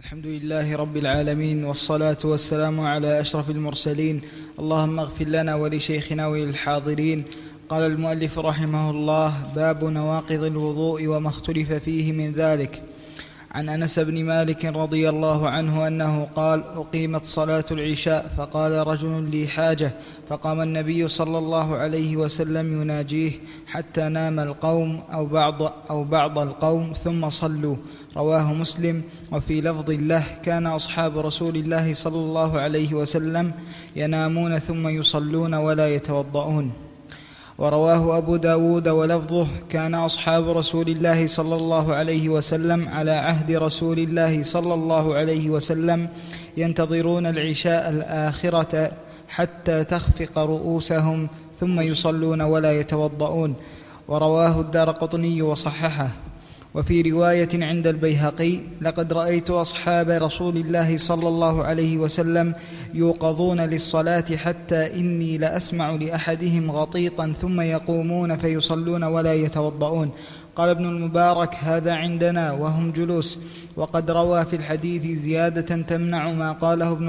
الحمد لله رب العالمين، والصلاة والسلام على أشرف المرسلين. اللهم اغفر لنا ولشيخنا وللحاضرين. قال المؤلف رحمه الله: باب نواقض الوضوء وما اختلف فيه من ذلك. عن أنس بن مالك رضي الله عنه أنه قال: أقيمت صلاة العشاء فقال رجل: لي حاجة، فقام النبي صلى الله عليه وسلم يناجيه حتى نام القوم أو بعض القوم ثم صلوا. رواه مسلم. وفي لفظ له: كان أصحاب رسول الله صلى الله عليه وسلم ينامون ثم يصلون ولا يتوضؤون. ورواه أبو داود ولفظه: كان أصحاب رسول الله صلى الله عليه وسلم على عهد رسول الله صلى الله عليه وسلم ينتظرون العشاء الآخرة حتى تخفق رؤوسهم ثم يصلون ولا يتوضؤون. ورواه الدارقطني وصححه. وفي رواية عند البيهقي: لقد رأيت أصحاب رسول الله صلى الله عليه وسلم يوقظون للصلاة حتى إني لأسمع لأحدهم غطيطا ثم يقومون فيصلون ولا يتوضؤون. قال ابن المبارك: هذا عندنا وهم جلوس. وقد روى في الحديث زيادة تمنع ما قاله ابن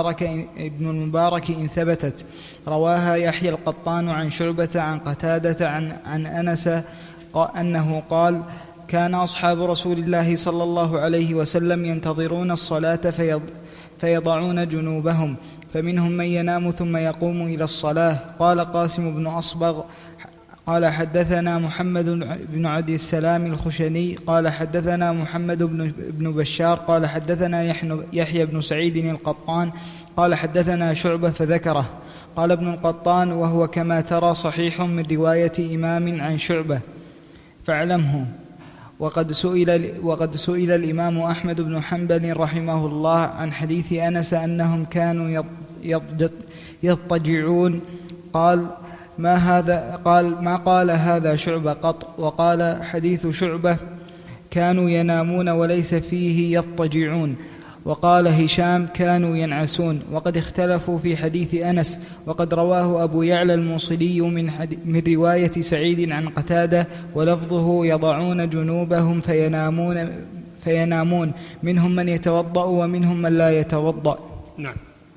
المبارك إن ثبتت. رواها يحيى القطان عن شعبة عن قتادة عن أنس أنه قال: كان أصحاب رسول الله صلى الله عليه وسلم ينتظرون الصلاة فيضعون جنوبهم، فمنهم من ينام ثم يقوم إلى الصلاة. قال قاسم بن أصبغ قال: حدثنا محمد بن عبد السلام الخشني قال: حدثنا محمد بن بشار قال: حدثنا يحيى بن سعيد القطان قال: حدثنا شعبة فذكره. قال ابن القطان: وهو كما ترى صحيح من رواية إمام عن شعبة فاعلمه. وقد سئل الإمام أحمد بن حنبل رحمه الله عن حديث أنس أنهم كانوا يضطجعون، قال: ما قال هذا شعبة قط. وقال: حديث شعبة كانوا ينامون وليس فيه يضطجعون. وقال هشام: كانوا ينعسون. وقد اختلفوا في حديث أنس. وقد رواه أبو يعلى الموصلي من رواية سعيد عن قتادة ولفظه: يضعون جنوبهم فينامون، منهم من يتوضأ ومنهم من لا يتوضأ. نعم.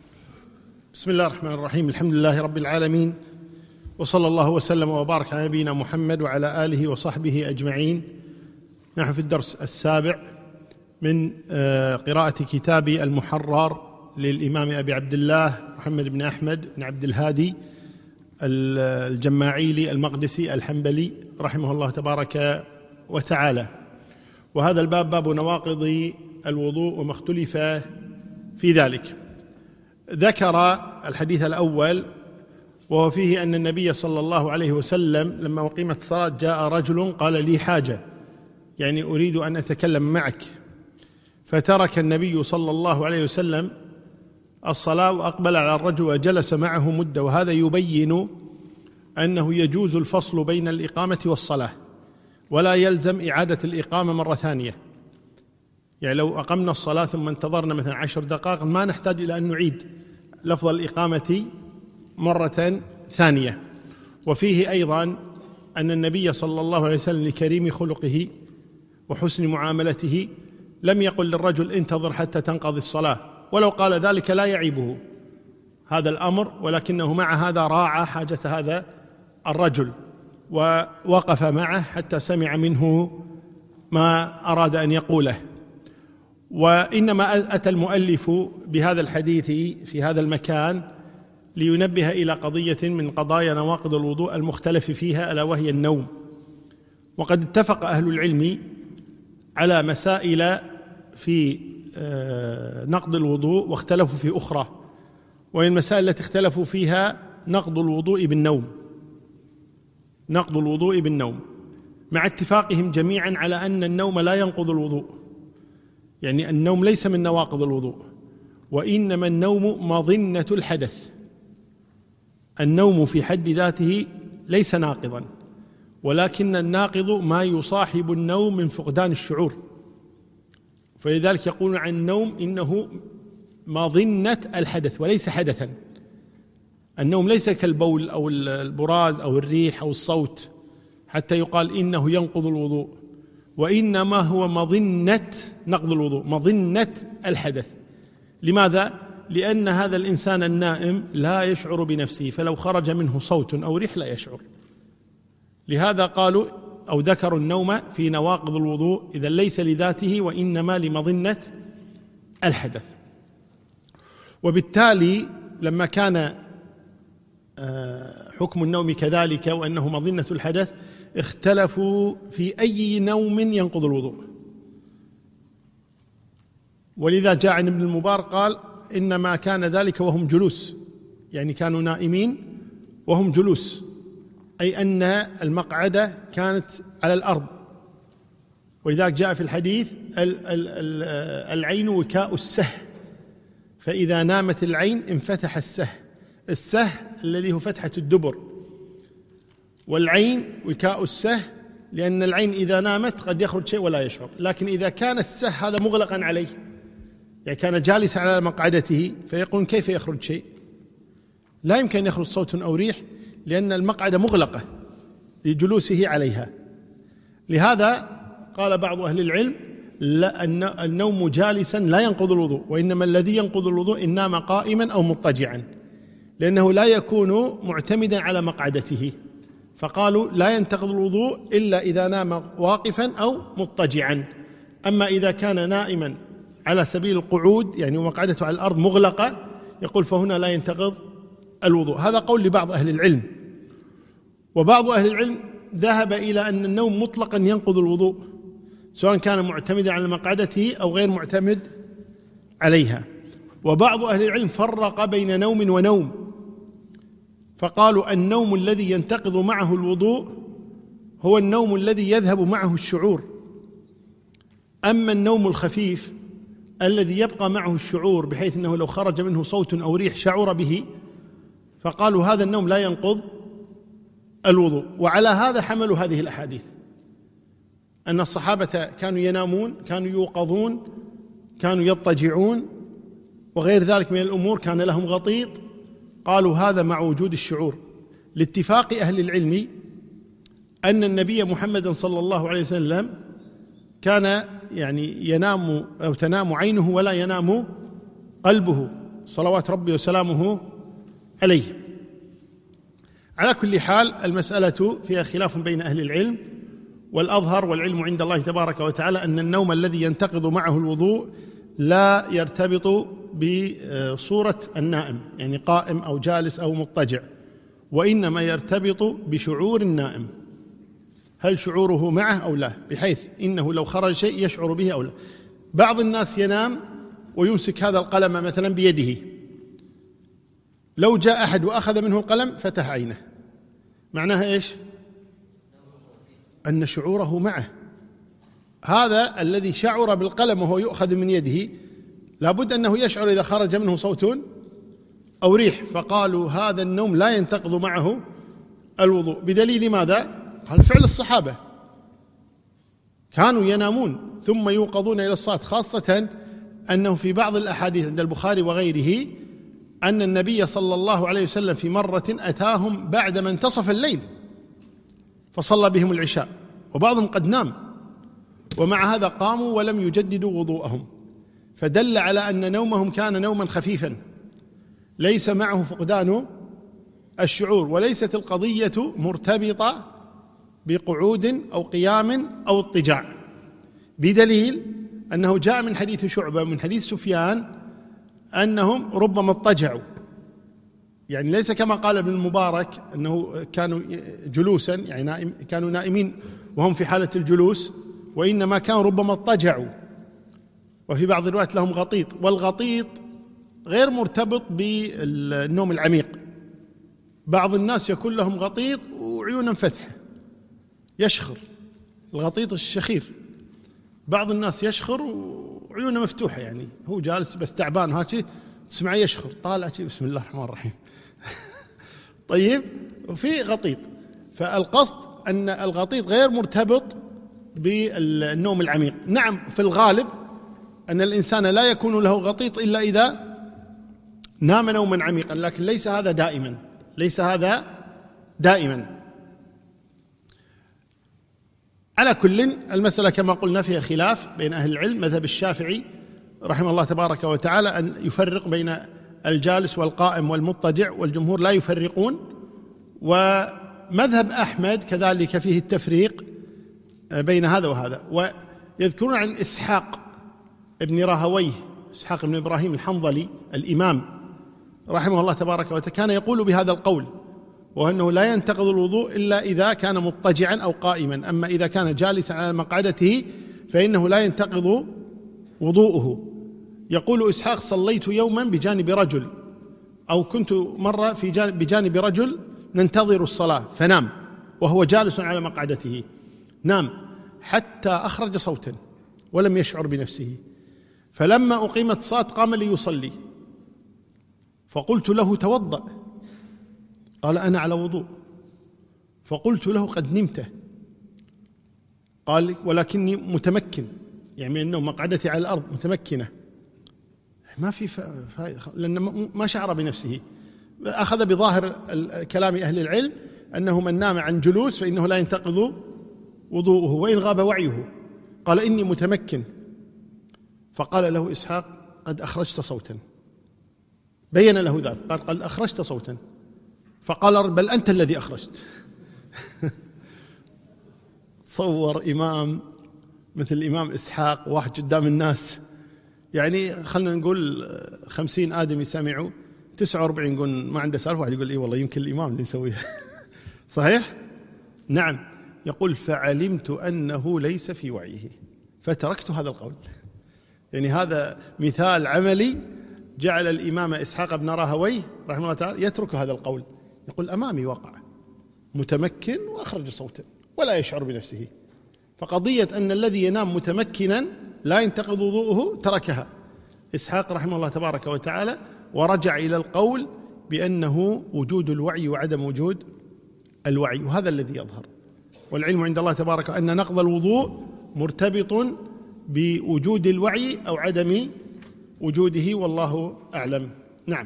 بسم الله الرحمن الرحيم. الحمد لله رب العالمين، وصلى الله وسلم وبارك على نبينا محمد وعلى آله وصحبه أجمعين. نحن في الدرس السابع من قراءة كتاب المحرر للإمام أبي عبد الله محمد بن أحمد بن عبد الهادي الجماعيلي المقدسي الحنبلي رحمه الله تبارك وتعالى. وهذا الباب باب نواقض الوضوء وما اختلف في ذلك. ذكر الحديث الأول وهو فيه أن النبي صلى الله عليه وسلم لما أقيمت الصلاة جاء رجل قال: لي حاجة، يعني أريد أن أتكلم معك. فترك النبي صلى الله عليه وسلم الصلاة وأقبل على الرجل وجلس معه مدة. وهذا يبين أنه يجوز الفصل بين الإقامة والصلاة، ولا يلزم إعادة الإقامة مرة ثانية. يعني لو أقمنا الصلاة ثم انتظرنا مثلا 10 دقائق ما نحتاج إلى أن نعيد لفظ الإقامة مرة ثانية. وفيه أيضا أن النبي صلى الله عليه وسلم لكريم خلقه وحسن معاملته لم يقل للرجل: انتظر حتى تنقضي الصلاة، ولو قال ذلك لا يعيبه هذا الأمر، ولكنه مع هذا راعى حاجة هذا الرجل ووقف معه حتى سمع منه ما أراد أن يقوله. وإنما أتى المؤلف بهذا الحديث في هذا المكان لينبه إلى قضية من قضايا نواقض الوضوء المختلف فيها، ألا وهي النوم. وقد اتفق أهل العلم على مسائل في نقض الوضوء واختلفوا في أخرى، وهي المسائل التي اختلفوا فيها نقض الوضوء بالنوم، مع اتفاقهم جميعا على أن النوم لا ينقض الوضوء. يعني النوم ليس من نواقض الوضوء، وإنما النوم مظنة الحدث. النوم في حد ذاته ليس ناقضا، ولكن الناقض ما يصاحب النوم من فقدان الشعور. فلذلك يقولون عن النوم إنه مظنة الحدث وليس حدثا. النوم ليس كالبول أو البراز أو الريح أو الصوت حتى يقال إنه ينقض الوضوء، وإنما هو مظنة نقض الوضوء، مظنة الحدث. لماذا؟ لأن هذا الإنسان النائم لا يشعر بنفسه، فلو خرج منه صوت أو ريح لا يشعر. لهذا قالوا أو ذكروا النوم في نواقض الوضوء إذا ليس لذاته وإنما لمظنة الحدث. وبالتالي لما كان حكم النوم كذلك وأنه مظنة الحدث، اختلفوا في أي نوم ينقض الوضوء. ولذا جاء عن ابن المبارك قال إنما كان ذلك وهم جلوس، يعني كانوا نائمين وهم جلوس، أي أن المقعدة كانت على الأرض. ولذلك جاء في الحديث العين وكاء السه، فإذا نامت العين انفتح السه الذي هو فتحة الدبر، والعين وكاء السه، لأن العين إذا نامت قد يخرج شيء ولا يشعر. لكن إذا كان السه هذا مغلقا عليه، يعني كان جالسا على مقعدته، فيقول كيف يخرج شيء؟ لا يمكن يخرج صوت أو ريح، لأن المقعدة مغلقة لجلوسه عليها. لهذا قال بعض أهل العلم لا، النوم جالسا لا ينقض الوضوء، وإنما الذي ينقض الوضوء إن نام قائما أو مضطجعا، لأنه لا يكون معتمدا على مقعدته. فقالوا لا ينتقض الوضوء إلا إذا نام واقفا أو مضطجعا. أما إذا كان نائما على سبيل القعود، يعني مقعدته على الأرض مغلقة، يقول فهنا لا ينتقض الوضوء. هذا قول لبعض أهل العلم. وبعض أهل العلم ذهب إلى أن النوم مطلقا ينقض الوضوء، سواء كان معتمدا على مقعدته أو غير معتمد عليها. وبعض أهل العلم فرق بين نوم ونوم، فقالوا النوم الذي ينتقض معه الوضوء هو النوم الذي يذهب معه الشعور. أما النوم الخفيف الذي يبقى معه الشعور بحيث أنه لو خرج منه صوت أو ريح شعر به، فقالوا هذا النوم لا ينقض الوضوء. وعلى هذا حملوا هذه الأحاديث، أن الصحابة كانوا ينامون، كانوا يوقظون، كانوا يضطجعون، وغير ذلك من الأمور، كان لهم غطيط. قالوا هذا مع وجود الشعور، لاتفاق أهل العلم أن النبي محمد صلى الله عليه وسلم كان يعني ينام أو تنام عينه ولا ينام قلبه، صلوات ربي وسلامه عليه. على كل حال المسألة فيها خلاف بين أهل العلم، والأظهر والعلم عند الله تبارك وتعالى أن النوم الذي ينتقض معه الوضوء لا يرتبط بصورة النائم، يعني قائم أو جالس أو مضطجع، وإنما يرتبط بشعور النائم، هل شعوره معه أو لا، بحيث إنه لو خرج شيء يشعر به أو لا. بعض الناس ينام ويمسك هذا القلم مثلا بيده، لو جاء أحد وأخذ منه القلم فتح عينه، معناها إيش؟ أن شعوره معه. هذا الذي شعر بالقلم وهو يؤخذ من يده لابد أنه يشعر إذا خرج منه صوت أو ريح. فقالوا هذا النوم لا ينتقض معه الوضوء. بدليل ماذا؟ قال فعل الصحابة، كانوا ينامون ثم يوقظون إلى الصلاة، خاصة أنه في بعض الأحاديث عند البخاري وغيره أن النبي صلى الله عليه وسلم في مرة أتاهم بعدما انتصف الليل فصلى بهم العشاء، وبعضهم قد نام، ومع هذا قاموا ولم يجددوا وضوءهم، فدل على أن نومهم كان نوما خفيفا ليس معه فقدان الشعور، وليست القضية مرتبطة بقعود أو قيام أو اضطجاع. بدليل أنه جاء من حديث شعبة من حديث سفيان أنهم ربما اضطجعوا، يعني ليس كما قال ابن المبارك أنه كانوا جلوسا، يعني كانوا نائمين وهم في حالة الجلوس، وإنما كانوا ربما اضطجعوا. وفي بعض الروايات لهم غطيط، والغطيط غير مرتبط بالنوم العميق. بعض الناس يكون لهم غطيط وعيونا فتحة يشخر، الغطيط الشخير. بعض الناس يشخر وعيونه مفتوحة، يعني هو جالس بس تعبان هاتي تسمعه يشخر طالع بسم الله الرحمن الرحيم طيب، وفي غطيط. فالقصد أن الغطيط غير مرتبط بالنوم العميق. نعم في الغالب أن الإنسان لا يكون له غطيط إلا إذا نام نوما عميقا، لكن ليس هذا دائما، ليس هذا دائما. على كل، المسألة كما قلنا فيها خلاف بين أهل العلم. مذهب الشافعي رحمه الله تبارك وتعالى أن يفرق بين الجالس والقائم والمضطجع، والجمهور لا يفرقون. ومذهب أحمد كذلك فيه التفريق بين هذا وهذا. ويذكرون عن إسحاق ابن راهويه، إسحاق بن إبراهيم الحنظلي الإمام رحمه الله تبارك وتعالى، كان يقول بهذا القول، وأنه لا ينتقض الوضوء إلا إذا كان مضطجعا أو قائما، أما إذا كان جالسا على مقعدته فإنه لا ينتقض وضوءه. يقول إسحاق: صليت يوما بجانب رجل، أو كنت مرة بجانب رجل ننتظر الصلاة، فنام وهو جالس على مقعدته، نام حتى أخرج صوتا ولم يشعر بنفسه، فلما أقيمت الصلاة قام ليصلي، فقلت له: توضأ. قال: أنا على وضوء. فقلت له: قد نمت. قال: ولكني متمكن، يعني أنه مقعدتي على الأرض متمكنة، ما في فائدة، لأنه ما شعر بنفسه. أخذ بظاهر كلام أهل العلم أنه من نام عن جلوس فإنه لا ينتقض وضوءه وإن غاب وعيه. قال: إني متمكن. فقال له إسحاق: قد أخرجت صوتا. بين له ذلك، قال: قد أخرجت صوتا. فقال: بل أنت الذي أخرجت. تصور إمام مثل الإمام إسحاق، واحد قدام الناس، يعني خلنا نقول 50 آدم يسمعوا، 49 يقول ما عنده سالفة، واحد يقول: إيه والله يمكن الإمام اللي يسويها. صحيح؟ نعم. يقول: فعلمت أنه ليس في وعيه فتركت هذا القول. يعني هذا مثال عملي جعل الإمام إسحاق بن راهويه رحمه الله تعالى يترك هذا القول، يقول: أمامي وقع متمكن وأخرج صوتا ولا يشعر بنفسه. فقضية أن الذي ينام متمكنا لا ينتقض وضوءه تركها إسحاق رحمه الله تبارك وتعالى، ورجع إلى القول بأنه وجود الوعي وعدم وجود الوعي، وهذا الذي يظهر. والعلم عند الله تبارك أن نقض الوضوء مرتبط بوجود الوعي أو عدم وجوده، والله أعلم. نعم.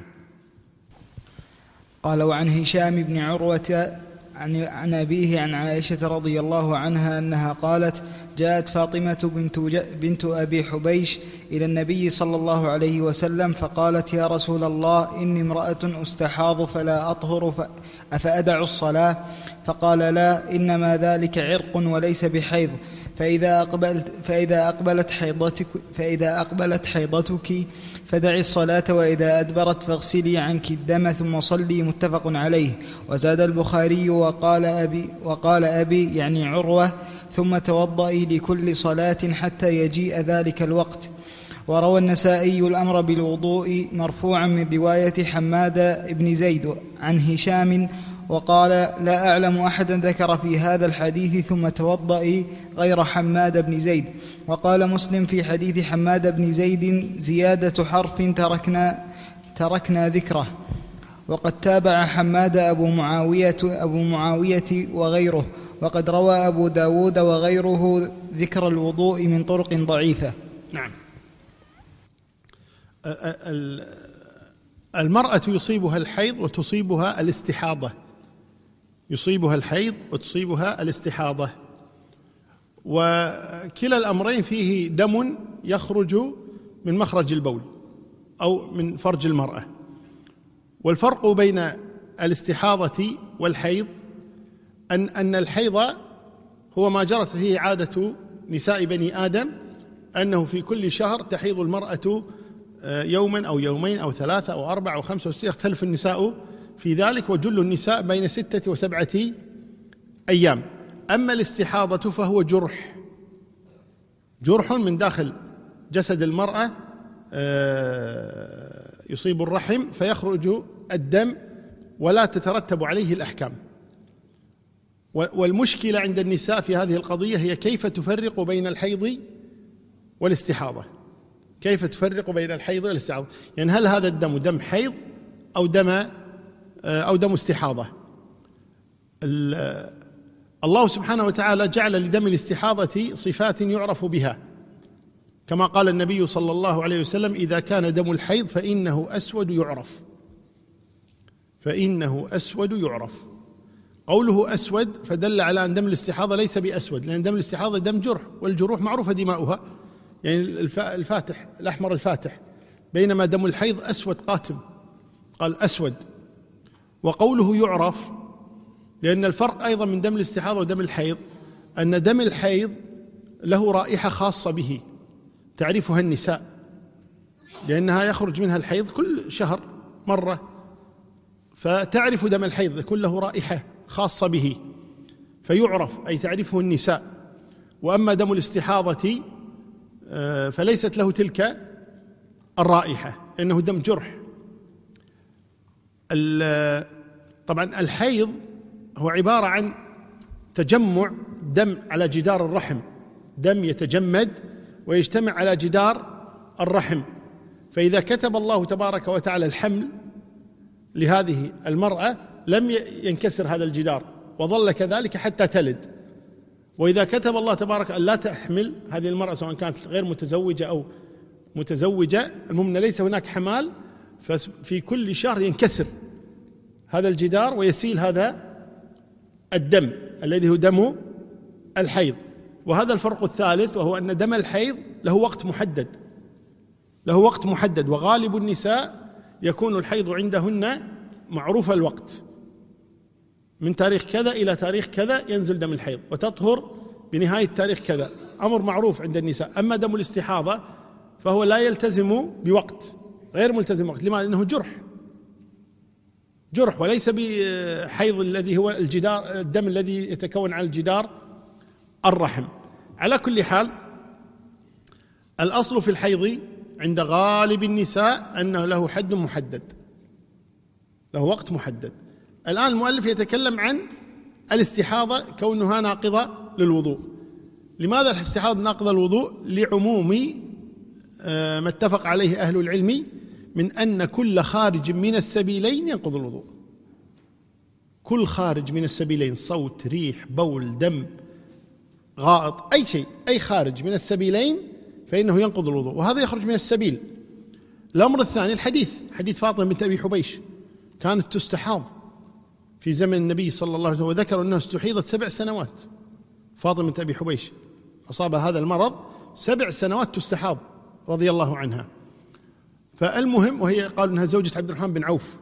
قال: وعن هشام بن عروة عن أبيه عن عائشة رضي الله عنها أنها قالت: جاءت فاطمة بنت أبي حبيش إلى النبي صلى الله عليه وسلم فقالت: يا رسول الله، إني امرأة أستحاض فلا أطهر، أفأدع الصلاة؟ فقال: لا، إنما ذلك عرق وليس بحيض، فإذا أقبلت حيضتك فدعي الصلاة، وإذا أدبرت فاغسلي عنك الدم ثم صلي. متفق عليه. وزاد البخاري: وقال أبي يعني عروة: ثم توضئي لكل صلاة حتى يجيء ذلك الوقت. وروى النسائي الأمر بالوضوء مرفوعا من رواية حماد بن زيد عن هشام، وقال: لا أعلم أحدا ذكر في هذا الحديث ثم توضئي غير حماد بن زيد. وقال مسلم في حديث حماد بن زيد: زيادة حرف تركنا ذكره. وقد تابع حماد أبو معاوية وغيره، وقد روى أبو داود وغيره ذكر الوضوء من طرق ضعيفة. نعم. المرأة يصيبها الحيض وتصيبها الاستحاضة، يصيبها الحيض وتصيبها الاستحاضة، وكلا الأمرين فيه دم يخرج من مخرج البول أو من فرج المرأة. والفرق بين الاستحاضة والحيض أن الحيض هو ما جرت فيه عادة نساء بني آدم، أنه في كل شهر تحيض المرأة يوما أو يومين أو 3 أو 4 أو 5 أو 6، يختلف النساء في ذلك، وجل النساء بين 6 و7 أيام. أما الاستحاضة فهو جرح من داخل جسد المرأة يصيب الرحم فيخرج الدم ولا تترتب عليه الأحكام. والمشكلة عند النساء في هذه القضية هي كيف تفرق بين الحيض والاستحاضة، كيف تفرق بين الحيض والاستحاضة، يعني هل هذا الدم دم حيض أو دم استحاضة؟ الله سبحانه وتعالى جعل لدم الاستحاضة صفات يعرف بها، كما قال النبي صلى الله عليه وسلم: إذا كان دم الحيض فإنه أسود يعرف. قوله أسود فدل على أن دم الاستحاضة ليس بأسود، لأن دم الاستحاضة دم جرح، والجروح معروفة دماؤها، يعني الفاتح الأحمر الفاتح، بينما دم الحيض أسود قاتم، قال أسود. وقوله يعرف، لأن الفرق أيضا من دم الاستحاضة ودم الحيض أن دم الحيض له رائحة خاصة به تعرفها النساء، لأنها يخرج منها الحيض كل شهر مرة، فتعرف دم الحيض يكون له رائحة خاصة به فيعرف، أي تعرفه النساء. وأما دم الاستحاضة فليست له تلك الرائحة، إنه دم جرح. طبعا الحيض هو عبارة عن تجمع دم على جدار الرحم، دم يتجمد ويجتمع على جدار الرحم، فإذا كتب الله تبارك وتعالى الحمل لهذه المرأة لم ينكسر هذا الجدار وظل كذلك حتى تلد. وإذا كتب الله تبارك أن لا تحمل هذه المرأة، سواء كانت غير متزوجة أو متزوجة، المهم ليس هناك حمال، ففي كل شهر ينكسر هذا الجدار ويسيل هذا الدم الذي هو دم الحيض. وهذا الفرق الثالث، وهو أن دم الحيض له وقت محدد، له وقت محدد، وغالب النساء يكون الحيض عندهن معروف الوقت، من تاريخ كذا إلى تاريخ كذا ينزل دم الحيض، وتطهر بنهاية تاريخ كذا، أمر معروف عند النساء. أما دم الاستحاضة فهو لا يلتزم بوقت، غير ملتزم بوقت. لماذا؟ لأنه جرح وليس بحيض الذي هو الجدار، الدم الذي يتكون على الجدار الرحم. على كل حال، الأصل في الحيض عند غالب النساء أنه له حد محدد، له وقت محدد. الآن المؤلف يتكلم عن الاستحاضة كونها ناقضة للوضوء. لماذا الاستحاضة ناقضة للوضوء؟ لعموم ما اتفق عليه أهل العلم من أن كل خارج من السبيلين ينقض الوضوء. كل خارج من السبيلين، صوت، ريح، بول، دم، غائط، أي شيء، أي خارج من السبيلين فإنه ينقض الوضوء، وهذا يخرج من السبيل. الأمر الثاني حديث فاطمة بنت أبي حبيش، كانت تستحاض في زمن النبي صلى الله عليه وسلم، وذكر أنها استحيضت 7 سنوات. فاطمة بنت أبي حبيش أصاب هذا المرض 7 سنوات تستحاض رضي الله عنها. فالمهم، وهي قال أنها زوجة عبد الرحمن بن عوف.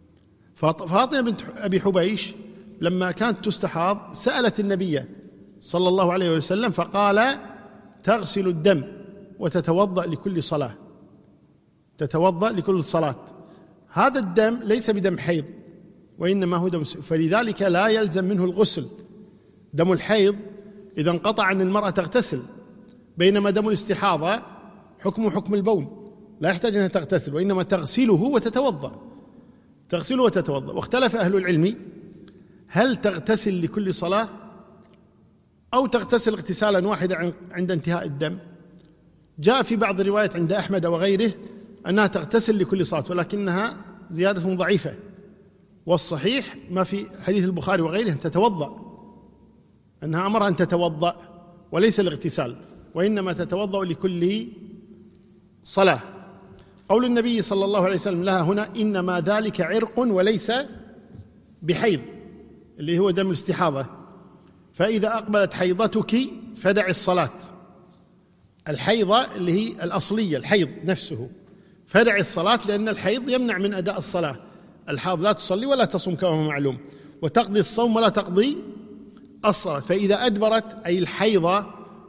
فاطمة بنت أبي حبيش لما كانت تستحاض سألت النبي صلى الله عليه وسلم، فقال تغسل الدم وتتوضأ لكل صلاة، تتوضأ لكل صلاة. هذا الدم ليس بدم حيض، وإنما هو دم، فلذلك لا يلزم منه الغسل. دم الحيض إذا انقطع عن المرأة تغتسل، بينما دم الاستحاضة حكمه حكم البول، لا يحتاج أنها تغتسل، وإنما تغسله وتتوضأ، تغسله وتتوضأ. واختلف أهل العلم هل تغتسل لكل صلاة أو تغتسل اغتسالا واحدا عند انتهاء الدم. جاء في بعض الروايات عند أحمد وغيره أنها تغتسل لكل صلاة، ولكنها زيادة ضعيفة، والصحيح ما في حديث البخاري وغيره أن تتوضأ، أنها أمر أن تتوضأ وليس الاغتسال، وإنما تتوضأ لكل صلاة. قول النبي صلى الله عليه وسلم لها هنا إنما ذلك عرق وليس بحيض، اللي هو دم الاستحاضة، فإذا أقبلت حيضتك فدع الصلاة. الحيضة اللي هي الأصلية، الحيض نفسه، فدع الصلاة، لأن الحيض يمنع من أداء الصلاة. الحاض لا تصلي ولا تصوم كما هو معلوم، وتقضي الصوم ولا تقضي الصلاة. فإذا أدبرت أي الحيضة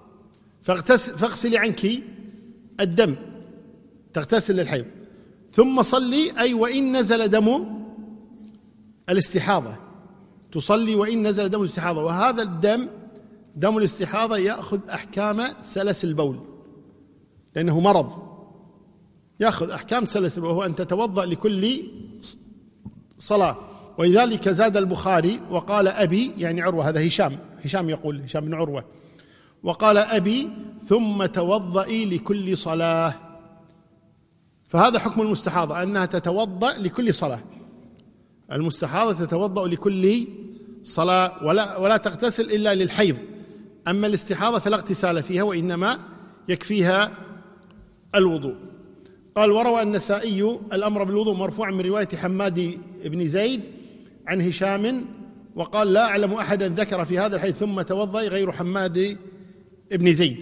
فاغسلي عنك الدم، تغتسل للحيض، ثم صلي، أي وإن نزل دم الاستحاضة، تصلي وإن نزل دم الاستحاضة. وهذا الدم، دم الاستحاضة، يأخذ أحكام سلس البول، لأنه مرض، يأخذ أحكام سلس البول، وهو أن تتوضأ لكل صلاة. ولذلك زاد البخاري وقال أبي، يعني عروة، هذا هشام يقول، هشام بن عروة، وقال أبي ثم توضئي لكل صلاة. فهذا حكم المستحاضة، أنها تتوضأ لكل صلاة. المستحاضة تتوضأ لكل صلاة ولا تغتسل إلا للحيض. أما الاستحاضة فلا اغتسال فيها، وإنما يكفيها الوضوء. قال وروى النسائي الأمر بالوضوء مرفوعا من رواية حماد بن زيد عن هشام وقال لا أعلم أحدا ذكر في هذا الحديث ثم توضأ غير حماد بن زيد.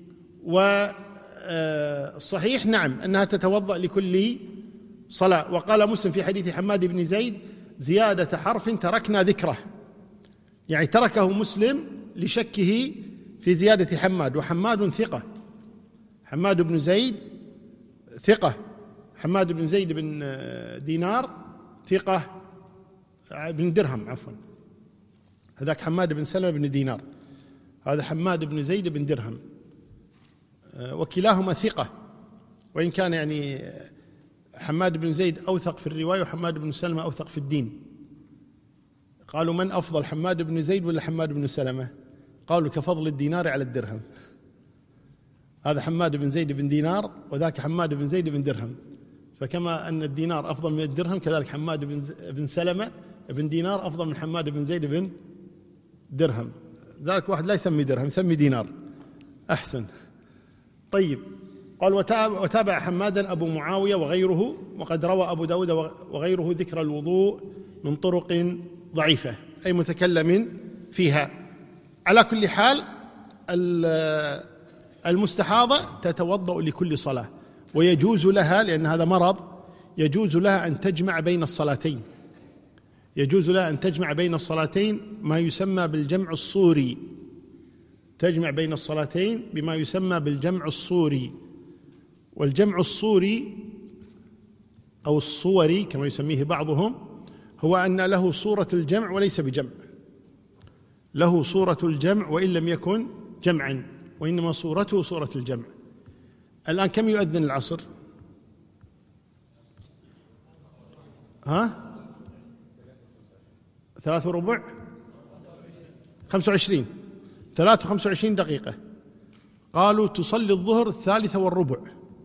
والصحيح نعم أنها تتوضأ لكل صلاة. وقال مسلم في حديث حماد بن زيد زيادة حرف تركنا ذكره، يعني تركه مسلم لشكه في زيادة حماد، وحماد ثقة، حماد بن زيد ثقة، حماد بن زيد بن دينار ثقة، بن درهم عفوا، هذاك حماد بن سلمة بن دينار، هذا حماد بن زيد بن درهم، وكلاهما ثقة، وإن كان يعني حماد بن زيد أوثق في الرواية وحماد بن سلمة أوثق في الدين. قالوا من أفضل، حماد بن زيد ولا حماد بن سلمة؟ قالوا كفضل الدينار على الدرهم، هذا حماد بن زيد بن دينار وذاك حماد بن زيد بن درهم، فكما أن الدينار أفضل من الدرهم كذلك حماد بن سلمة بن دينار أفضل من حماد بن زيد بن درهم. ذلك واحد لا يسمي درهم يسمي دينار أحسن. طيب، قال وتابع حمادا أبو معاوية وغيره، وقد روى أبو داود وغيره ذكر الوضوء من طرق ضعيفة أي متكلم فيها. على كل حال المستحاضة تتوضأ لكل صلاة، ويجوز لها لأن هذا مرض يجوز لها أن تجمع بين الصلاتين، يجوز لها أن تجمع بين الصلاتين ما يسمى بالجمع الصوري، تجمع بين الصلاتين بما يسمى بالجمع الصوري. والجمع الصوري أو الصوري كما يسميه بعضهم هو أن له صورة الجمع وليس بجمع، له صورة الجمع وإن لم يكن جمعا، وإنما صورته صورة الجمع. الآن كم يؤذن العصر؟ 3:15 25 23 دقيقة. قالوا تصلي الظهر 3:15،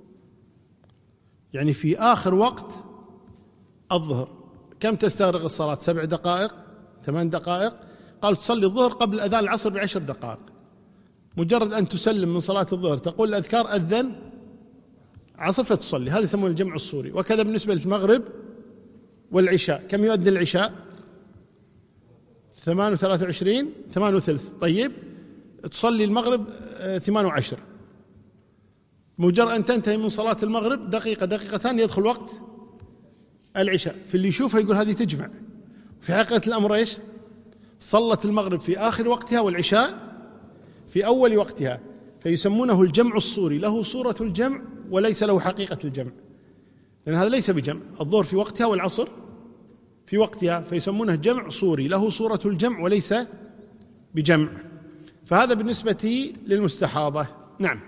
يعني في آخر وقت الظهر. كم تستغرق الصلاة؟ 7 دقائق 8 دقائق. قالوا تصلي الظهر قبل أذان العصر ب10 دقائق، مجرد أن تسلم من صلاة الظهر تقول الأذكار أذن عصر فتصلي. هذا يسمونه الجمع الصوري. وكذا بالنسبة للمغرب والعشاء. كم يؤذن العشاء؟ 8:23 8:3. طيب، تصلي المغرب 8:10، مجرد أن تنتهي من صلاة المغرب دقيقة دقيقتان يدخل وقت العشاء. في اللي يشوفها يقول هذه تجمع، في حقيقة الأمر إيش؟ صلت المغرب في آخر وقتها والعشاء في أول وقتها، فيسمونه الجمع الصوري، له صورة الجمع وليس له حقيقة الجمع، لأن هذا ليس بجمع. الظهر في وقتها والعصر في وقتها، فيسمونه جمع صوري له صورة الجمع وليس بجمع. فهذا بالنسبة للمستحاضة. نعم.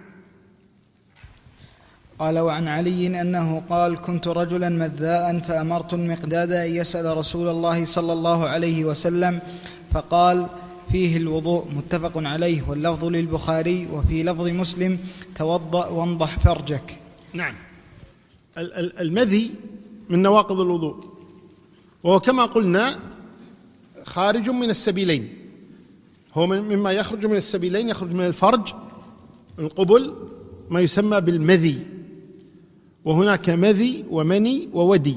قال وعن علي أنه قال كنت رجلا مذاء فأمرت المقداد أن يسأل رسول الله صلى الله عليه وسلم فقال فيه الوضوء، متفق عليه، واللفظ للبخاري، وفي لفظ مسلم توضأ وانضح فرجك. نعم. المذي من نواقض الوضوء، وهو كما قلنا خارج من السبيلين، هو مما يخرج من السبيلين، يخرج من الفرج من القبل ما يسمى بالمذي، وهناك مذي ومني وودي،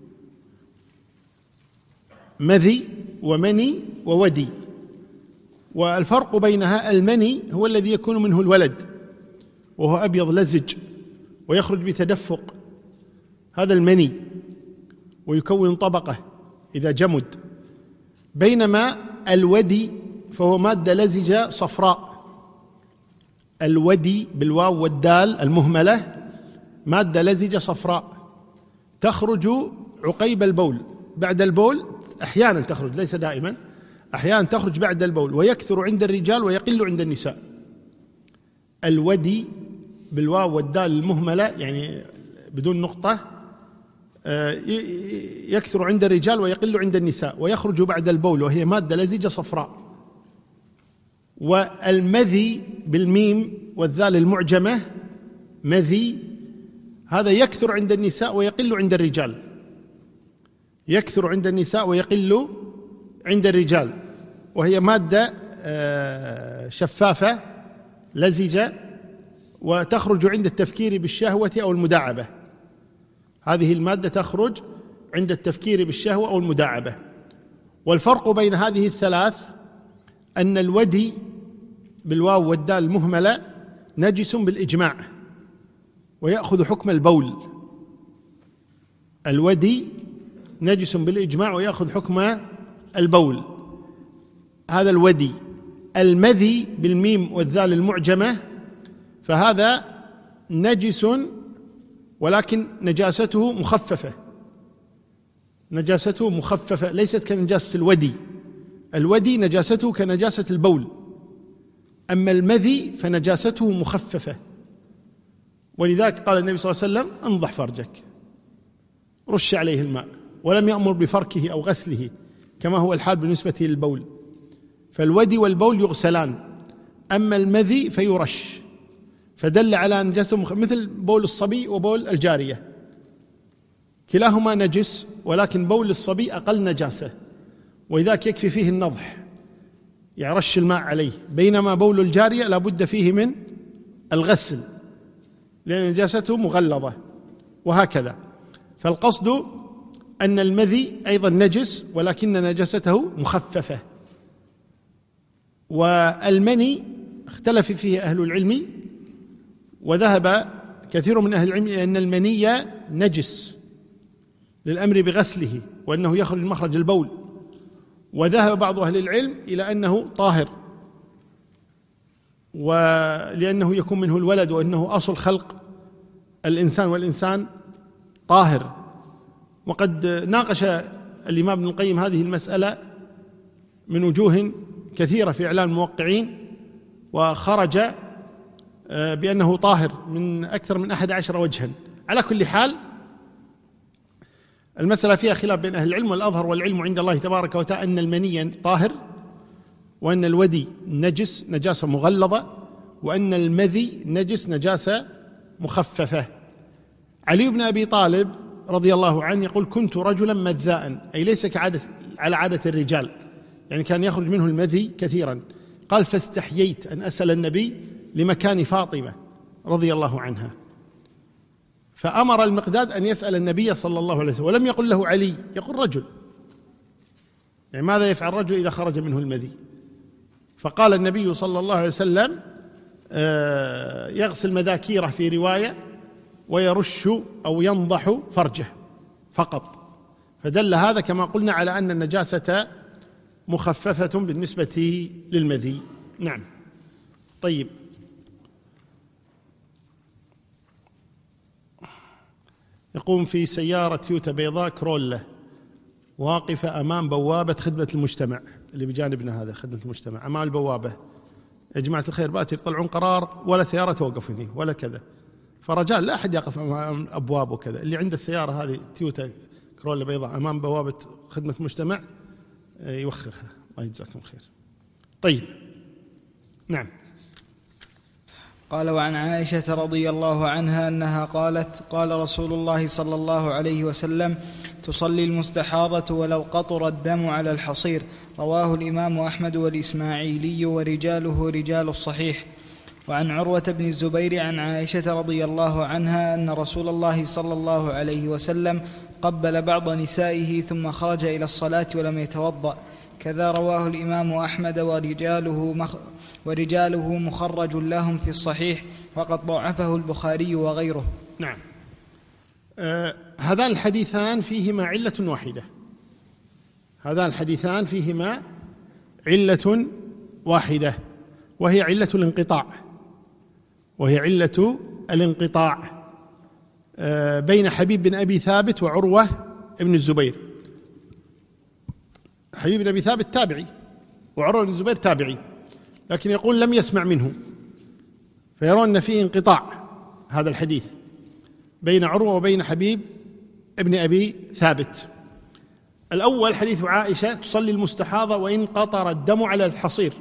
مذي ومني وودي. والفرق بينها المني هو الذي يكون منه الولد، وهو أبيض لزج ويخرج بتدفق، هذا المني، ويكون طبقة إذا جمد. بينما الودي فهو مادة لزجة صفراء، الودي بالواو والدال المهملة مادة لزجة صفراء تخرج عقيب البول، بعد البول أحيانا تخرج، ليس دائما، أحيانا تخرج بعد البول، ويكثر عند الرجال ويقل عند النساء. الودي بالواو والدال المهملة يعني بدون نقطة، يكثر عند الرجال ويقل عند النساء، ويخرج بعد البول، وهي مادة لزجة صفراء. والمذي بالميم والذال المعجمة مذي، هذا يكثر عند النساء ويقل عند الرجال، يكثر عند النساء ويقل عند الرجال، وهي مادة شفافة لزجة، وتخرج عند التفكير بالشهوة أو المداعبة. هذه المادة تخرج عند التفكير بالشهوة أو المداعبة. والفرق بين هذه الثلاث أن الودي بالواو والدال المهملة نجس بالإجماع ويأخذ حكم البول. الودي نجس بالإجماع ويأخذ حكم البول، هذا الودي. المذي بالميم والذال المعجمة فهذا نجس ولكن نجاسته مخففة، نجاسته مخففة ليست كنجاسة الودي. الودي نجاسته كنجاسة البول، أما المذي فنجاسته مخففة. ولذلك قال النبي صلى الله عليه وسلم انضح فرجك، رش عليه الماء، ولم يأمر بفركه أو غسله كما هو الحال بالنسبة للبول. فالودي والبول يغسلان، أما المذي فيرش، فدل على نجاسة مثل بول الصبي وبول الجارية، كلاهما نجس، ولكن بول الصبي أقل نجاسة ولذلك يكفي فيه النضح، يرش الماء عليه، بينما بول الجارية لا بد فيه من الغسل لأن نجاسته مغلظة، وهكذا. فالقصد أن المذي أيضا نجس ولكن نجاسته مخففة. والمني اختلف فيه أهل العلم، وذهب كثير من أهل العلم إلى أن المني نجس للأمر بغسله وأنه يخرج مخرج البول، وذهب بعض أهل العلم إلى أنه طاهر ولأنه يكون منه الولد وأنه أصل خلق الإنسان والإنسان طاهر. وقد ناقش الإمام ابن القيم هذه المسألة من وجوه كثيرة في إعلام الموقعين، وخرج بأنه طاهر من أكثر من 11 وجها. على كل حال المسألة فيها خلاف بين أهل العلم، والأظهر والعلم عند الله تبارك وتعالى أن المني طاهر، وأن الودي نجس نجاسة مغلظة، وأن المذي نجس نجاسة مخففة. علي بن أبي طالب رضي الله عنه يقول كنت رجلا مذاء، أي ليس على عادة الرجال، يعني كان يخرج منه المذي كثيرا. قال فاستحييت أن أسأل النبي لمكان فاطمة رضي الله عنها، فأمر المقداد أن يسأل النبي صلى الله عليه وسلم، ولم يقل له علي، يقول رجل، يعني ماذا يفعل الرجل إذا خرج منه المذي؟ فقال النبي صلى الله عليه وسلم يغسل مذاكيره في رواية ويرش أو ينضح فرجه فقط. فدل هذا كما قلنا على أن النجاسة مخففة بالنسبة للمذي. نعم. طيب، يقوم في سيارة تويوتا بيضاء كرولا واقفة أمام بوابة خدمة المجتمع اللي بجانبنا، هذا خدمة المجتمع أمام البوابة، يا جماعة الخير باتي يطلعون قرار ولا سيارة توقف هنا ولا كذا، فرجال لا أحد يقف أمام أبواب وكذا. اللي عنده السيارة هذه تويوتا كرولا بيضاء أمام بوابة خدمة المجتمع يوخرها، الله يجزاكم خير. طيب، نعم. قال وعن عائشة رضي الله عنها أنها قالت قال رسول الله صلى الله عليه وسلم تصلي المستحاضة ولو قطر الدم على الحصير. رواه الإمام أحمد والإسماعيلي ورجاله رجال الصحيح. وعن عروة بن الزبير عن عائشة رضي الله عنها أن رسول الله صلى الله عليه وسلم قبل بعض نسائه ثم خرج إلى الصلاة ولم يتوضأ. كذا رواه الإمام أحمد ورجاله مخرج لهم في الصحيح، وقد ضعفه البخاري وغيره. نعم. هذان الحديثان فيهما علة واحدة، هذان الحديثان فيهما علة واحدة، وهي علة الانقطاع، وهي علة الانقطاع بين حبيب بن أبي ثابت وعروة بن الزبير. حبيب بن أبي ثابت تابعي وعروة بن الزبير تابعي، لكن يقول لم يسمع منه، فيرون أن فيه انقطاع هذا الحديث بين عروة وبين حبيب ابن أبي ثابت. الأول حديث عائشة تصلي المستحاضة وإن قطر الدم على الحصير.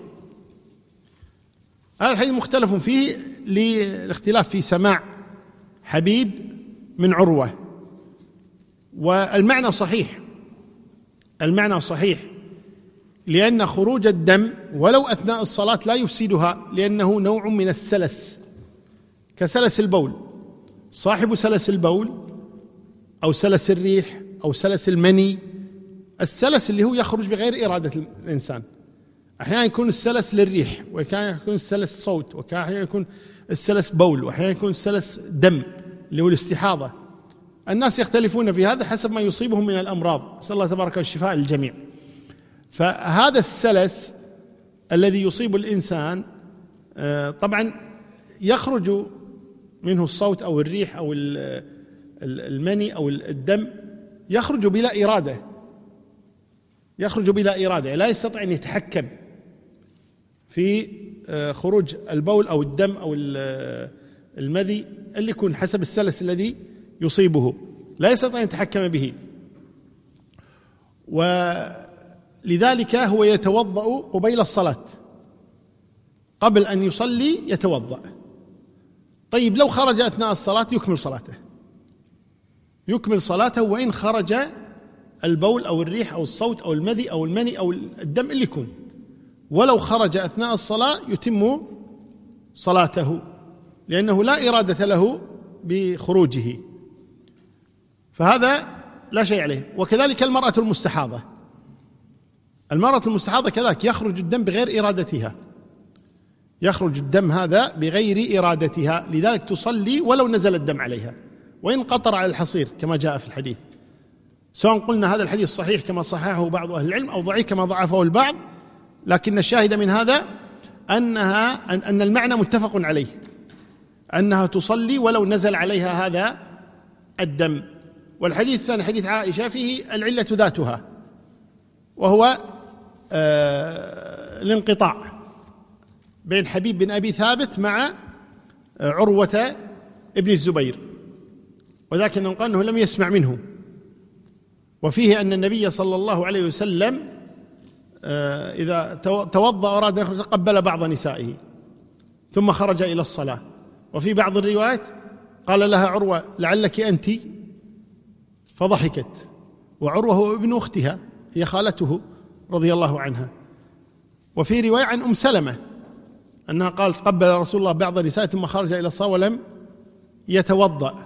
هذا الحديث مختلف فيه للاختلاف في سماع حبيب من عروة، والمعنى صحيح، المعنى صحيح، لأن خروج الدم ولو أثناء الصلاة لا يفسدها، لأنه نوع من السلس كسلس البول. صاحب سلس البول أو سلس الريح أو سلس المني السلس اللي هو يخرج بغير إرادة الإنسان. أحيانا يكون السلس للريح، وأحيانا يكون السلس صوت، وأحيانا يكون السلس بول، وأحيانا يكون السلس دم اللي هو الاستحاضة. الناس يختلفون في هذا حسب ما يصيبهم من الأمراض، نسأل الله تبارك والشفاء للجميع. فهذا السلس الذي يصيب الإنسان طبعا يخرج منه الصوت أو الريح أو المني أو الدم، يخرج بلا إرادة، يخرج بلا إرادة، لا يستطيع أن يتحكم في خروج البول أو الدم أو المذي اللي يكون حسب السلس الذي يصيبه، لا يستطيع أن يتحكم به. ولذلك هو يتوضأ قبيل الصلاة، قبل أن يصلي يتوضأ. طيب لو خرج أثناء الصلاة يكمل صلاته، يكمل صلاته وإن خرج البول أو الريح أو الصوت أو المذي أو المني أو الدم اللي يكون، ولو خرج أثناء الصلاة يتم صلاته، لأنه لا إرادة له بخروجه، فهذا لا شيء عليه. وكذلك المرأة المستحاضة، المرأة المستحاضة كذلك يخرج الدم بغير إرادتها، يخرج الدم هذا بغير إرادتها، لذلك تصلي ولو نزل الدم عليها وإن قطر على الحصير كما جاء في الحديث، سواء قلنا هذا الحديث صحيح كما صححه بعض أهل العلم أو ضعيف كما ضعفه البعض، لكن الشاهد من هذا أن المعنى متفق عليه، أنها تصلي ولو نزل عليها هذا الدم. والحديث الثاني حديث عائشة فيه العلة ذاتها، وهو الانقطاع بين حبيب بن أبي ثابت مع عروة ابن الزبير، وذاك أنه قال أنه لم يسمع منه. وفيه أن النبي صلى الله عليه وسلم إذا توضأ وأراد أن يخرج قبل بعض نسائه ثم خرج إلى الصلاة. وفي بعض الروايات قال لها عروة لعلك أنت، فضحكت، وعروة هو ابن أختها، هي خالته رضي الله عنها. وفي رواية عن أم سلمة أنها قالت قبل رسول الله بعض نسائه ثم خرج إلى الصلاة ولم يتوضأ.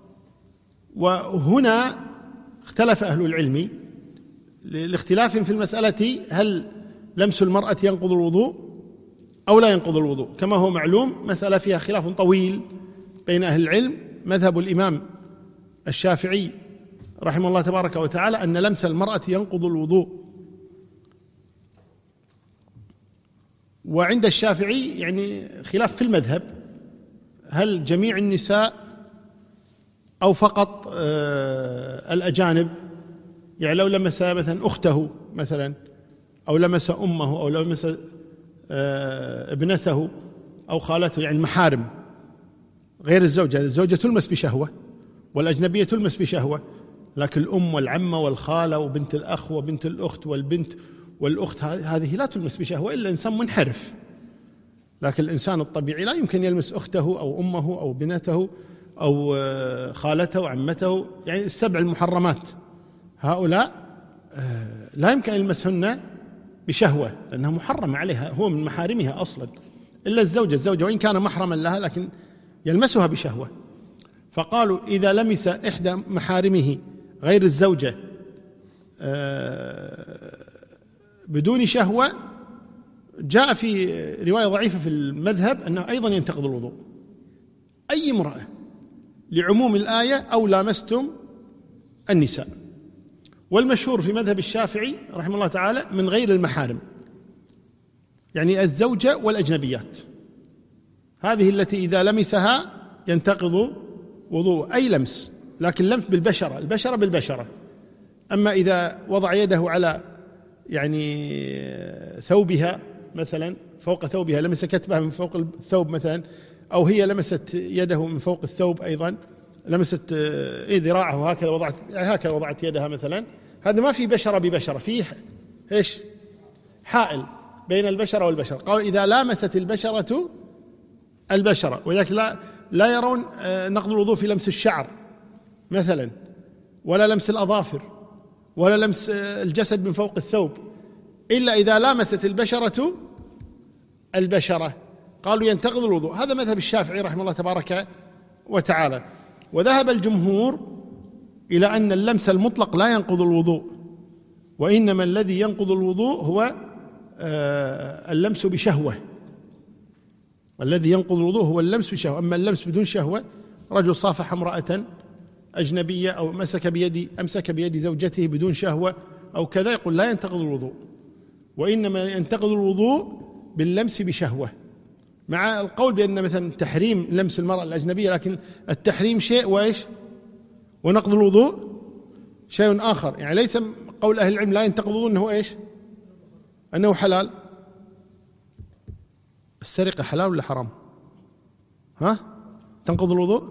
وهنا اختلف أهل العلم لاختلاف في المسألة، هل لمس المرأة ينقض الوضوء أو لا ينقض الوضوء؟ كما هو معلوم مسألة فيها خلاف طويل بين أهل العلم. مذهب الإمام الشافعي رحمه الله تبارك وتعالى أن لمس المرأة ينقض الوضوء، وعند الشافعي يعني خلاف في المذهب، هل جميع النساء أو فقط الأجانب؟ يعني لو لمس مثلا أخته مثلا، أو لمس أمه، أو لمس ابنته أو خالته، يعني محارم غير الزوجة. الزوجة تلمس بشهوة والأجنبية تلمس بشهوة، لكن الأم والعمة والخالة وبنت الأخ وبنت الأخت والبنت والأخت هذه لا تلمس بشهوة إلا إنسان منحرف. لكن الإنسان الطبيعي لا يمكن يلمس أخته أو أمه أو بنته أو خالته وعمته، يعني السبع المحرمات هؤلاء لا يمكن أن يلمسهن بشهوة لأنها محرمة عليها، هو من محارمها أصلا، إلا الزوجة وإن كان محرما لها لكن يلمسها بشهوة. فقالوا إذا لمس إحدى محارمه غير الزوجة بدون شهوة، جاء في رواية ضعيفة في المذهب أنه أيضا ينتقض الوضوء، أي امرأة، لعموم الآية أو لامستم النساء. والمشهور في مذهب الشافعي رحمه الله تعالى من غير المحارم، يعني الزوجة والأجنبيات، هذه التي إذا لمسها ينتقض وضوء، أي لمس، لكن لمس بالبشرة، البشرة بالبشرة. أما إذا وضع يده على يعني ثوبها مثلا، فوق ثوبها، لمس كتفها من فوق الثوب مثلا، أو هي لمست يده من فوق الثوب أيضا، لمست ذراعه هكذا وضعت يدها مثلا، هذا ما في بشرة ببشرة، فيه إيش؟ حائل بين البشرة والبشرة. قال إذا لامست البشرة البشرة، وذلك لا يرون نقض الوضوء في لمس الشعر مثلا، ولا لمس الأظافر، ولا لمس الجسد من فوق الثوب، إلا إذا لامست البشرة البشرة قالوا ينتقض الوضوء. هذا مذهب الشافعي رحمه الله تبارك وتعالى. وذهب الجمهور إلى أن اللمس المطلق لا ينقض الوضوء، وإنما الذي ينقض الوضوء هو اللمس بشهوة. الذي ينقض الوضوء هو اللمس بشهوة. أما اللمس بدون شهوة، رجل صافح امرأة أجنبية أو أمسك بيد زوجته بدون شهوة أو كذا، يقول لا ينتقض الوضوء، وإنما ينتقض الوضوء باللمس بشهوة، مع القول بأن مثلا تحريم لمس المرأة الأجنبية، لكن التحريم شيء وإيش ونقض الوضوء شيء آخر. يعني ليس قول أهل العلم لا ينتقض الوضوء أنه إيش، أنه حلال. السرقة حلال ولا حرام؟ تنقض الوضوء؟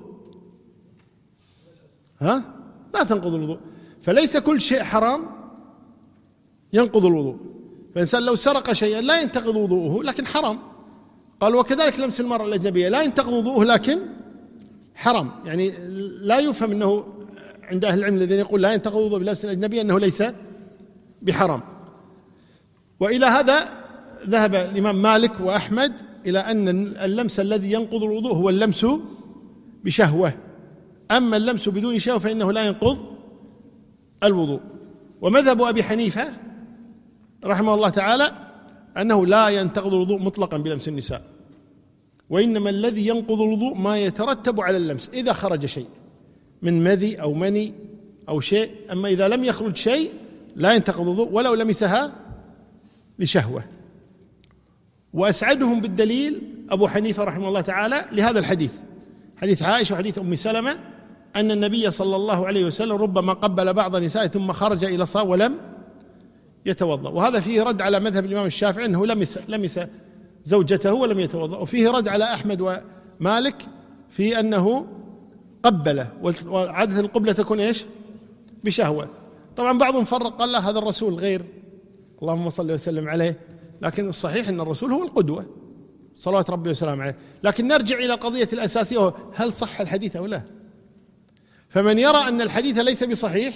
لا تنقض الوضوء. فليس كل شيء حرام ينقض الوضوء. فإنسان لو سرق شيئا لا ينتقض وضوءه لكن حرام. قال وكذلك لمس المرأة الأجنبية لا ينتقض وضوءه لكن حرام. يعني لا يفهم أنه عند أهل العلم الذين يقول لا ينتقض وضوء بلمس الأجنبية أنه ليس بحرام. وإلى هذا ذهب الإمام مالك وأحمد إلى أن اللمس الذي ينقض الوضوء هو اللمس بشهوة، أما اللمس بدون شهوة فإنه لا ينقض الوضوء. ومذهب أبي حنيفة رحمه الله تعالى أنه لا ينتقض الوضوء مطلقا بلمس النساء، وإنما الذي ينقض الوضوء ما يترتب على اللمس إذا خرج شيء من مذي أو مني أو شيء. أما إذا لم يخرج شيء لا ينتقض الوضوء ولو لمسها لشهوة. وأسعدهم بالدليل أبو حنيفة رحمه الله تعالى لهذا الحديث، حديث عائشة وحديث أم سلمة أن النبي صلى الله عليه وسلم ربما قبل بعض نسائه ثم خرج إلى الصلاة ولم يتوضأ. وهذا فيه رد على مذهب الإمام الشافعي أنه لمس زوجته ولم يتوضأ، وفيه رد على أحمد ومالك في أنه قبله، وعادة القبلة تكون إيش بشهوة. طبعا بعضهم فرق قال لا هذا الرسول غير، اللهم صل وسلم عليه، لكن الصحيح أن الرسول هو القدوة صلوات ربي وسلامه عليه. لكن نرجع إلى القضية الأساسية وهو هل صح الحديث أو لا؟ فمن يرى أن الحديث ليس بصحيح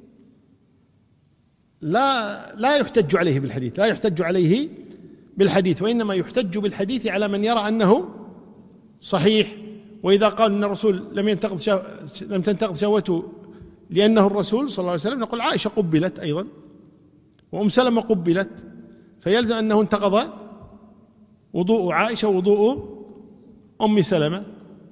لا يحتج عليه بالحديث، لا يحتج عليه بالحديث، وإنما يحتج بالحديث على من يرى أنه صحيح. وإذا قال أن الرسول لم تنتقض شهوته لأنه الرسول صلى الله عليه وسلم، نقول عائشة قبلت أيضا وأم سلمة قبلت، فيلزم أنه انتقض وضوء عائشة ووضوء أم سلمة.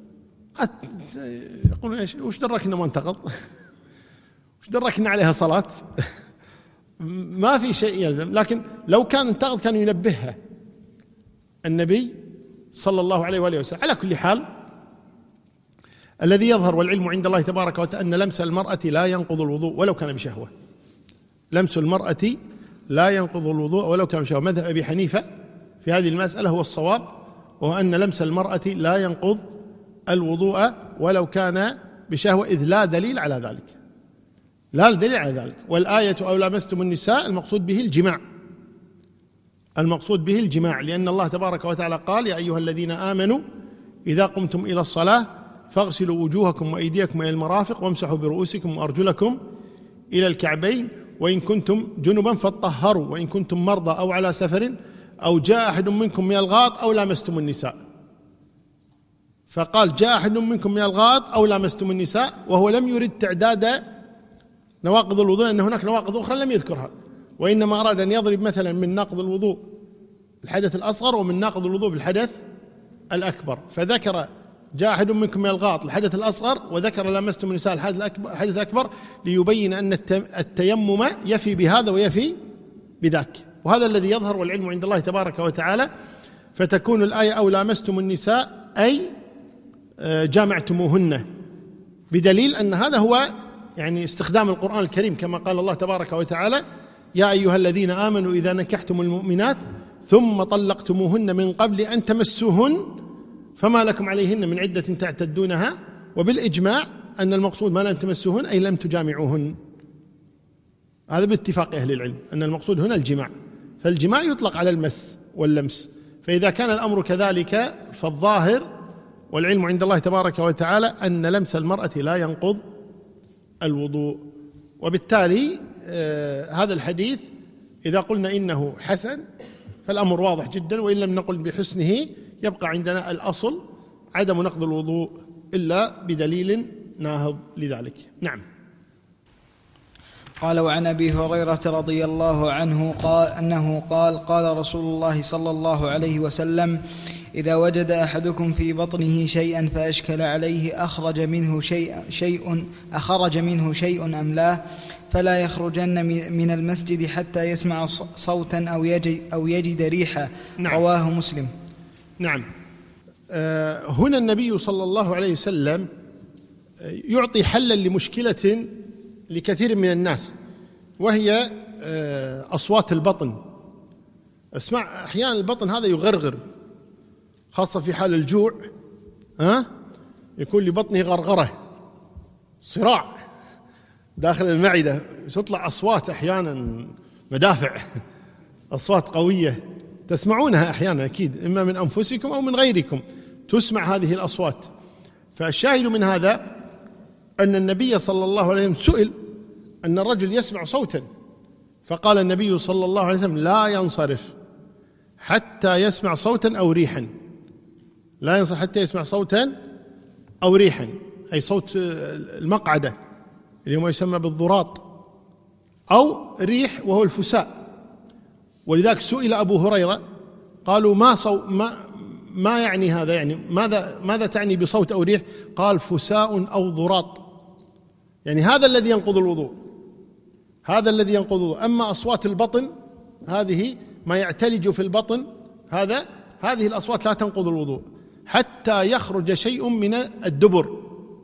يقولون إيش وش درك إنه ما انتقض؟ وش درك إن عليها صلاة؟ ما في شيء يلزم. لكن لو كان انتقض كان ينبهها النبي صلى الله عليه وآله وسلم. على كل حال الذي يظهر والعلم عند الله تبارك وتعالى أن لمس المرأة لا ينقض الوضوء ولو كان بشهوة. لمس المرأة لا ينقض الوضوء ولو كان بشهوة. مذهب أبي حنيفة في هذه المسألة هو الصواب، وهو أن لمس المرأة لا ينقض الوضوء ولو كان بشهوة، إذ لا دليل على ذلك، لا دليل على ذلك. والآية أو لامستم النساء المقصود به الجماع، المقصود به الجماع، لأن الله تبارك وتعالى قال يا أيها الذين آمنوا إذا قمتم إلى الصلاة فاغسلوا وجوهكم وأيديكم إلى المرافق وامسحوا برؤوسكم وأرجلكم إلى الكعبين وإن كنتم جنبا فاطهروا وإن كنتم مرضى أو على سفر أو جاء أحد منكم من الغائط أو لامستم النساء. فقال جاء أحد منكم من الغائط أو لامستم النساء، وهو لم يرد تعداد نواقض الوضوء، لأن هناك نواقض أخرى لم يذكرها، وإنما أراد أن يضرب مثلا من ناقض الوضوء الحدث الأصغر ومن ناقض الوضوء بالحدث الأكبر، فذكر جاء أحد منكم من الغائط الحدث الأصغر، وذكر لامستم النساء الحدث الأكبر، ليبين أن التيمم يفي بهذا ويفي بذاك. وهذا الذي يظهر والعلم عند الله تبارك وتعالى. فتكون الآية أو لامستم النساء أي جامعتموهن، بدليل أن هذا هو يعني استخدام القرآن الكريم، كما قال الله تبارك وتعالى يا أيها الذين آمنوا إذا نكحتم المؤمنات ثم طلقتموهن من قبل أن تمسوهن فما لكم عليهن من عدة تعتدونها. وبالإجماع أن المقصود ما لم تمسوهن أي لم تجامعوهن، هذا باتفاق أهل العلم أن المقصود هنا الجماع، فالجماع يطلق على المس واللمس. فإذا كان الأمر كذلك فالظاهر والعلم عند الله تبارك وتعالى أن لمس المرأة لا ينقض الوضوء. وبالتالي هذا الحديث إذا قلنا إنه حسن فالأمر واضح جدا، وإن لم نقل بحسنه يبقى عندنا الأصل عدم نقض الوضوء إلا بدليل ناهض لذلك. نعم. قال وعن أبي هريرة رضي الله عنه أنه قال رسول الله صلى الله عليه وسلم: إذا وجد أحدكم في بطنه شيئا فأشكل عليه أخرج منه شيء أم لا، فلا يخرجن من المسجد حتى يسمع صوتا أو يجد ريحا. نعم. رواه مسلم. نعم. هنا النبي صلى الله عليه وسلم يعطي حلا لمشكلة لكثير من الناس، وهي أصوات البطن. اسمع، أحيانا البطن هذا يغرغر، خاصة في حال الجوع، يكون لبطنه غرغرة، صراع داخل المعدة، تطلع أصوات أحيانا مدافع، أصوات قوية تسمعونها أحيانا أكيد، إما من أنفسكم أو من غيركم تسمع هذه الأصوات. فالشاهد من هذا أن النبي صلى الله عليه وسلم سئل أن الرجل يسمع صوتا، فقال النبي صلى الله عليه وسلم: لا ينصرف حتى يسمع صوتا أو ريحا. لا ينصرف حتى يسمع صوتا أو ريحا، أي صوت المقعدة اللي هو يسمى بالضراط، أو ريح وهو الفساء. ولذلك سئل أبو هريرة قالوا: ما يعني هذا؟ يعني ماذا تعني بصوت أو ريح؟ قال: فساء أو ضراط، يعني هذا الذي ينقض الوضوء، هذا الذي ينقض الوضوء. أما أصوات البطن هذه ما يعتلج في البطن، هذه الأصوات لا تنقض الوضوء حتى يخرج شيء من الدبر،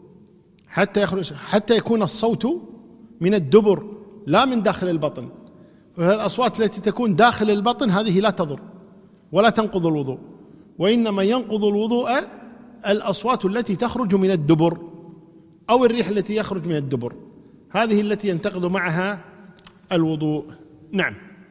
حتى يكون الصوت من الدبر لا من داخل البطن. فالأصوات التي تكون داخل البطن هذه لا تضر ولا تنقض الوضوء، وإنما ينقض الوضوء الأصوات التي تخرج من الدبر أو الريح التي يخرج من الدبر، هذه التي ينتقض معها الوضوء. نعم.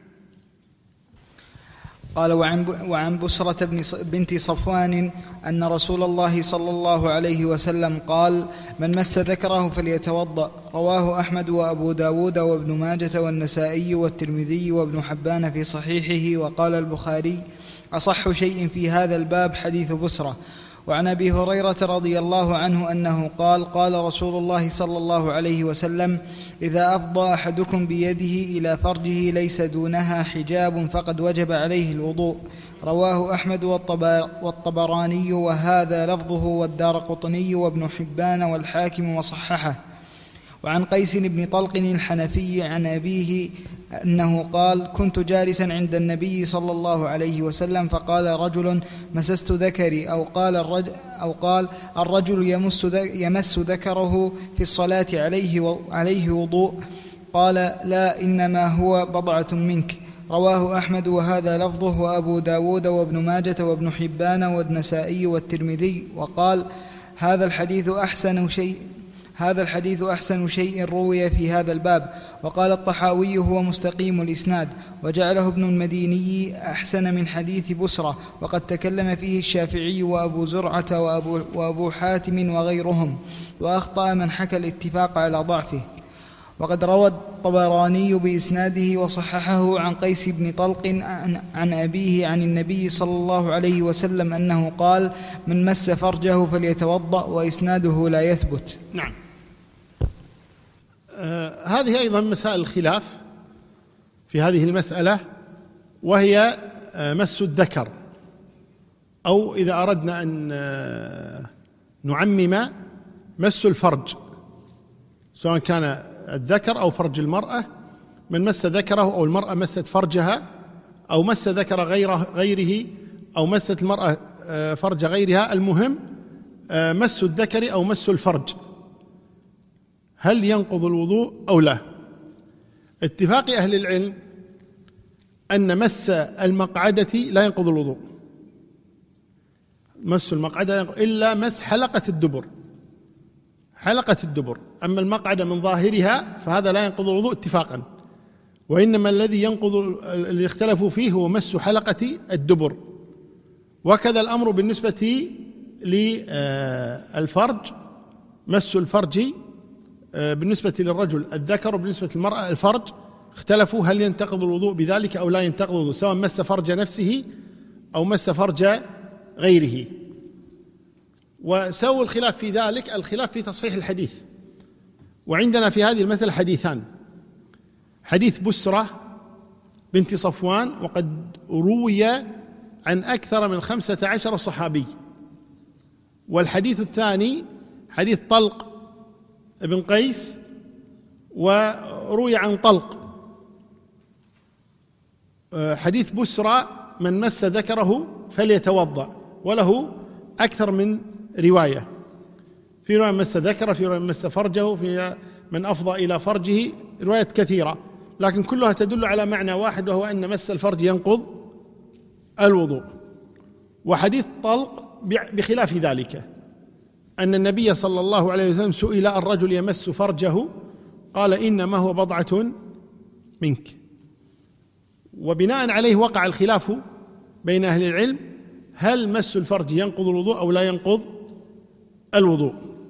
قال وعن بسرة بنت صفوان أن رسول الله صلى الله عليه وسلم قال: من مس ذكره فليتوضأ. رواه أحمد وأبو داود وابن ماجة والنسائي والترمذي وابن حبان في صحيحه. وقال البخاري: أصح شيء في هذا الباب حديث بسرة. وعن أبي هريرة رضي الله عنه أنه قال رسول الله صلى الله عليه وسلم: إذا أفضى أحدكم بيده إلى فرجه ليس دونها حجاب فقد وجب عليه الوضوء. رواه أحمد والطبراني وهذا لفظه، والدارقطني وابن حبان والحاكم وصححه. وعن قيس بن طلق الحنفي عن أبيه أنه قال: كنت جالسا عند النبي صلى الله عليه وسلم فقال رجل: مسست ذكري، أو قال الرجل يمس ذكره في الصلاة عليه وضوء؟ قال: لا، إنما هو بضعة منك. رواه أحمد وهذا لفظه، وأبو داود وابن ماجة وابن حبان والنسائي والترمذي. وقال: هذا الحديث أحسن شيء روي في هذا الباب. وقال الطحاوي: هو مستقيم الإسناد، وجعله ابن المديني أحسن من حديث بسرة، وقد تكلم فيه الشافعي وأبو زرعة وأبو حاتم وغيرهم، وأخطأ من حكى الاتفاق على ضعفه. وقد روى الطبراني بإسناده وصححه عن قيس بن طلق عن أبيه عن النبي صلى الله عليه وسلم أنه قال: من مس فرجه فليتوضأ، وإسناده لا يثبت. نعم. هذه أيضا مسائل الخلاف في هذه المسألة، وهي مس الذكر، أو إذا أردنا أن نعمم مس الفرج، سواء كان الذكر أو فرج المرأة. من مس ذكره، أو المرأة مست فرجها، أو مس ذكر غيره، أو مست المرأة فرج غيرها، المهم مس الذكر أو مس الفرج، هل ينقض الوضوء أو لا؟ اتفاق أهل العلم أن مس المقعدة لا ينقض الوضوء، مس المقعدة إلا مس حلقة الدبر، أما المقعدة من ظاهرها فهذا لا ينقض الوضوء اتفاقا. وإنما الذي اختلفوا فيه هو مس حلقة الدبر. وكذا الأمر بالنسبة للفرج، مس الفرج بالنسبة للرجل الذكر، وبالنسبة للمرأة الفرج، اختلفوا هل ينتقض الوضوء بذلك أو لا ينتقض الوضوء، سواء مس فرج نفسه أو مس فرج غيره. وسووا الخلاف في ذلك الخلاف في تصحيح الحديث. وعندنا في هذه المسألة حديثان: حديث بسرة بنت صفوان، وقد روي عن أكثر من 15 صحابي. والحديث الثاني حديث طلق بن قيس، وروي عن طلق. حديث بسرة من مس ذكره فليتوضأ، وله أكثر من رواية، في رواية من مس ذكره، في رواية من مس فرجه، في من أفضى إلى فرجه، روايات كثيرة، لكن كلها تدل على معنى واحد، وهو أن مس الفرج ينقض الوضوء. وحديث طلق بخلاف ذلك، أن النبي صلى الله عليه وسلم سئل الرجل يمس فرجه قال إنما هو بضعة منك، وبناء عليه وقع الخلاف بين أهل العلم هل مس الفرج ينقض الوضوء أو لا ينقض الوضوء.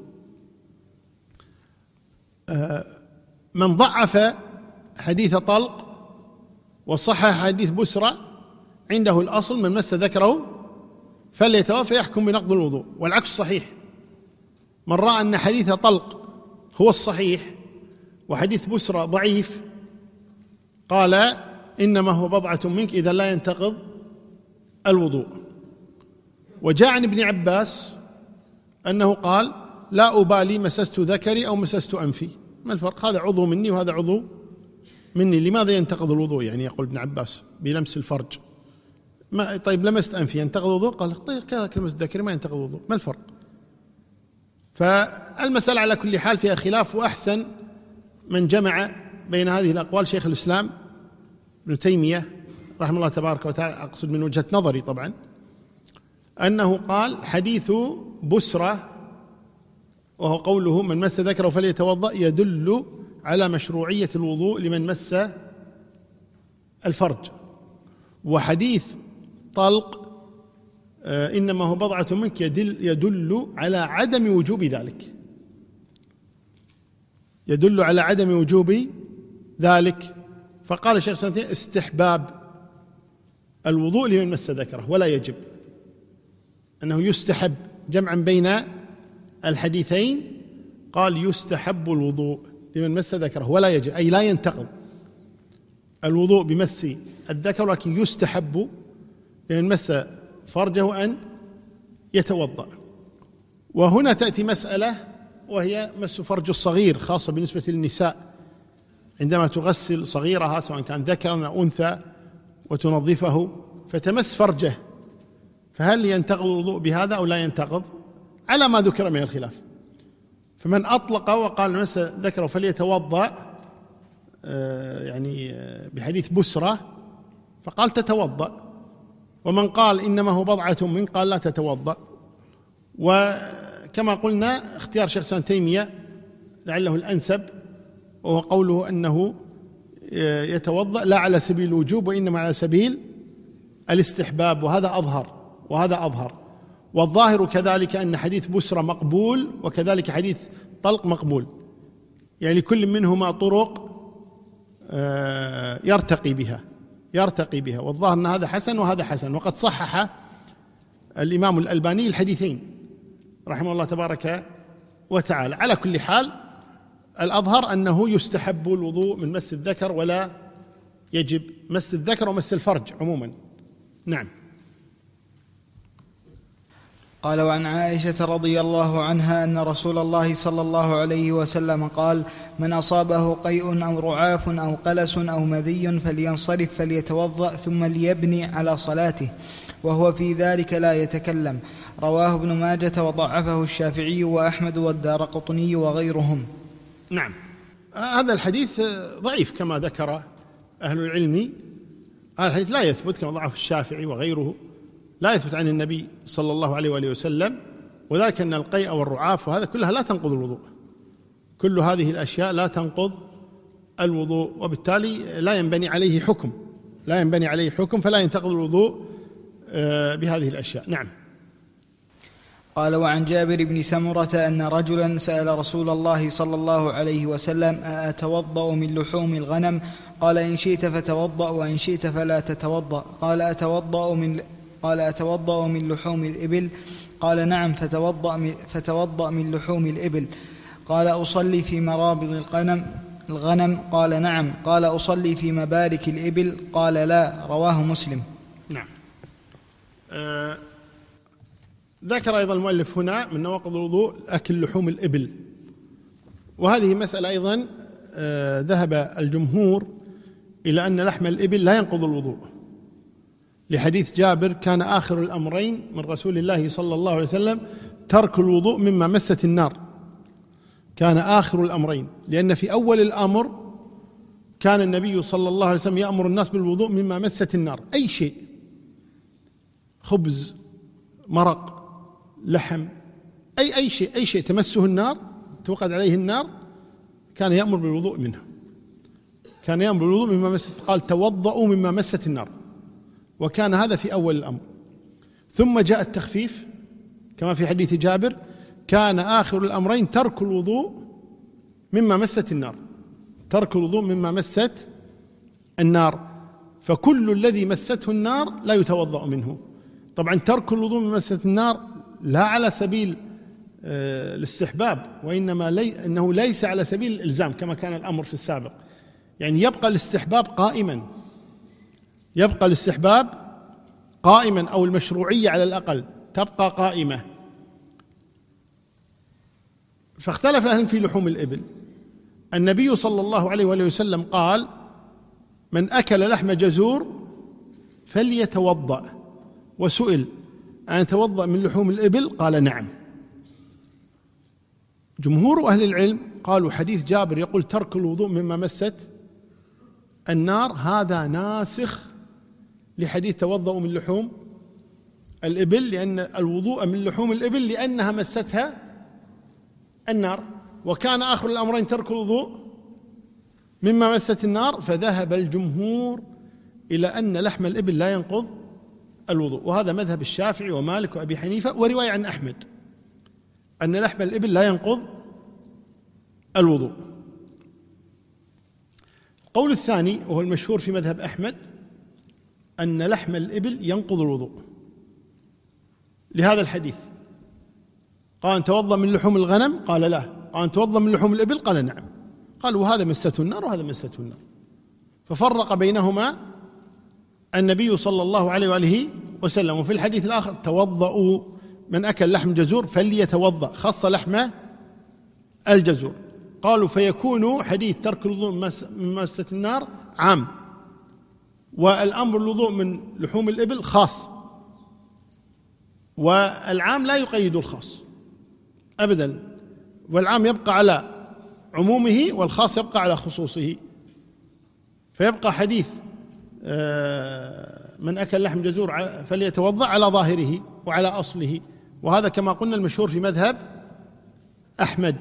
من ضعف حديث طلق وصحح حديث بسرة عنده الأصل من مس ذكره فليتوفى يحكم بنقض الوضوء، والعكس صحيح. من رأى أن حديث طلق هو الصحيح وحديث بسرة ضعيف قال إنما هو بضعة منك، إذا لا ينتقض الوضوء. وجاء عن ابن عباس أنه قال لا أبالي مسست ذكري أو مسست أنفي، ما الفرق؟ هذا عضو مني وهذا عضو مني، لماذا ينتقض الوضوء؟ يعني يقول ابن عباس بلمس الفرج، ما طيب لمست أنفي ينتقض الوضوء؟ قال طيب كذلك لمس ذكري ما ينتقض الوضوء، ما الفرق؟ فالمسألة على كل حال فيها خلاف، وأحسن من جمع بين هذه الأقوال شيخ الإسلام ابن تيمية رحمه الله تبارك وتعالى، أقصد من وجهة نظري طبعا، أنه قال حديث بسرة وهو قوله من مس ذكره فليتوضأ يدل على مشروعية الوضوء لمن مس الفرج. وحديث طلق إنما هو بضعة منك يدل على عدم وجوب ذلك، يدل على عدم وجوب ذلك. فقال الشيخ سنتين استحباب الوضوء لمن مس ذكره ولا يجب، أنه يستحب، جمعا بين الحديثين قال يستحب الوضوء لمن مس ذكره ولا يجب، أي لا ينتقض الوضوء بمس الذكر، لكن يستحب لمن مس فرجه أن يتوضأ. وهنا تأتي مسألة وهي مس فرج الصغير، خاصة بالنسبة للنساء عندما تغسل صغيرها سواء كان ذكرا أو أنثى وتنظفه فتمس فرجه، فهل ينتقض الوضوء بهذا أو لا ينتقض؟ على ما ذكر من الخلاف. فمن أطلق وقال مس ذكره فليتوضأ يعني بحديث بسرة فقال تتوضأ، ومن قال إنما هو بضعة من قال لا تتوضأ. وكما قلنا اختيار شيخ الإسلام تيمية لعله الأنسب، وهو قوله أنه يتوضأ لا على سبيل الوجوب وإنما على سبيل الاستحباب، وهذا أظهر. والظاهر كذلك أن حديث بسرة مقبول وكذلك حديث طلق مقبول، يعني كل منهما طرق يرتقي بها، والظاهر أن هذا حسن وهذا حسن. وقد صحح الإمام الألباني الحديثين رحمه الله تبارك وتعالى. على كل حال الأظهر أنه يستحب الوضوء من مس الذكر ولا يجب مس الذكر ومس الفرج عموما. نعم. قال وعن عائشة رضي الله عنها أن رسول الله صلى الله عليه وسلم قال من أصابه قيء أو رعاف أو قلس أو مذي فلينصرف فليتوضأ ثم ليبني على صلاته وهو في ذلك لا يتكلم. رواه ابن ماجة وضعفه الشافعي وأحمد والدارقطني وغيرهم. نعم، هذا الحديث ضعيف كما ذكر أهل العلم. هذا الحديث لا يثبت كما ضعف الشافعي وغيره، لا يثبت عن النبي صلى الله عليه وآله وسلم، وذلك أن القيء والرعاف وهذا كلها لا تنقض الوضوء، كل هذه الأشياء لا تنقض الوضوء، وبالتالي لا ينبني عليه حكم فلا ينتقض الوضوء بهذه الأشياء. نعم. قال وعن جابر بن سمرة أن رجلا سأل رسول الله صلى الله عليه وسلم أتوضأ من لحوم الغنم؟ قال إن شئت فتوضأ وإن شئت فلا تتوضأ. قال أتوضأ من لحوم الإبل؟ قال نعم، فتوضأ من لحوم الإبل. قال أصلي في مرابض الغنم؟ الغنم؟ قال نعم. قال أصلي في مبارك الإبل؟ قال لا. رواه مسلم. نعم. ذكر أيضا المؤلف هنا من نواقض الوضوء أكل لحوم الإبل، وهذه مسألة أيضا ذهب الجمهور إلى أن لحم الإبل لا ينقض الوضوء، لحديث جابر: كان آخر الأمرين من رسول الله صلى الله عليه وسلم ترك الوضوء مما مست النار. كان آخر الأمرين، لأن في أول الأمر كان النبي صلى الله عليه وسلم يأمر الناس بالوضوء مما مست النار، أي شيء، خبز، مرق، لحم، أي شيء تمسه النار، توقد عليه النار، كان يأمر بالوضوء منه، كان يأمر بالوضوء مما مست، قال: توضؤوا مما مست النار، وكان هذا في أول الأمر. ثم جاء التخفيف كما في حديث جابر: كان آخر الأمرين ترك الوضوء مما مست النار، ترك الوضوء مما مست النار، فكل الذي مسته النار لا يتوضأ منه. طبعا ترك الوضوء مما مست النار لا على سبيل الاستحباب، وإنما أنه ليس على سبيل الإلزام كما كان الأمر في السابق، يعني يبقى الاستحباب قائما، يبقى الاستحباب قائما، أو المشروعية على الأقل تبقى قائمة. فاختلف أهل في لحوم الإبل. النبي صلى الله عليه وآله وسلم قال: من أكل لحم جزور فليتوضأ، وسئل: أن يتوضأ من لحوم الإبل؟ قال: نعم. جمهور أهل العلم قالوا حديث جابر يقول ترك الوضوء مما مست النار هذا ناسخ لحديث توضأوا من لحوم الإبل، لأن الوضوء من لحوم الإبل لأنها مستها النار، وكان آخر الأمرين ترك الوضوء مما مست النار، فذهب الجمهور إلى أن لحم الإبل لا ينقض الوضوء، وهذا مذهب الشافعي ومالك وأبي حنيفة، ورواية عن أحمد أن لحم الإبل لا ينقض الوضوء. القول الثاني وهو المشهور في مذهب أحمد أن لحم الإبل ينقض الوضوء لهذا الحديث. قال: توضأ من لحوم الغنم؟ قال: لا. قال: توضأ من لحوم الإبل؟ قال: نعم. قال: وهذا مسته النار وهذا مسته النار، ففرق بينهما النبي صلى الله عليه وآله وسلم. وفي الحديث الآخر: توضأوا من أكل لحم جزور فليتوضأ، خص لحم الجزور. قالوا: فيكون حديث ترك الوضوء من مسة النار عام، والأمر الوضوء من لحوم الإبل خاص، والعام لا يقيد الخاص أبدا، والعام يبقى على عمومه والخاص يبقى على خصوصه، فيبقى حديث من أكل لحم جزور فليتوضأ على ظاهره وعلى أصله، وهذا كما قلنا المشهور في مذهب أحمد.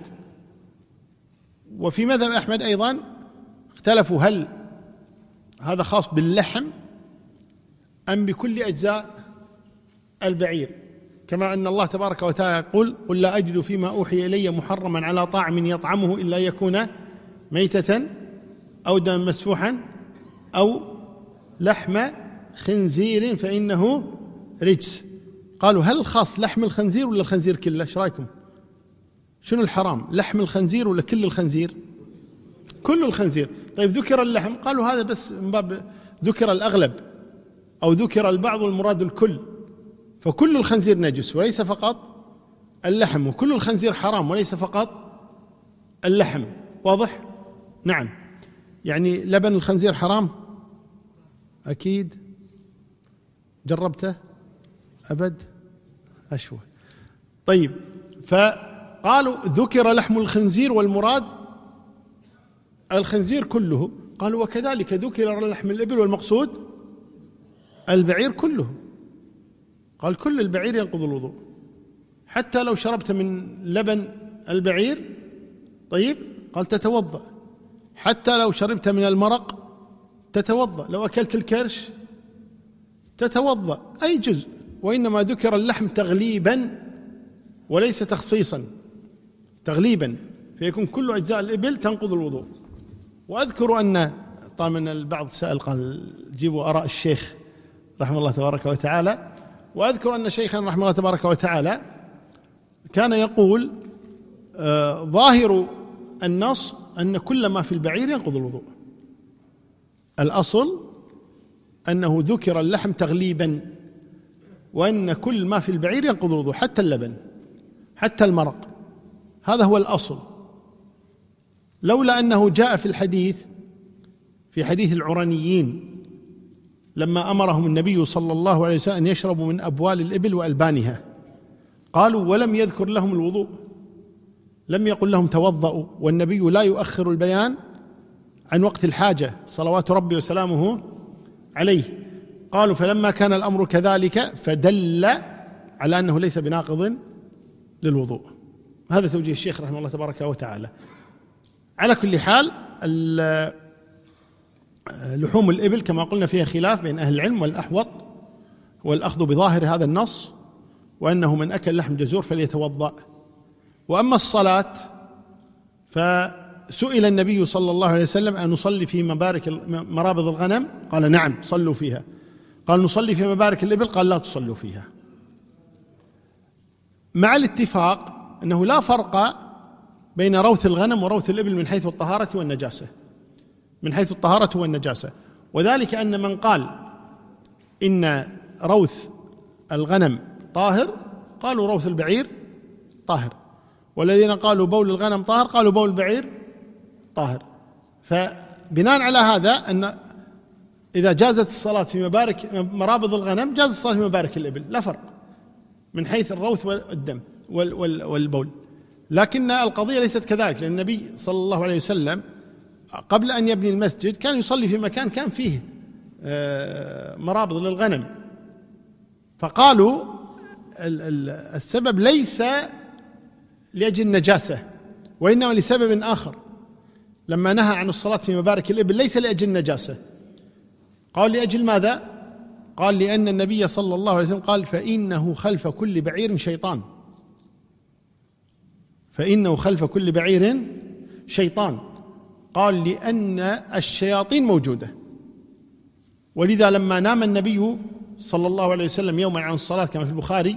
وفي مذهب أحمد أيضا اختلفوا هل هذا خاص باللحم أم بكل أجزاء البعير، كما أن الله تبارك وتعالى يقول: قل لا أجد فيما أوحي إلي محرما على طاعم يطعمه إلا يكون ميتة أو دما مسفوحا أو لحم خنزير فإنه رجس. قالوا: هل خاص لحم الخنزير ولا الخنزير كله؟ ايش رايكم؟ شنو الحرام، لحم الخنزير ولا كل الخنزير؟ كل الخنزير. طيب ذكر اللحم، قالوا هذا بس من باب ذكر الأغلب أو ذكر البعض والمراد الكل، فكل الخنزير نجس وليس فقط اللحم، وكل الخنزير حرام وليس فقط اللحم. واضح؟ نعم. يعني لبن الخنزير حرام؟ أكيد. جربته؟ أبد؟ أشوه. طيب، فقالوا ذكر لحم الخنزير والمراد الخنزير كله. قالوا: وكذلك ذكر لحم الإبل والمقصود البعير كله. قال: كل البعير ينقض الوضوء، حتى لو شربت من لبن البعير. طيب، قال: تتوضأ. حتى لو شربت من المرق تتوضأ، لو أكلت الكرش تتوضأ، أي جزء، وإنما ذكر اللحم تغليبا وليس تخصيصا، تغليبا، فيكون كل أجزاء الإبل تنقض الوضوء. وأذكر أن طبعا البعض سأل قال: جيبوا آراء الشيخ رحمه الله تبارك وتعالى، وأذكر أن شيخنا رحمه الله تبارك وتعالى كان يقول: ظاهر النص أن كل ما في البعير ينقض الوضوء. الأصل أنه ذكر اللحم تغليبا، وأن كل ما في البعير ينقض الوضوء، حتى اللبن حتى المرق، هذا هو الأصل. لولا أنه جاء في الحديث، في حديث العرنيين لما أمرهم النبي صلى الله عليه وسلم أن يشربوا من أبوال الإبل وألبانها، قالوا ولم يذكر لهم الوضوء، لم يقل لهم توضؤوا، والنبي لا يؤخر البيان عن وقت الحاجة صلوات ربي وسلامه عليه. قالوا فلما كان الأمر كذلك فدل على أنه ليس بناقض للوضوء. هذا توجيه الشيخ رحمه الله تبارك وتعالى. على كل حال لحوم الإبل كما قلنا فيها خلاف بين أهل العلم، والأحوط والأخذ بظاهر هذا النص، وأنه من أكل لحم جزور فليتوضأ. وأما الصلاة فسئل النبي صلى الله عليه وسلم أن نصلي في مرابض الغنم، قال نعم صلوا فيها. قال نصلي في مبارك الإبل، قال لا تصلوا فيها، مع الاتفاق أنه لا فرق بين روث الغنم وروث الإبل من حيث الطهارة والنجاسة، من حيث الطهارة والنجاسة. وذلك أن من قال إن روث الغنم طاهر قالوا روث البعير طاهر، والذين قالوا بول الغنم طاهر قالوا بول البعير طاهر. فبناء على هذا أن إذا جازت الصلاة في مرابض الغنم جاز الصلاة في مبارك الإبل، لا فرق من حيث الروث والدم والبول. لكن القضية ليست كذلك، لأن النبي صلى الله عليه وسلم قبل أن يبني المسجد كان يصلي في مكان كان فيه مرابض للغنم، فقالوا السبب ليس لأجل النجاسة وإنما لسبب آخر. لما نهى عن الصلاة في مبارك الإبل ليس لأجل النجاسة، قال لأجل ماذا؟ قال لأن النبي صلى الله عليه وسلم قال فإنه خلف كل بعير شيطان، فإنه خلف كل بعير شيطان. قال لأن الشياطين موجودة، ولذا لما نام النبي صلى الله عليه وسلم يوما عن الصلاة كما في البخاري،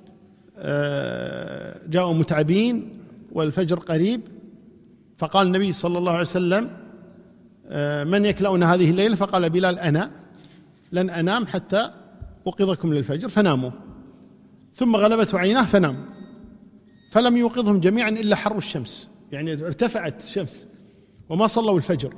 جاءوا متعبين والفجر قريب، فقال النبي صلى الله عليه وسلم من يكلأنا هذه الليلة؟ فقال بلال أنا، لن أنام حتى أوقظكم للفجر، فناموا. ثم غلبته عيناه فنام، فلم يوقظهم جميعا إلا حر الشمس، يعني ارتفعت الشمس وما صلوا الفجر.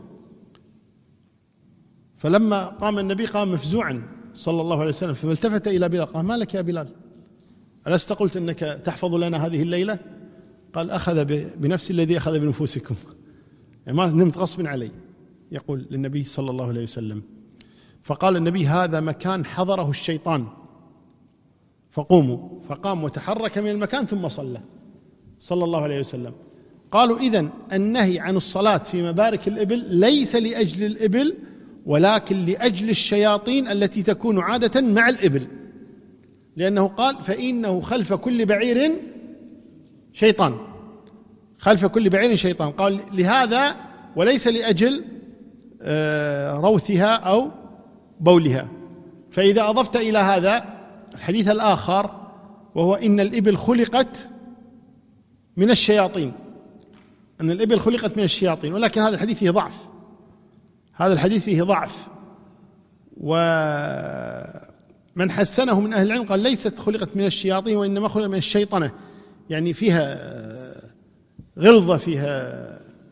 فلما قام النبي قام مفزوعا صلى الله عليه وسلم، فالتفت إلى بلال قال ما لك يا بلال، ألست قلت أنك تحفظ لنا هذه الليلة؟ قال أخذ بنفس الذي أخذ بنفوسكم، يعني ما نمت غصب علي، يقول للنبي صلى الله عليه وسلم. فقال النبي هذا مكان حضره الشيطان فقوموا، فقام وتحرك من المكان ثم صلى الله عليه وسلم. قالوا إذن النهي عن الصلاة في مبارك الإبل ليس لأجل الإبل، ولكن لأجل الشياطين التي تكون عادة مع الإبل، لأنه قال فإنه خلف كل بعير شيطان، خلف كل بعير شيطان، قال لهذا وليس لأجل روثها أو بولها. فإذا أضفت إلى هذا الحديث الآخر وهو إن الإبل خلقت من الشياطين، أن الإبل خلقت من الشياطين، ولكن هذا الحديث فيه ضعف، هذا الحديث فيه ضعف. ومن حسنه من أهل العلم قال ليست خلقت من الشياطين وإنما خلقت من الشيطنة، يعني فيها غلظة، فيها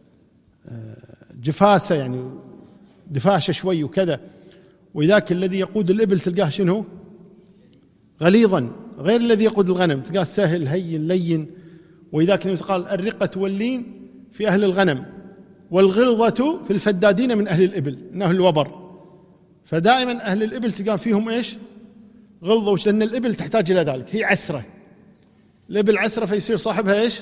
جفاسة، يعني دفاشة شوي وكذا. وذاك الذي يقود الإبل تلقاه شنو؟ غليظا، غير الذي يقود الغنم تلقاه سهل هين لين. وذاك قال الرقة واللين في أهل الغنم والغلظة في الفدادين من أهل الإبل، إنه الوبر. فدائما أهل الإبل تلقاه فيهم إيش؟ غلظة، لأن الإبل تحتاج إلى ذلك، هي عسرة، الإبل عسرة، فيصير صاحبها إيش؟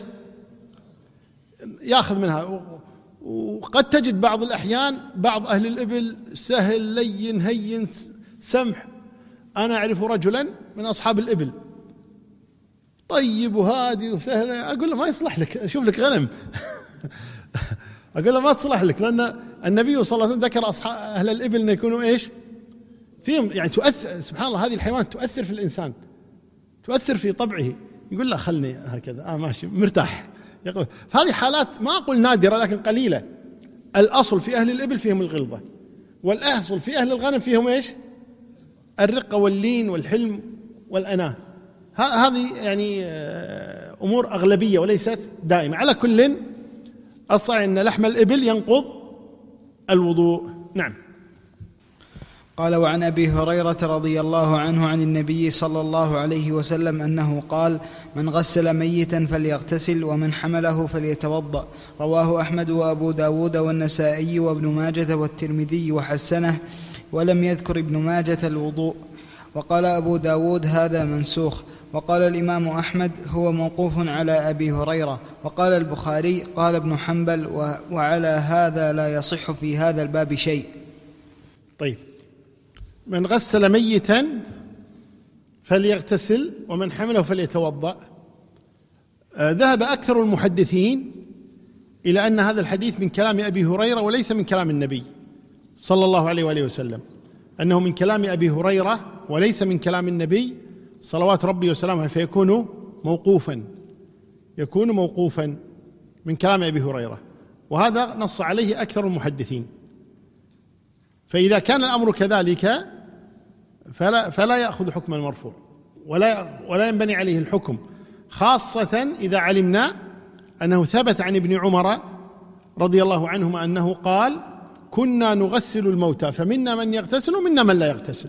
يأخذ منها. وقد تجد بعض الأحيان بعض أهل الإبل سهل لين هين سمح. أنا أعرف رجلا من أصحاب الإبل طيب وهادي وسهل، أقول له ما يصلح لك، أشوف لك غنم أقول له ما تصلح لك، لأن النبي صلى الله عليه وسلم ذكر أصحاب أهل الإبل أن يكونوا إيش فيهم، يعني تؤثر، سبحان الله، هذه الحيوانات تؤثر في الإنسان، تؤثر في طبعه. يقول لا خلني هكذا ماشي مرتاح، فهذه حالات ما أقول نادرة لكن قليلة. الأصل في أهل الإبل فيهم الغلظة، والأصل في أهل الغنم فيهم إيش؟ الرقة واللين والحلم والأناة. هذه يعني أمور أغلبية وليست دائمة. على كل الصحيح أن لحم الإبل ينقض الوضوء. نعم. قال: وعن أبي هريرة رضي الله عنه عن النبي صلى الله عليه وسلم أنه قال: من غسل ميتا فليغتسل ومن حمله فليتوضأ. رواه أحمد وأبو داود والنسائي وابن ماجة والترمذي وحسنه، ولم يذكر ابن ماجة الوضوء. وقال أبو داود: هذا منسوخ. وقال الإمام أحمد: هو موقوف على أبي هريرة. وقال البخاري: قال ابن حنبل: وعلى هذا لا يصح في هذا الباب شيء. طيب، من غسل ميتا فليغتسل ومن حمله فليتوضأ. ذهب أكثر المحدثين إلى أن هذا الحديث من كلام أبي هريرة وليس من كلام النبي صلى الله عليه وآله وسلم، أنه من كلام أبي هريرة وليس من كلام النبي صلوات ربي وسلامه عليه، فيكون موقوفا من كلام أبي هريرة، وهذا نص عليه أكثر المحدثين. فإذا كان الأمر كذلك فلا يأخذ حكم المرفوع ولا ينبني عليه الحكم، خاصة إذا علمنا أنه ثبت عن ابن عمر رضي الله عنهما أنه قال: كنا نغسل الموتى فمنا من يغتسل ومنا من لا يغتسل.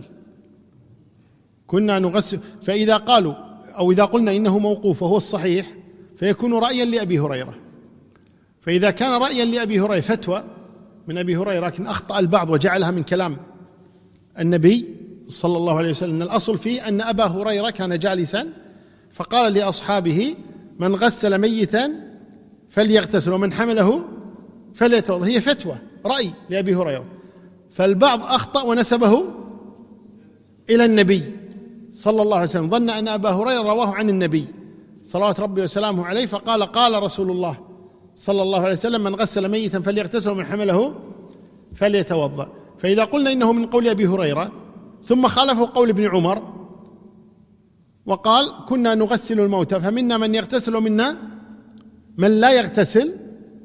كنا نغسل. فإذا قالوا أو إذا قلنا إنه موقوف وهو الصحيح فيكون رأيا لأبي هريرة. فإذا كان رأيا لأبي هريرة، فتوى من أبي هريرة، لكن أخطأ البعض وجعلها من كلام النبي صلى الله عليه وسلم، أن الأصل فيه أن أبا هريرة كان جالسا فقال لأصحابه: من غسل ميتا فليغتسل ومن حمله فليتوضأ. هي فتوى رأي لأبي هريرة، فالبعض أخطأ ونسبه إلى النبي صلى الله عليه وسلم، ظن أن أبا هريرة رواه عن النبي صلوات ربي وسلامه عليه، فقال: قال رسول الله صلى الله عليه وسلم: من غسل ميتا فليغتسل ومن حمله فليتوضأ. فإذا قلنا إنه من قول أبي هريرة ثم خالفه قول ابن عمر وقال: كنا نغسل الموتى فمنا من يغتسل ومنا من لا يغتسل،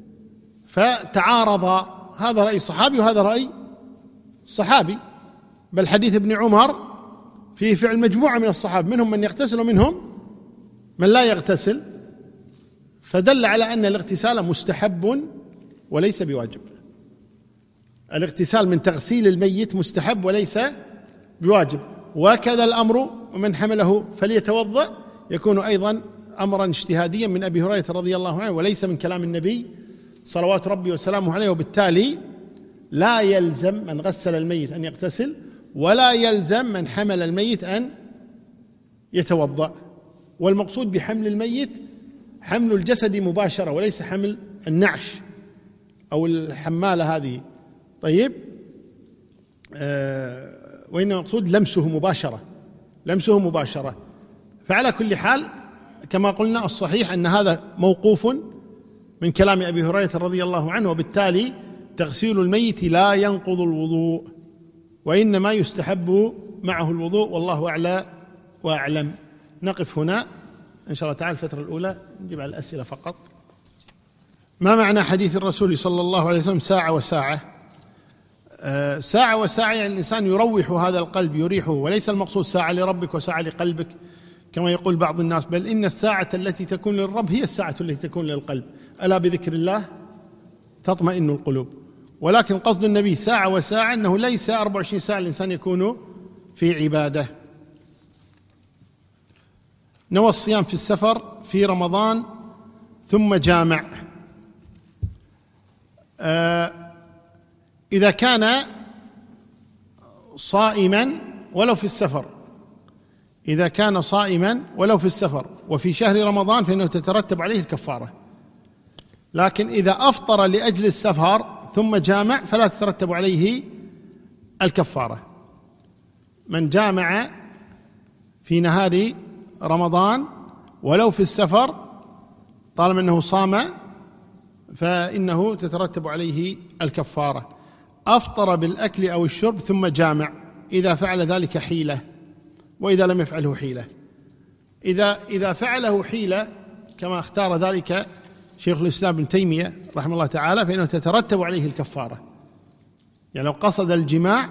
فتعارض هذا رأي صحابي وهذا رأي صحابي، بل حديث ابن عمر فيه فعل مجموعة من الصحابة، منهم من يغتسل ومنهم من لا يغتسل، فدل على أن الاغتسال مستحب وليس بواجب. الاغتسال من تغسيل الميت مستحب وليس بواجب. وكذا الأمر ومن حمله فليتوضأ يكون أيضا أمرا اجتهاديا من أبي هريرة رضي الله عنه وليس من كلام النبي صلوات ربي وسلامه عليه، وبالتالي لا يلزم من غسل الميت أن يغتسل ولا يلزم من حمل الميت أن يتوضأ. والمقصود بحمل الميت حمل الجسد مباشرة وليس حمل النعش أو الحمالة هذه. طيب، وإن المقصود لمسه مباشرة. فعلى كل حال كما قلنا الصحيح أن هذا موقوف من كلام أبي هريرة رضي الله عنه، وبالتالي تغسيل الميت لا ينقض الوضوء وإنما يستحب معه الوضوء، والله أعلى وأعلم. نقف هنا إن شاء الله تعالى الفترة الأولى، نجيب على الأسئلة فقط. ما معنى حديث الرسول صلى الله عليه وسلم ساعة وساعة؟ ساعة وساعة يعني الإنسان يروح هذا القلب، يريحه، وليس المقصود ساعة لربك وساعة لقلبك كما يقول بعض الناس، بل إن الساعة التي تكون للرب هي الساعة التي تكون للقلب. ألا بذكر الله تطمئن القلوب. ولكن قصد النبي ساعة وساعة أنه ليس 24 ساعة الإنسان يكون في عبادة. نوى الصيام في السفر في رمضان ثم جامع. إذا كان صائما ولو في السفر، إذا كان صائما ولو في السفر وفي شهر رمضان فإنه تترتب عليه الكفارة. لكن إذا أفطر لأجل السفر ثم جامع فلا تترتب عليه الكفارة. من جامع في نهار رمضان ولو في السفر طالما أنه صام فإنه تترتب عليه الكفارة. أفطر بالأكل أو الشرب ثم جامع إذا فعل ذلك حيلة، وإذا لم يفعله حيلة. إذا فعله حيلة كما اختار ذلك شيخ الإسلام ابن تيمية رحمه الله تعالى فإنه تترتب عليه الكفارة. يعني لو قصد الجماع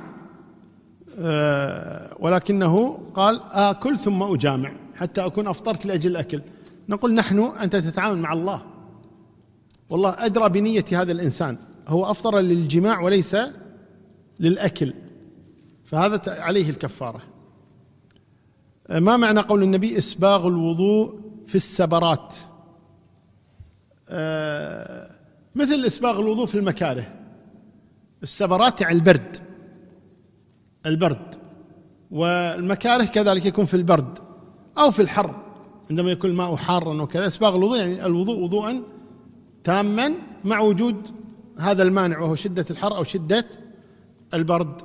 ولكنه قال آكل ثم أجامع حتى أكون أفطرت لأجل الأكل، نقول أنت تتعامل مع الله، والله أدرى بنية هذا الإنسان، هو أفطر للجماع وليس للأكل، فهذا عليه الكفارة. ما معنى قول النبي إسباغ الوضوء في السبرات؟ مثل إسباغ الوضوء في المكاره. السبرات يعني البرد، والمكاره كذلك يكون في البرد أو في الحر عندما يكون الماء حارا وكذا. إسباغ الوضوء يعني الوضوء وضوءا تاما مع وجود هذا المانع وهو شدة الحر أو شدة البرد.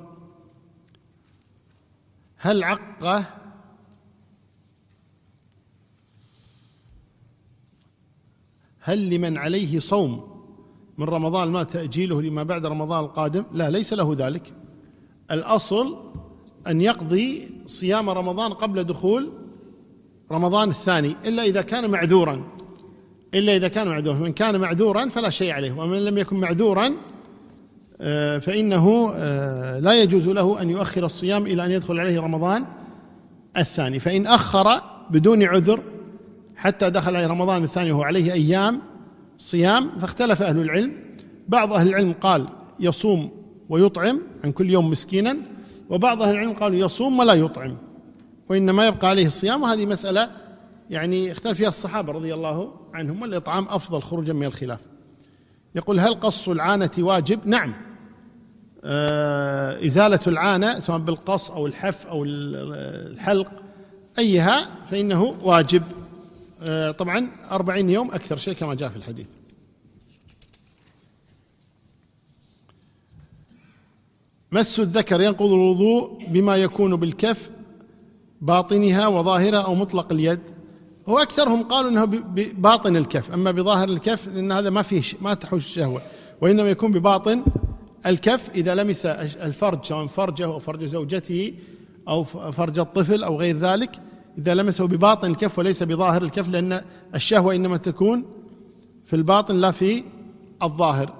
هل لمن عليه صوم من رمضان ما تأجيله لما بعد رمضان القادم؟ لا، ليس له ذلك. الأصل أن يقضي صيام رمضان قبل دخول رمضان الثاني، إلا إذا كان معذورا. من كان معذورا فلا شيء عليه، ومن لم يكن معذورا فإنه لا يجوز له أن يؤخر الصيام إلى أن يدخل عليه رمضان الثاني. فإن أخر بدون عذر حتى دخل عليه رمضان الثاني وهو عليه أيام صيام فاختلف أهل العلم. بعض أهل العلم قال يصوم ويطعم عن كل يوم مسكينا، وبعض أهل العلم قالوا يصوم ولا يطعم وإنما يبقى عليه الصيام. وهذه مسألة يعني اختلف فيها الصحابة رضي الله عنهم، والإطعام أفضل خروجا من الخلاف. يقول هل قص العانة واجب؟ نعم، إزالة العانة سواء بالقص أو الحف أو الحلق أيها فإنه واجب، طبعا 40 يوم أكثر شيء كما جاء في الحديث. مس الذكر ينقض الوضوء بما يكون بالكف باطنها وظاهرها أو مطلق اليد. هو أكثرهم قالوا أنه بباطن الكف، أما بظاهر الكف لأن هذا ما تحوش الشهوة، وإنما يكون بباطن الكف إذا لمس الفرج سواء فرجه أو فرج زوجته أو فرج الطفل أو غير ذلك، إذا لمسه بباطن الكف وليس بظاهر الكف، لأن الشهوة إنما تكون في الباطن لا في الظاهر.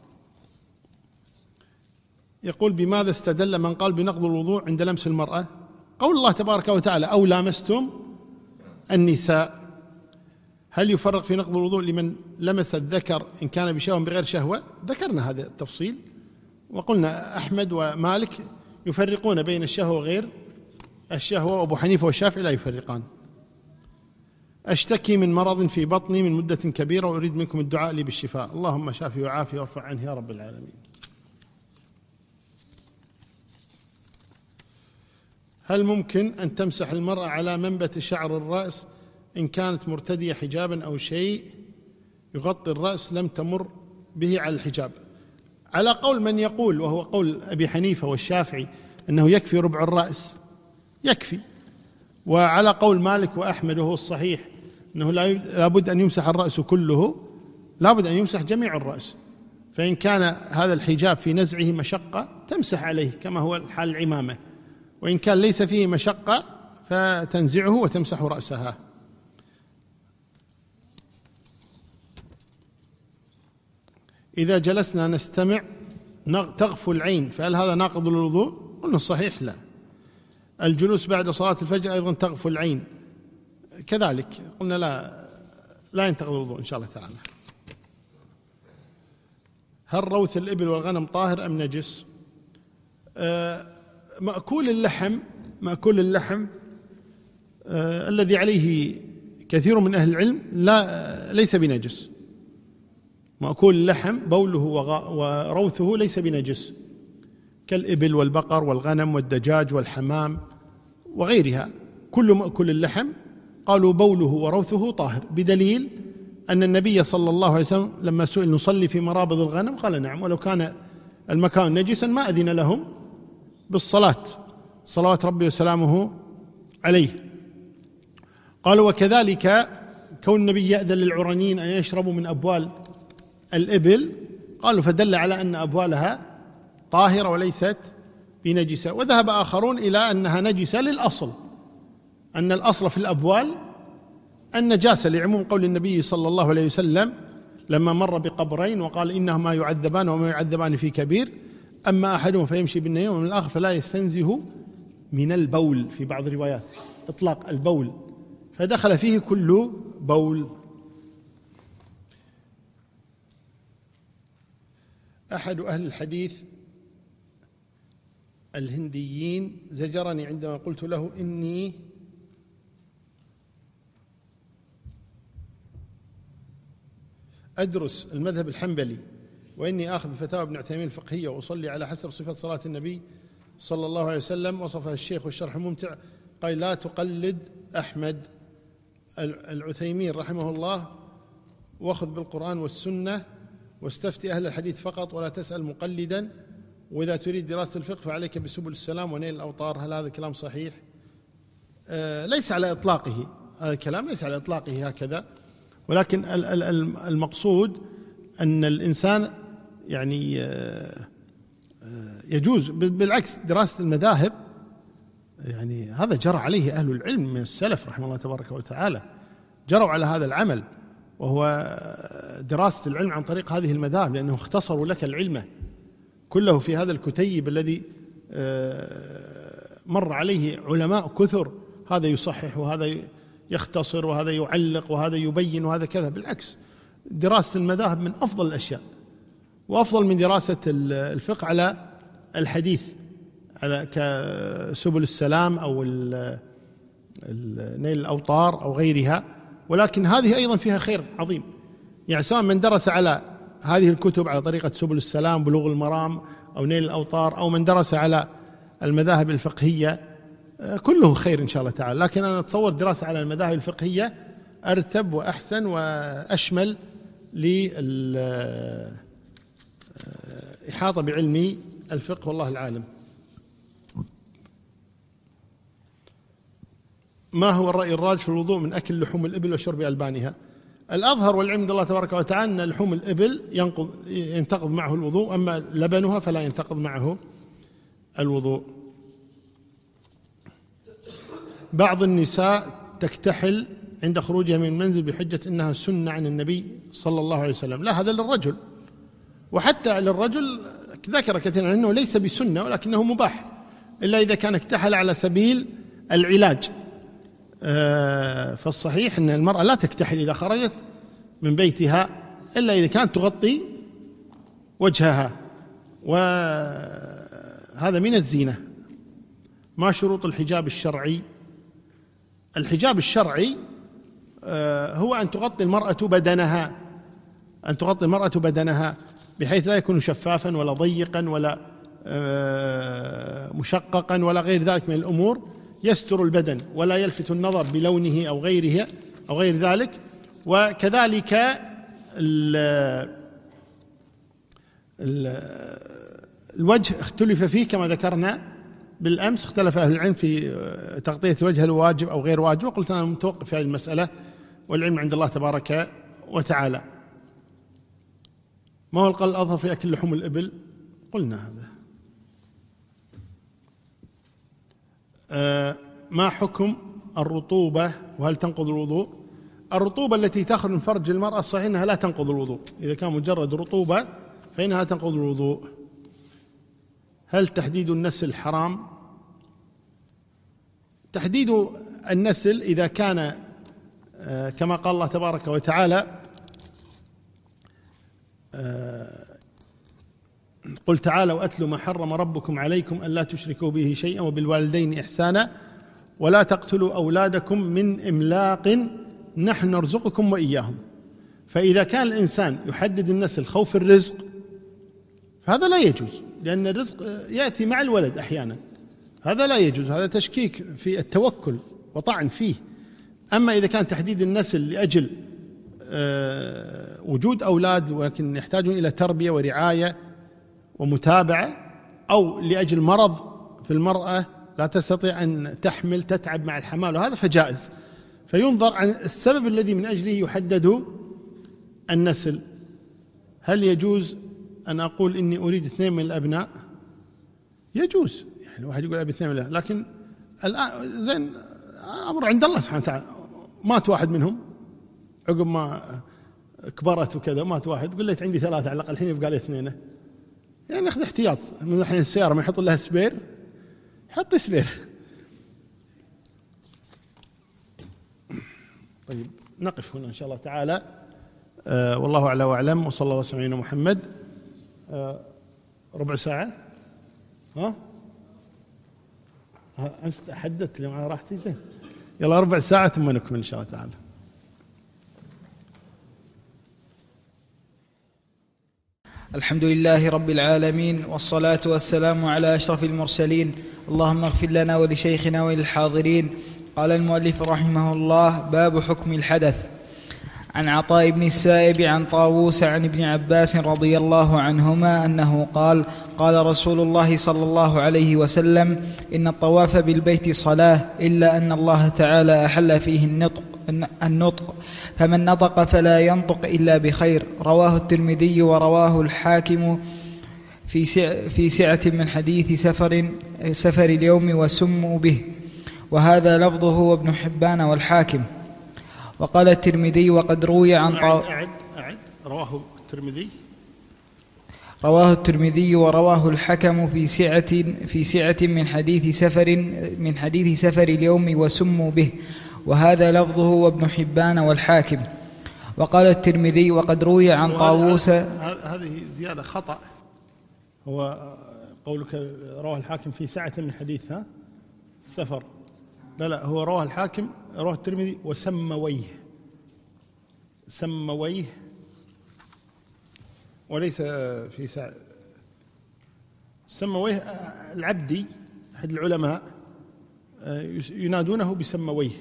يقول بماذا استدل من قال بنقض الوضوء عند لمس المرأة؟ قول الله تبارك وتعالى أو لامستم النساء. هل يفرق في نقض الوضوء لمن لمس الذكر إن كان بشهوة بغير شهوة؟ ذكرنا هذا التفصيل وقلنا أحمد ومالك يفرقون بين الشهوة وغير الشهوة، وأبو حنيفة والشافعي لا يفرقان. أشتكي من مرض في بطني من مدة كبيرة وأريد منكم الدعاء لي بالشفاء، اللهم شافي وعافي وارفع عنه يا رب العالمين. هل ممكن أن تمسح المرأة على منبت شعر الرأس إن كانت مرتدية حجابا أو شيء يغطي الرأس لم تمر به على الحجاب؟ على قول من يقول وهو قول أبي حنيفة والشافعي أنه يكفي ربع الرأس يكفي، وعلى قول مالك وأحمد وهو الصحيح أنه لابد أن يمسح الرأس كله، لابد أن يمسح جميع الرأس. فإن كان هذا الحجاب في نزعه مشقة تمسح عليه كما هو حال العمامة، وإن كان ليس فيه مشقة فتنزعه وتمسح رأسها. إذا جلسنا نستمع تغفو العين فهل هذا ناقض للوضوء؟ قلنا الصحيح لا. الجلوس بعد صلاة الفجر أيضا تغفو العين كذلك، قلنا لا ينتقض الوضوء إن شاء الله تعالى. هل روث الإبل والغنم طاهر أم نجس؟ مأكول اللحم الذي عليه كثير من أهل العلم ليس بنجس. مأكول اللحم بوله وروثه ليس بنجس، كالإبل والبقر والغنم والدجاج والحمام وغيرها. كل مأكول اللحم قالوا بوله وروثه طاهر، بدليل أن النبي صلى الله عليه وسلم لما سئل نصلي في مرابض الغنم قال نعم، ولو كان المكان نجسا ما أذن لهم بالصلاة صلوات ربي وسلامه عليه. قالوا وكذلك كون النبي يأذن للعرانيين أن يشربوا من أبوال الإبل، قالوا فدل على أن أبوالها طاهرة وليست بنجسة. وذهب آخرون إلى أنها نجسة للأصل، أن الأصل في الأبوال النجاسة، لعموم قول النبي صلى الله عليه وسلم لما مر بقبرين وقال إنهما يعذبان وما يعذبان في كبير، أما أحدهم فيمشي بالنميمة ومن الآخر فلا يستنزه من البول، في بعض الروايات إطلاق البول، فدخل فيه كل بول. أحد أهل الحديث الهنديين زجرني عندما قلت له إني أدرس المذهب الحنبلي وإني آخذ فتاوى ابن عثيمين الفقهية وأصلي على حسب صفة صلاة النبي صلى الله عليه وسلم وصفها الشيخ والشرح الممتع. قال لا تقلد أحمد العثيمين رحمه الله، واخذ بالقرآن والسنة واستفتي أهل الحديث فقط ولا تسأل مقلدا، وإذا تريد دراسة الفقه فعليك بسبل السلام ونيل الأوطار. هل هذا الكلام صحيح؟ ليس على إطلاقه، هذا الكلام ليس على إطلاقه هكذا، ولكن المقصود أن الإنسان يعني يجوز بالعكس دراسة المذاهب، يعني هذا جرى عليه أهل العلم من السلف رحمه الله تبارك وتعالى، جروا على هذا العمل، وهو دراسة العلم عن طريق هذه المذاهب، لأنه اختصروا لك العلم كله في هذا الكتيب الذي مر عليه علماء كثر، هذا يصحح وهذا يختصر وهذا يعلق وهذا يبين وهذا كذا. بالعكس دراسة المذاهب من أفضل الأشياء، وأفضل من دراسة الفقه على الحديث، على كسبل السلام أو نيل الأوطار أو غيرها. ولكن هذه أيضا فيها خير عظيم، يعني سواء من درس على هذه الكتب على طريقة سبل السلام، بلوغ المرام أو نيل الأوطار، أو من درس على المذاهب الفقهية، كله خير إن شاء الله تعالى. لكن أنا أتصور دراسة على المذاهب الفقهية أرتب وأحسن وأشمل للإحاطة بعلم الفقه، والله العالم. ما هو الرأي الراجح في الوضوء من أكل لحوم الإبل وشرب ألبانها؟ الأظهر والعلم عند الله تبارك وتعالى أن لحوم الإبل ينتقض معه الوضوء، أما لبنها فلا ينتقض معه الوضوء. بعض النساء تكتحل عند خروجها من المنزل بحجة أنها سنة عن النبي صلى الله عليه وسلم. لا، هذا للرجل، وحتى للرجل ذكر كثيرا أنه ليس بسنة ولكنه مباح، إلا إذا كان اكتحل على سبيل العلاج. فالصحيح أن المرأة لا تكتحل إذا خرجت من بيتها إلا إذا كانت تغطي وجهها، وهذا من الزينة. ما شروط الحجاب الشرعي؟ الحجاب الشرعي هو أن تغطي المرأة بدنها، بحيث لا يكون شفافا ولا ضيقا ولا مشققا ولا غير ذلك من الأمور، يستر البدن ولا يلفت النظر بلونه أو غيره أو غير ذلك. وكذلك الوجه اختلف فيه كما ذكرنا بالأمس، اختلف أهل العلم في تغطية وجه الواجب أو غير واجب، وقلت أنا متوقف في هذه المسألة والعلم عند الله تبارك وتعالى. ما هو القول الأظهر في أكل لحوم الإبل؟ قلنا هذا. ما حكم الرطوبة وهل تنقض الوضوء؟ الرطوبة التي تخرج من فرج المرأة الصحيح أنها لا تنقض الوضوء، إذا كان مجرد رطوبة فإنها تنقض الوضوء. هل تحديد النسل حرام؟ تحديد النسل إذا كان كما قال الله تبارك وتعالى: قل تعالوا أتلوا ما حرم ربكم عليكم ألا تشركوا به شيئا وبالوالدين إحسانا ولا تقتلوا أولادكم من إملاق نحن نرزقكم وإياهم. فإذا كان الإنسان يحدد النسل خوف الرزق فهذا لا يجوز، لأن الرزق يأتي مع الولد أحيانا، هذا لا يجوز، هذا تشكيك في التوكل وطعن فيه. أما إذا كان تحديد النسل لأجل وجود أولاد ولكن يحتاجون إلى تربية ورعاية ومتابعة، أو لأجل مرض في المرأة لا تستطيع أن تحمل تتعب مع الحمال، وهذا فجائز، فينظر عن السبب الذي من أجله يحدد النسل. هل يجوز أن أقول إني أريد 2 من الأبناء؟ يجوز، يعني الواحد يقول أبي 2 من الأبناء، لكن الآن زين أمر عند الله سبحانه وتعالى. مات واحد منهم عقب ما كبرت وكذا ومات واحد، تقول ليت عندي 3 على الأقل، الحين يبقى لي 2. يعني ناخذ احتياط من الحين. السيارة ما يحط لها سبير، حط سبير. طيب نقف هنا إن شاء الله تعالى. والله أعلى وأعلم، وصلى الله على سيدنا محمد. ربع ساعة. أمس حددت لي مع راحتي زين. يلا ربع ساعة ثم نكمل إن شاء الله تعالى. الحمد لله رب العالمين، والصلاة والسلام على أشرف المرسلين. اللهم اغفر لنا ولشيخنا وللحاضرين. قال المؤلف رحمه الله: باب حكم الحدث. عن عطاء بن السائب عن طاووس عن ابن عباس رضي الله عنهما أنه قال: قال رسول الله صلى الله عليه وسلم: إن الطواف بالبيت صلاة، إلا أن الله تعالى أحل فيه النطق، فمن نطق فلا ينطق إلا بخير. رواه الترمذي ورواه الحاكم في سعة من حديث سفر اليوم وسموا به، وهذا لفظه وابن حبان والحاكم. وقال الترمذي: وقد روي عن رواه الترمذي ورواه الحكم في سعة من حديث سفر اليوم وسموا به، وهذا لفظه وابن حبان والحاكم. وقال الترمذي: وقد روي عن طاووس. هذه زيادة خطأ. هو قولك رواه الحاكم في سعة من حديث سفر، لا هو رواه الحاكم، رواه الترمذي وسمويه، وليس في سعة. سمويه العبدي أحد العلماء ينادونه بسمويه،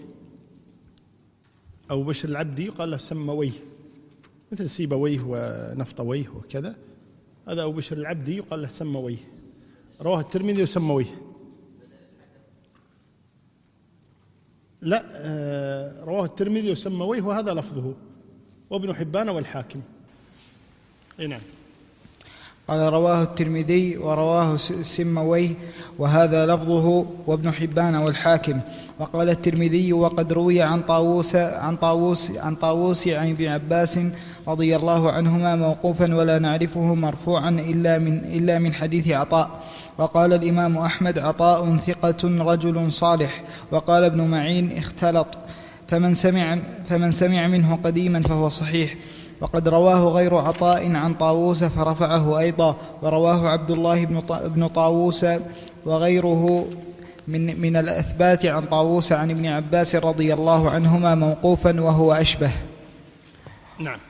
أو بشر العبدي يقال له سمويه، مثل سيبويه ونفطويه وكذا. هذا أبو بشر العبدي يقال له سمويه. رواه الترمذي وسمويه. لا، رواه الترمذي وسمويه وهذا لفظه، وابن حبان والحاكم. نعم. قال: رواه الترمذي ورواه سمويه وهذا لفظه وابن حبان والحاكم. وقال الترمذي: وقد روي عن طاووس عن ابن عباس رضي الله عنهما موقوفا، ولا نعرفه مرفوعا إلا من حديث عطاء. وقال الإمام أحمد: عطاء ثقة رجل صالح. وقال ابن معين: اختلط، فمن سمع منه قديما فهو صحيح. وقد رواه غير عطاء عن طاووس فرفعه أيضا، ورواه عبد الله بن طاووس وغيره من الأثبات عن طاووس عن ابن عباس رضي الله عنهما موقوفا، وهو أشبه. نعم.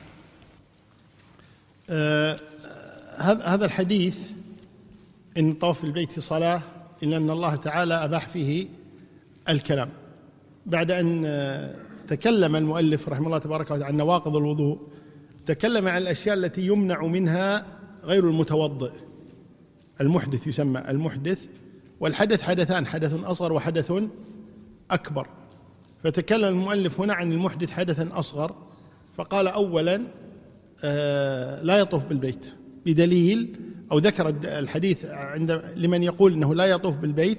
هذا الحديث إن طواف البيت صلاة إلا أن الله تعالى أباح فيه الكلام، بعد أن تكلم المؤلف رحمه الله تبارك وتعالى عن نواقض الوضوء، تكلم عن الأشياء التي يمنع منها غير المتوضئ. المحدث يسمى المحدث، والحدث حدثان: حدث أصغر وحدث أكبر. فتكلم المؤلف هنا عن المحدث حدثا أصغر، فقال أولا لا يطوف بالبيت، بدليل أو ذكر الحديث لمن يقول أنه لا يطوف بالبيت،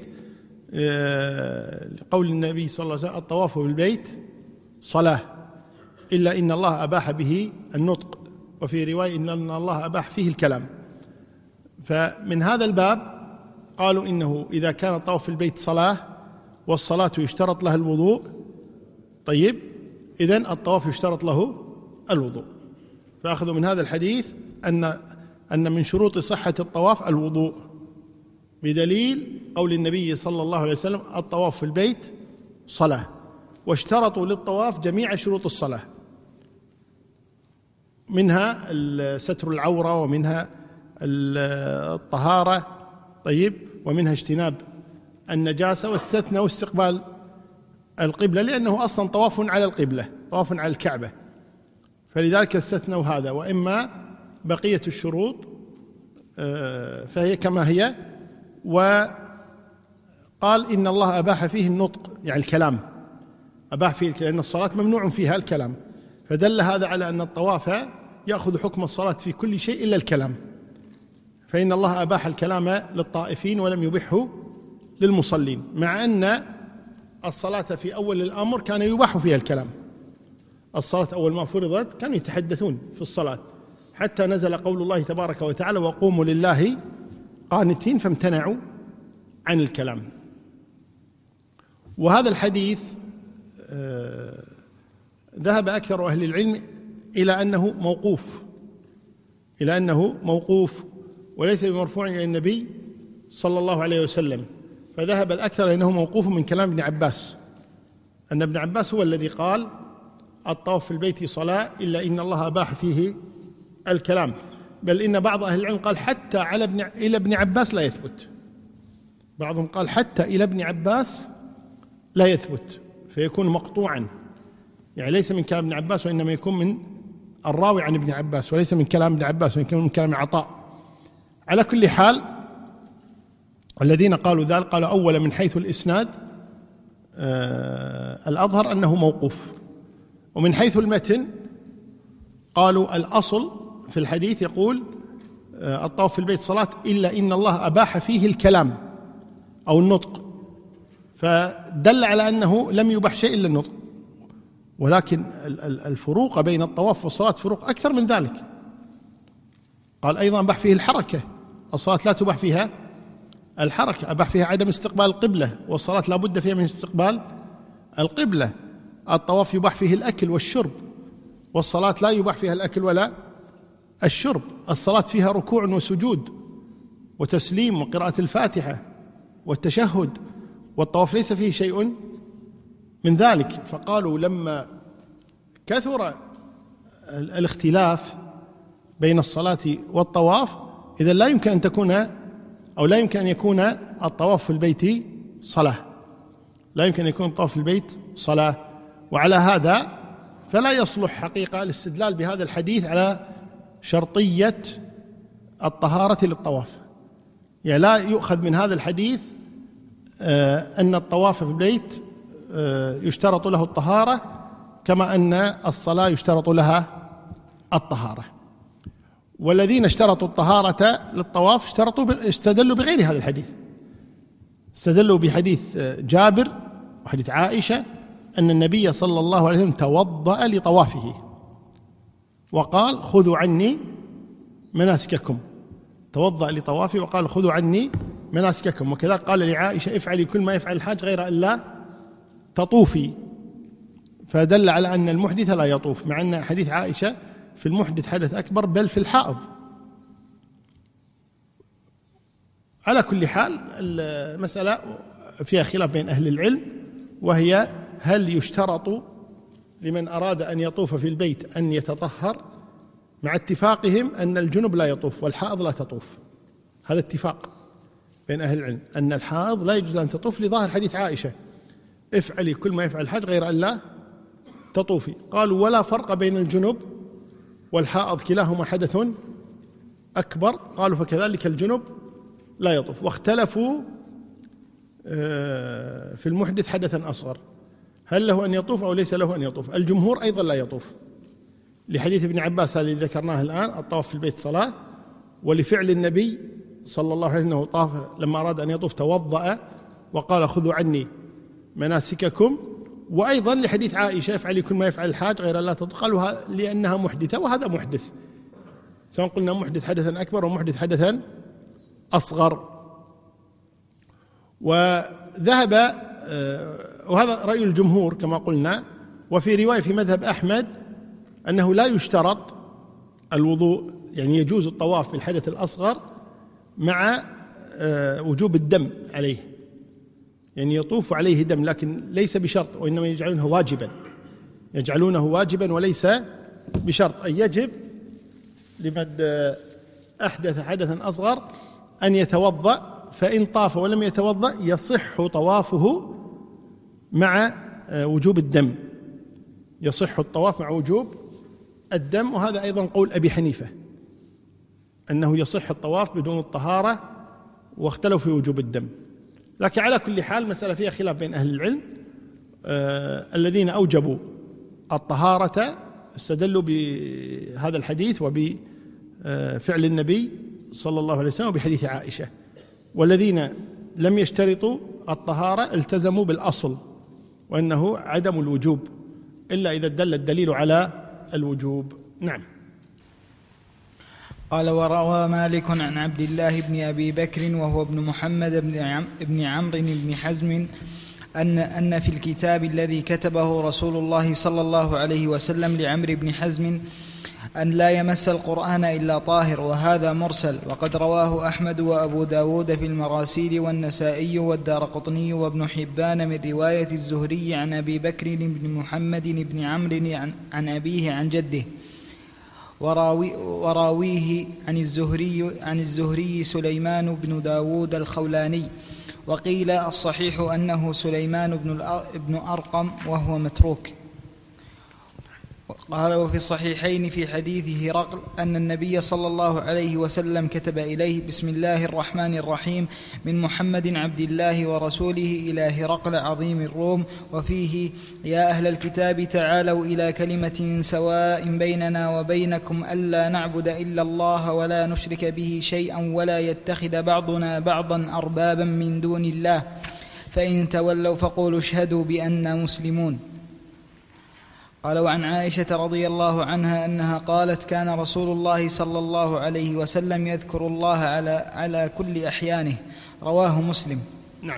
لقول النبي صلى الله عليه وسلم: الطواف بالبيت صلاة، إلا إن الله أباح به النطق، وفي رواية إن الله أباح فيه الكلام. فمن هذا الباب قالوا إنه إذا كان الطواف في البيت صلاة، والصلاة يشترط لها الوضوء، طيب إذن الطواف يشترط له الوضوء. فأخذوا من هذا الحديث أن من شروط صحة الطواف الوضوء، بدليل قول النبي صلى الله عليه وسلم: الطواف في البيت صلاة. واشترطوا للطواف جميع شروط الصلاة، منها ستر العورة، ومنها الطهارة، طيب، ومنها اجتناب النجاسة، واستثنوا استقبال القبلة، لأنه أصلا طواف على القبلة، طواف على الكعبة، فلذلك استثنوا هذا. وإما بقية الشروط فهي كما هي. وقال إن الله أباح فيه النطق، يعني الكلام، أباح فيه، لأن الصلاة ممنوع فيها الكلام، فدل هذا على أن الطواف يأخذ حكم الصلاة في كل شيء إلا الكلام. فإن الله أباح الكلام للطائفين ولم يبحه للمصلين، مع أن الصلاة في أول الأمر كان يباح فيها الكلام، الصلاة أول ما فرضت كانوا يتحدثون في الصلاة، حتى نزل قول الله تبارك وتعالى: وقوموا لله قانتين، فامتنعوا عن الكلام. وهذا الحديث ذهب أكثر أهل العلم إلى أنه موقوف وليس بمرفوع إلى النبي صلى الله عليه وسلم. فذهب الأكثر إلى أنه موقوف من كلام ابن عباس، أن ابن عباس هو الذي قال: الطواف في البيت صلاة إلا إن الله أباح فيه الكلام. بل إن بعض أهل العلم قال حتى إلى ابن عباس لا يثبت، بعضهم قال حتى إلى ابن عباس لا يثبت، فيكون مقطوعا، يعني ليس من كلام ابن عباس، وإنما يكون من الراوي عن ابن عباس، وليس من كلام ابن عباس، ويكون من كلام عطاء. على كل حال الذين قالوا ذلك قالوا أولا من حيث الإسناد الأظهر أنه موقوف، ومن حيث المتن قالوا الأصل في الحديث يقول: الطواف في البيت صلاة إلا إن الله أباح فيه الكلام أو النطق، فدل على أنه لم يباح شيء إلا النطق. ولكن الفروق بين الطواف والصلاة فروق أكثر من ذلك. قال أيضا أباح فيه الحركة، الصلاة لا تباح فيها الحركة، أباح فيها عدم استقبال القبلة، والصلاة لا بد فيها من استقبال القبلة. الطواف يباح فيه الأكل والشرب، والصلاة لا يباح فيها الأكل ولا الشرب. الصلاة فيها ركوع وسجود وتسليم وقراءة الفاتحة والتشهد، والطواف ليس فيه شيء من ذلك. فقالوا لما كثر الاختلاف بين الصلاة والطواف إذا لا يمكن أن تكون أو لا يمكن أن يكون الطواف في البيت صلاة، لا يمكن أن يكون الطواف في البيت صلاة. وعلى هذا فلا يصلح حقيقة الاستدلال بهذا الحديث على شرطية الطهارة للطواف، يعني لا يؤخذ من هذا الحديث أن الطواف في البيت يشترط له الطهارة كما أن الصلاة يشترط لها الطهارة. والذين اشترطوا الطهارة للطواف استدلوا بغير هذا الحديث، استدلوا بحديث جابر وحديث عائشة أن النبي صلى الله عليه وسلم توضأ لطوافه وقال: خذوا عني مناسككم. توضأ لطوافه وقال: خذوا عني مناسككم. وكذلك قال لعائشة: افعلي كل ما يفعل الحاج غير أن لا تطوفي. فدل على أن المحدث لا يطوف، مع أن حديث عائشة في المحدث حدث أكبر بل في الحائض. على كل حال المسألة فيها خلاف بين أهل العلم، وهي هل يشترط لمن أراد أن يطوف في البيت أن يتطهر، مع اتفاقهم أن الجنب لا يطوف والحائض لا تطوف. هذا اتفاق بين أهل العلم أن الحائض لا يجوز أن تطوف لظاهر حديث عائشة: افعلي كل ما يفعل الحاج غير أن لا تطوفي. قالوا: ولا فرق بين الجنب والحائض، كلاهما حدث أكبر. قالوا: فكذلك الجنب لا يطوف. واختلفوا في المحدث حدثا أصغر، هل له أن يطوف أو ليس له أن يطوف؟ الجمهور أيضا لا يطوف، لحديث ابن عباس الذي ذكرناه الآن: الطواف في البيت صلاة. ولفعل النبي صلى الله عليه وسلم طاف لما أراد أن يطوف توضأ وقال: خذوا عني مناسككم. وأيضا لحديث عائشة: افعلي كل ما يفعل الحاج غير لا تطوف. قالوا لأنها محدثة، وهذا محدث، سواء قلنا محدث حدثا أكبر ومحدث حدثا أصغر. وذهب وهذا رأي الجمهور كما قلنا. وفي رواية في مذهب أحمد أنه لا يشترط الوضوء، يعني يجوز الطواف بالحدث الأصغر مع وجوب الدم عليه، يعني يطوف عليه دم لكن ليس بشرط، وإنما يجعلونه واجبا وليس بشرط. أن يجب لمن أحدث حدثا أصغر أن يتوضأ، فإن طاف ولم يتوضأ يصح طوافه مع وجوب الدم، يصح الطواف مع وجوب الدم. وهذا أيضا قول أبي حنيفة أنه يصح الطواف بدون الطهارة، واختلفوا في وجوب الدم. لكن على كل حال مسألة فيها خلاف بين أهل العلم. الذين أوجبوا الطهارة استدلوا بهذا الحديث وبفعل النبي صلى الله عليه وسلم وبحديث عائشة، والذين لم يشترطوا الطهارة التزموا بالأصل، وأنه عدم الوجوب إلا إذا دل الدليل على الوجوب. نعم. قال: وروى مالك عن عبد الله بن أبي بكر وهو ابن محمد بن عمرو بن حزم أن في الكتاب الذي كتبه رسول الله صلى الله عليه وسلم لعمرو بن حزم أن لا يمس القرآن إلا طاهر، وهذا مرسل، وقد رواه أحمد وأبو داود في المراسيل والنسائي والدارقطني وابن حبان من رواية الزهري عن أبي بكر بن محمد بن عمرو عن أبيه عن جده، وراويه عن الزهري سليمان بن داود الخولاني، وقيل الصحيح أنه سليمان بن أرقم وهو متروك. قال: وفي الصحيحين في حديث هرقل أن النبي صلى الله عليه وسلم كتب إليه: بسم الله الرحمن الرحيم، من محمد عبد الله ورسوله إلى هرقل عظيم الروم، وفيه: يا أهل الكتاب تعالوا إلى كلمة سواء بيننا وبينكم ألا نعبد إلا الله ولا نشرك به شيئا ولا يتخذ بعضنا بعضا أربابا من دون الله، فإن تولوا فقولوا اشهدوا بأننا مسلمون. قال: وعن عائشة رضي الله عنها أنها قالت: كان رسول الله صلى الله عليه وسلم يذكر الله على كل أحيانه. رواه مسلم. نعم.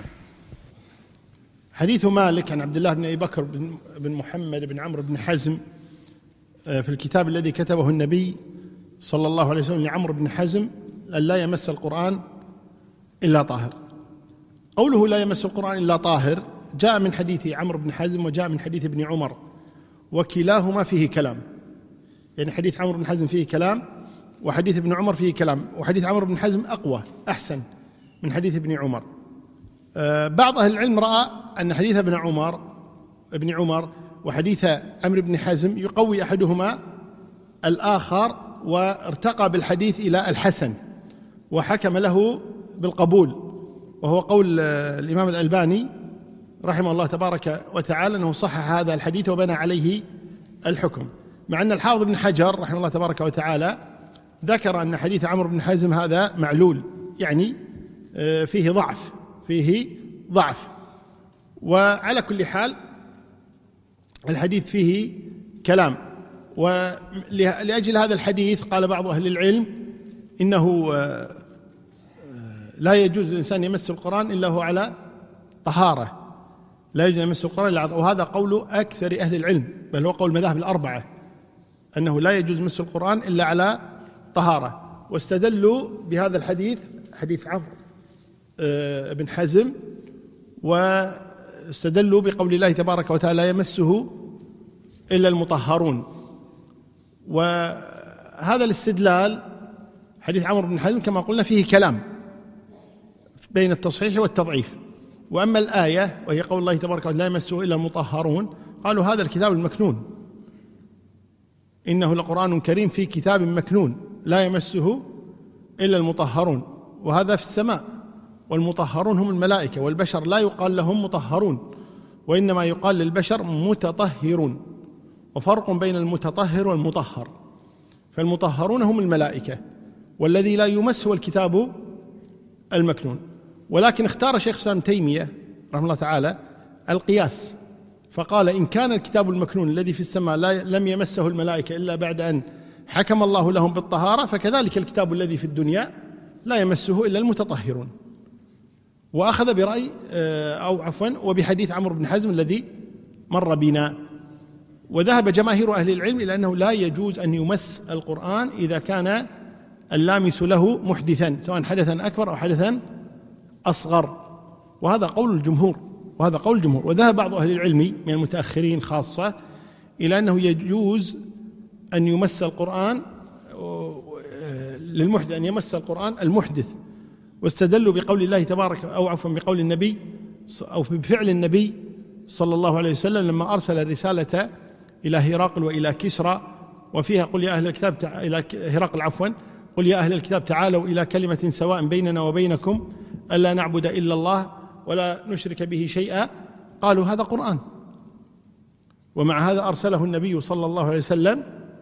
حديث مالك عن عبد الله بن أبي بكر بن محمد بن عمرو بن حزم في الكتاب الذي كتبه النبي صلى الله عليه وسلم لعمرو بن حزم أن لا يمس القرآن إلا طاهر. قوله لا يمس القرآن إلا طاهر جاء من حديث عمرو بن حزم وجاء من حديث ابن عمر، وكلاهما فيه كلام. يعني حديث عمرو بن حزم فيه كلام، وحديث ابن عمر فيه كلام، وحديث عمرو بن حزم أقوى أحسن من حديث ابن عمر. بعض أهل العلم رأى أن حديث ابن عمر وحديث عمرو بن حزم يقوي أحدهما الآخر، وارتقى بالحديث إلى الحسن وحكم له بالقبول، وهو قول الإمام الألباني رحمه الله تبارك وتعالى أنه صحح هذا الحديث وبنى عليه الحكم، مع أن الحافظ بن حجر رحمه الله تبارك وتعالى ذكر أن حديث عمرو بن حزم هذا معلول، يعني فيه ضعف. وعلى كل حال الحديث فيه كلام، ولأجل هذا الحديث قال بعض أهل العلم إنه لا يجوز للإنسان يمس القرآن إلا هو على طهارة، لا يجوز يمس القرآن إلا على طهارة، وهذا قول أكثر أهل العلم، بل هو قول المذاهب الأربعة أنه لا يجوز مس القرآن إلا على طهارة. واستدلوا بهذا الحديث، حديث عمرو بن حزم، واستدلوا بقول الله تبارك وتعالى لا يمسه إلا المطهرون. وهذا الاستدلال حديث عمرو بن حزم كما قلنا فيه كلام بين التصحيح والتضعيف. وأما الآية وهي قول الله تبارك وتعالى لا يمسه إلا المطهرون، قالوا هذا الكتاب المكنون، إنه لقرآن كريم في كتاب مكنون لا يمسه إلا المطهرون، وهذا في السماء، والمطهرون هم الملائكة، والبشر لا يقال لهم مطهرون، وإنما يقال للبشر متطهرون، وفرق بين المتطهر والمطهر. فالمطهرون هم الملائكة، والذي لا يمس هو الكتاب المكنون. ولكن اختار شيخ الإسلام تيمية رحمه الله تعالى القياس، فقال إن كان الكتاب المكنون الذي في السماء لم يمسه الملائكة إلا بعد أن حكم الله لهم بالطهارة، فكذلك الكتاب الذي في الدنيا لا يمسه إلا المتطهرون. وأخذ برأي وبحديث عمرو بن حزم الذي مر بنا. وذهب جماهير أهل العلم إلى أنه لا يجوز أن يمس القرآن إذا كان اللامس له محدثا، سواء حدثا أكبر أو حدثا أصغر، وهذا قول الجمهور. وذهب بعض أهل العلم من المتأخرين خاصة إلى أنه يجوز أن يمس القرآن للمحدث، أن يمس القرآن المحدث، واستدلوا بقول الله تبارك بقول النبي أو بفعل النبي صلى الله عليه وسلم لما أرسل الرسالة إلى هرقل وإلى كسرى، وفيها قل يا أهل الكتاب إلى هرقل قل يا أهل الكتاب تعالوا إلى كلمة سواء بيننا وبينكم ألا نعبد إلا الله ولا نشرك به شيئا، قالوا هذا قرآن. ومع هذا أرسله النبي صلى الله عليه وسلم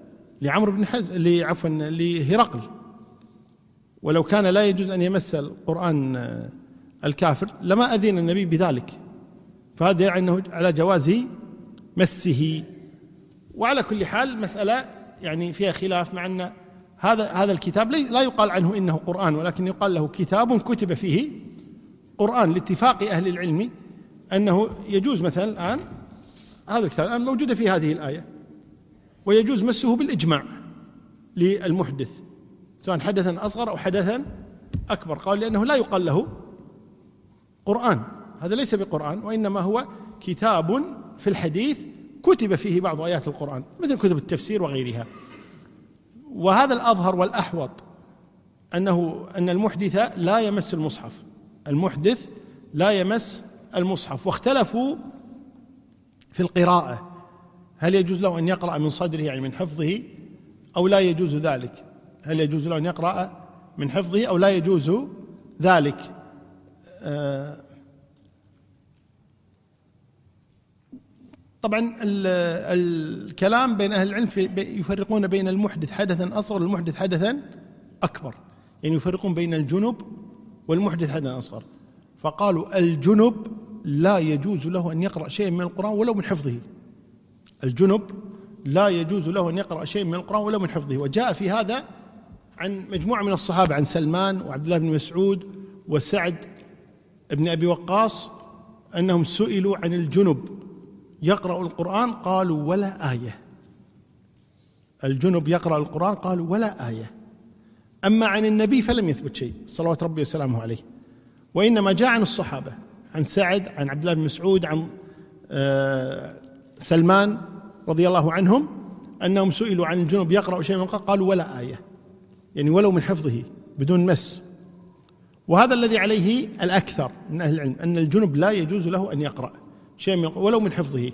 لهرقل. ولو كان لا يجوز أن يمس القرآن الكافر لما أذن النبي بذلك، فهذا يعني أنه على جواز مسه وعلى كل حال مسألة يعني فيها خلاف، مع أن هذا الكتاب لا يقال عنه إنه قرآن، ولكن يقال له كتاب كتب فيه قرآن، لاتفاق أهل العلم أنه يجوز مثلا الآن هذا الكتاب الآن موجودة في هذه الآية، ويجوز مسه بالإجماع للمحدث سواء حدثا أصغر أو حدثا أكبر، قال لأنه لا يقال له قرآن، هذا ليس بقرآن، وإنما هو كتاب في الحديث كتب فيه بعض آيات القرآن مثل كتب التفسير وغيرها. وهذا الأظهر والأحوط أن المحدث لا يمس المصحف، المحدث لا يمس المصحف. واختلفوا في القراءة، هل يجوز له أن يقرأ من صدره يعني من حفظه أو لا يجوز ذلك؟ هل يجوز له أن يقرأ من حفظه أو لا يجوز ذلك؟ طبعا الكلام بين أهل العلم يفرقون بين المحدث حدثا أصغر والمحدث حدثا أكبر، يعني يفرقون بين الجنب والمحدث حدثا أصغر، فقالوا الجنب لا يجوز له أن يقرأ شيء من القرآن ولو من حفظه، الجنب لا يجوز له أن يقرأ شيء من القرآن ولو من حفظه. وجاء في هذا عن مجموعة من الصحابة، عن سلمان وعبد الله بن مسعود وسعد بن أبي وقاص، أنهم سئلوا عن الجنب يقرأ القرآن قالوا ولا آية، الجنب يقرأ القرآن قالوا ولا آية. أما عن النبي فلم يثبت شيء صلوات ربي وسلامه عليه، وإنما جاء عن الصحابة، عن سعد، عن عبد الله بن مسعود، عن سلمان رضي الله عنهم، أنهم سئلوا عن الجنب يقرأ شيء من القرآن قالوا ولا آية، يعني ولو من حفظه بدون مس. وهذا الذي عليه الأكثر من أهل العلم، أن الجنب لا يجوز له أن يقرأ شيء ولو من حفظه.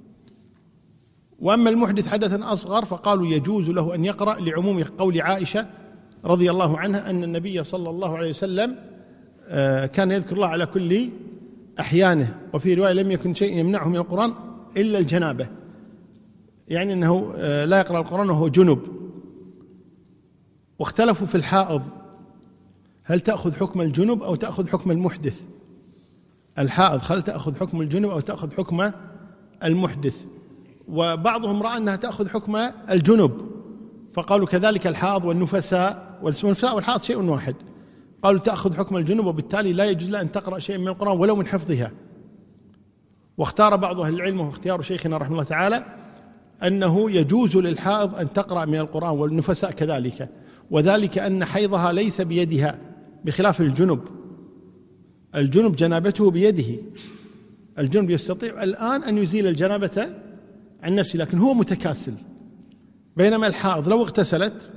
وأما المحدث حدثا أصغر فقالوا يجوز له أن يقرأ لعموم قول عائشة رضي الله عنها أن النبي صلى الله عليه وسلم كان يذكر الله على كل أحيانه، وفي رواية لم يكن شيء يمنعه من القرآن إلا الجنابة، يعني أنه لا يقرأ القرآن وهو جنب. واختلفوا في الحائض، هل تأخذ حكم الجنب أو تأخذ حكم المحدث؟ الحائض هل تأخذ حكم الجنب أو تأخذ حكم المحدث؟ وبعضهم رأى أنها تأخذ حكم الجنب، فقالوا كذلك الحائض والنفساء، والنفساء والحائض شيء واحد، قالوا تأخذ حكم الجنب، وبالتالي لا يجوز لها أن تقرأ شيء من القرآن ولو من حفظها. واختار بعض أهل العلم، واختيار شيخنا رحمه الله تعالى، أنه يجوز للحائض أن تقرأ من القرآن والنفساء كذلك، وذلك أن حيضها ليس بيدها بخلاف الجنب، الجنب جنابته بيده، الجنب يستطيع الآن أن يزيل الجنابة عن نفسه لكن هو متكاسل، بينما الحائض لو اغتسلت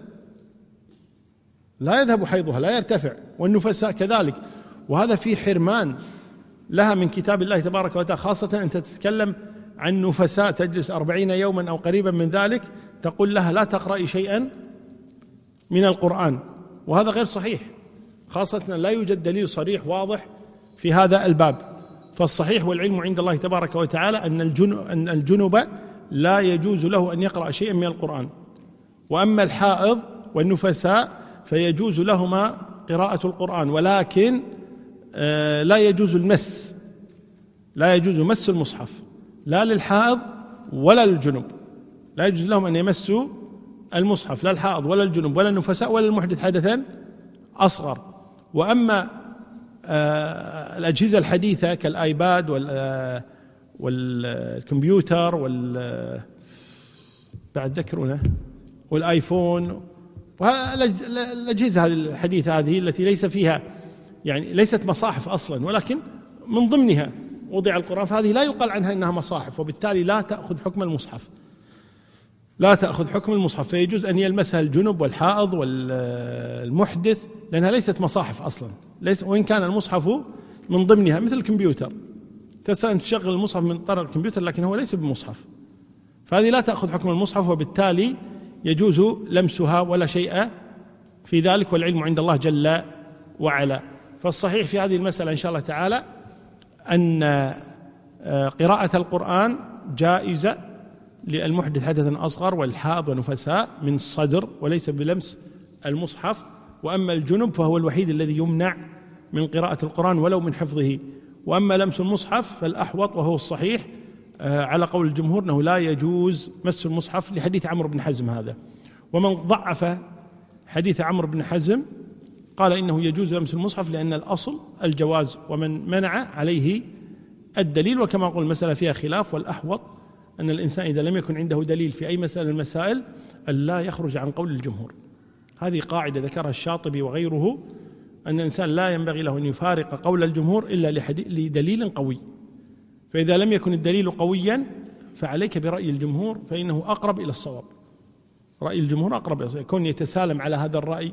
لا يذهب حيضها، لا يرتفع، والنفساء كذلك. وهذا في حرمان لها من كتاب الله تبارك وتعالى، خاصة أنت تتكلم عن نفساء تجلس 40 يوما أو قريبا من ذلك، تقول لها لا تقرأي شيئا من القرآن، وهذا غير صحيح، خاصة لا يوجد دليل صريح واضح في هذا الباب. فالصحيح والعلم عند الله تبارك وتعالى أن الجنب لا يجوز له أن يقرأ شيئا من القرآن. وأما الحائض والنفساء فيجوز لهما قراءة القرآن، ولكن لا يجوز المس، لا يجوز مس المصحف لا للحائض ولا للجنب، لا يجوز لهم أن يمسوا المصحف، لا الحائض ولا الجنب ولا النفساء ولا المحدث حدثا أصغر. وأما الأجهزة الحديثة كالآيباد والكمبيوتر بعد ذكرونه والآيفون والأجهزة الحديثة هذه التي ليس فيها يعني ليست مصاحف أصلا، ولكن من ضمنها وضع القرآن، فهذه لا يقال عنها إنها مصاحف، وبالتالي لا تأخذ حكم المصحف، لا تأخذ حكم المصحف، فيجوز أن يلمسها الجنب والحائض والمحدث لأنها ليست مصاحف أصلا، وإن كان المصحف من ضمنها مثل الكمبيوتر، تستطيع أن تشغل المصحف من طرف الكمبيوتر لكن هو ليس بمصحف، فهذه لا تأخذ حكم المصحف، وبالتالي يجوز لمسها ولا شيء في ذلك، والعلم عند الله جل وعلا. فالصحيح في هذه المسألة إن شاء الله تعالى أن قراءة القرآن جائزة للمحدث حدثا أصغر والحائض ونفساء من الصدر وليس بلمس المصحف. وأما الجنب فهو الوحيد الذي يمنع من قراءة القرآن ولو من حفظه. وأما لمس المصحف فالأحوط وهو الصحيح على قول الجمهور أنه لا يجوز مس المصحف لحديث عمرو بن حزم هذا. ومن ضعف حديث عمرو بن حزم قال إنه يجوز لمس المصحف لأن الأصل الجواز، ومن منع عليه الدليل. وكما أقول المسألة فيها خلاف، والأحوط أن الإنسان إذا لم يكن عنده دليل في أي مسألة من المسائل ألا يخرج عن قول الجمهور. هذه قاعدة ذكرها الشاطبي وغيره، أن الإنسان لا ينبغي له أن يفارق قول الجمهور إلا لدليل قوي. فإذا لم يكن الدليل قويا فعليك برأي الجمهور، فإنه أقرب إلى الصواب. رأي الجمهور أقرب إلى الصواب. يكون يتسالم على هذا الرأي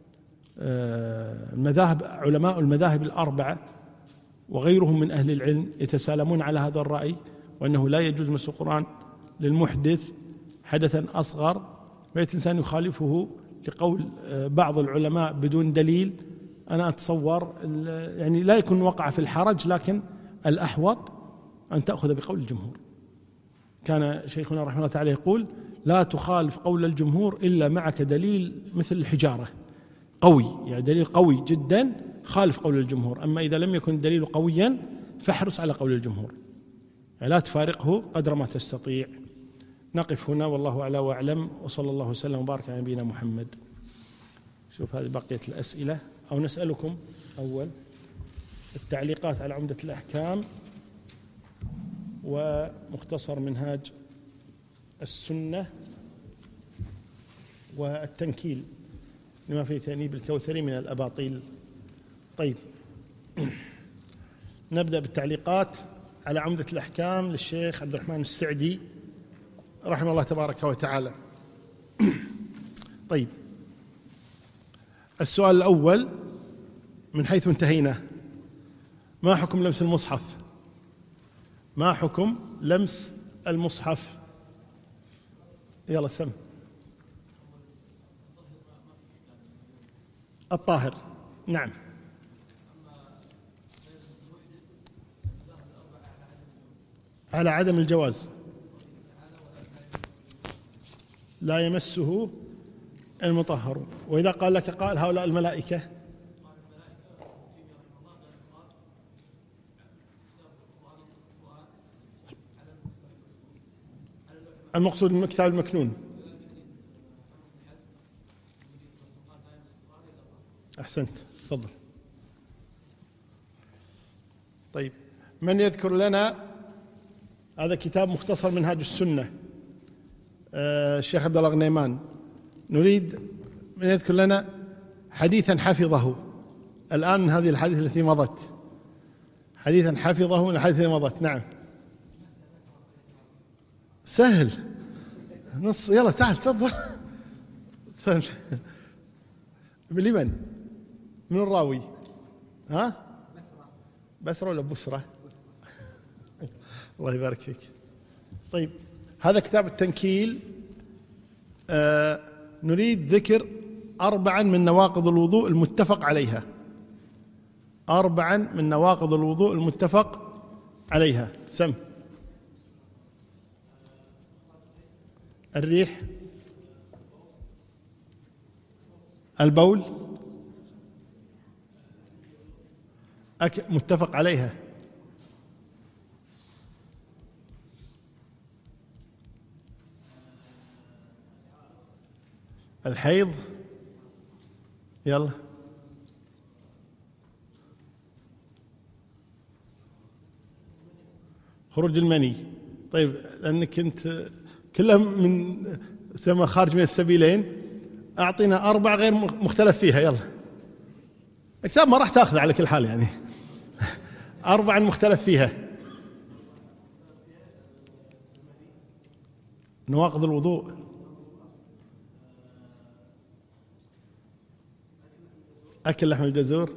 المذاهب، علماء المذاهب الأربعة وغيرهم من أهل العلم يتسالمون على هذا الرأي، وأنه لا يجوز مس القرآن للمحدث حدثا أصغر، فيأتي الإنسان يخالفه لقول بعض العلماء بدون دليل. أنا أتصور يعني لا يكون وقع في الحرج، لكن الأحوط أن تأخذ بقول الجمهور. كان شيخنا رحمه الله تعالى يقول: لا تخالف قول الجمهور إلا معك دليل مثل الحجارة قوي، يعني دليل قوي جدا، خالف قول الجمهور. أما إذا لم يكن الدليل قويا فاحرص على قول الجمهور، يعني لا تفارقه قدر ما تستطيع. نقف هنا والله أعلى وأعلم، وصلى الله وسلم وبارك على نبينا محمد. شوف هذه بقية الأسئلة، أو نسألكم أول التعليقات على عمدة الأحكام ومختصر منهاج السنة والتنكيل لما فيه تأنيب الكوثري من الأباطيل. طيب، نبدأ بالتعليقات على عمدة الأحكام للشيخ عبد الرحمن السعدي رحمه الله تبارك وتعالى. طيب، السؤال الأول من حيث انتهينا: ما حكم لمس المصحف؟ ما حكم لمس المصحف؟ يلا سم. الطاهر، نعم. على عدم الجواز، لا يمسه المطهر. وإذا قال لك قال هؤلاء الملائكة، المقصود من كتاب المكنون. أحسنت، تفضل. طيب، من يذكر لنا هذا كتاب مختصر منهاج السنة، الشيخ عبد الله غنيمان، نريد من يذكر لنا حديثا حفظه الآن من هذه الحديث التي مضت، حديثا حفظه من الحديث التي مضت. نعم، سهل، نص. يلا تعال تفضل. سهل. لمن؟ من الراوي؟ ها؟ بسرة ولا بسرة؟ الله يبارك فيك. طيب، هذا كتاب التنكيل. نريد ذكر 4 من نواقض الوضوء المتفق عليها، 4 من نواقض الوضوء المتفق عليها. سم. الريح، البول، متفق عليها. الحيض، يلا. خروج المني. طيب، لأنك أنت كلها من ثم خارج من السبيلين، أعطينا 4 غير مختلف فيها. يلا، الكتاب ما راح تأخذ على كل حال، يعني 4 مختلف فيها. نواقض الوضوء: أكل لحم الجزور،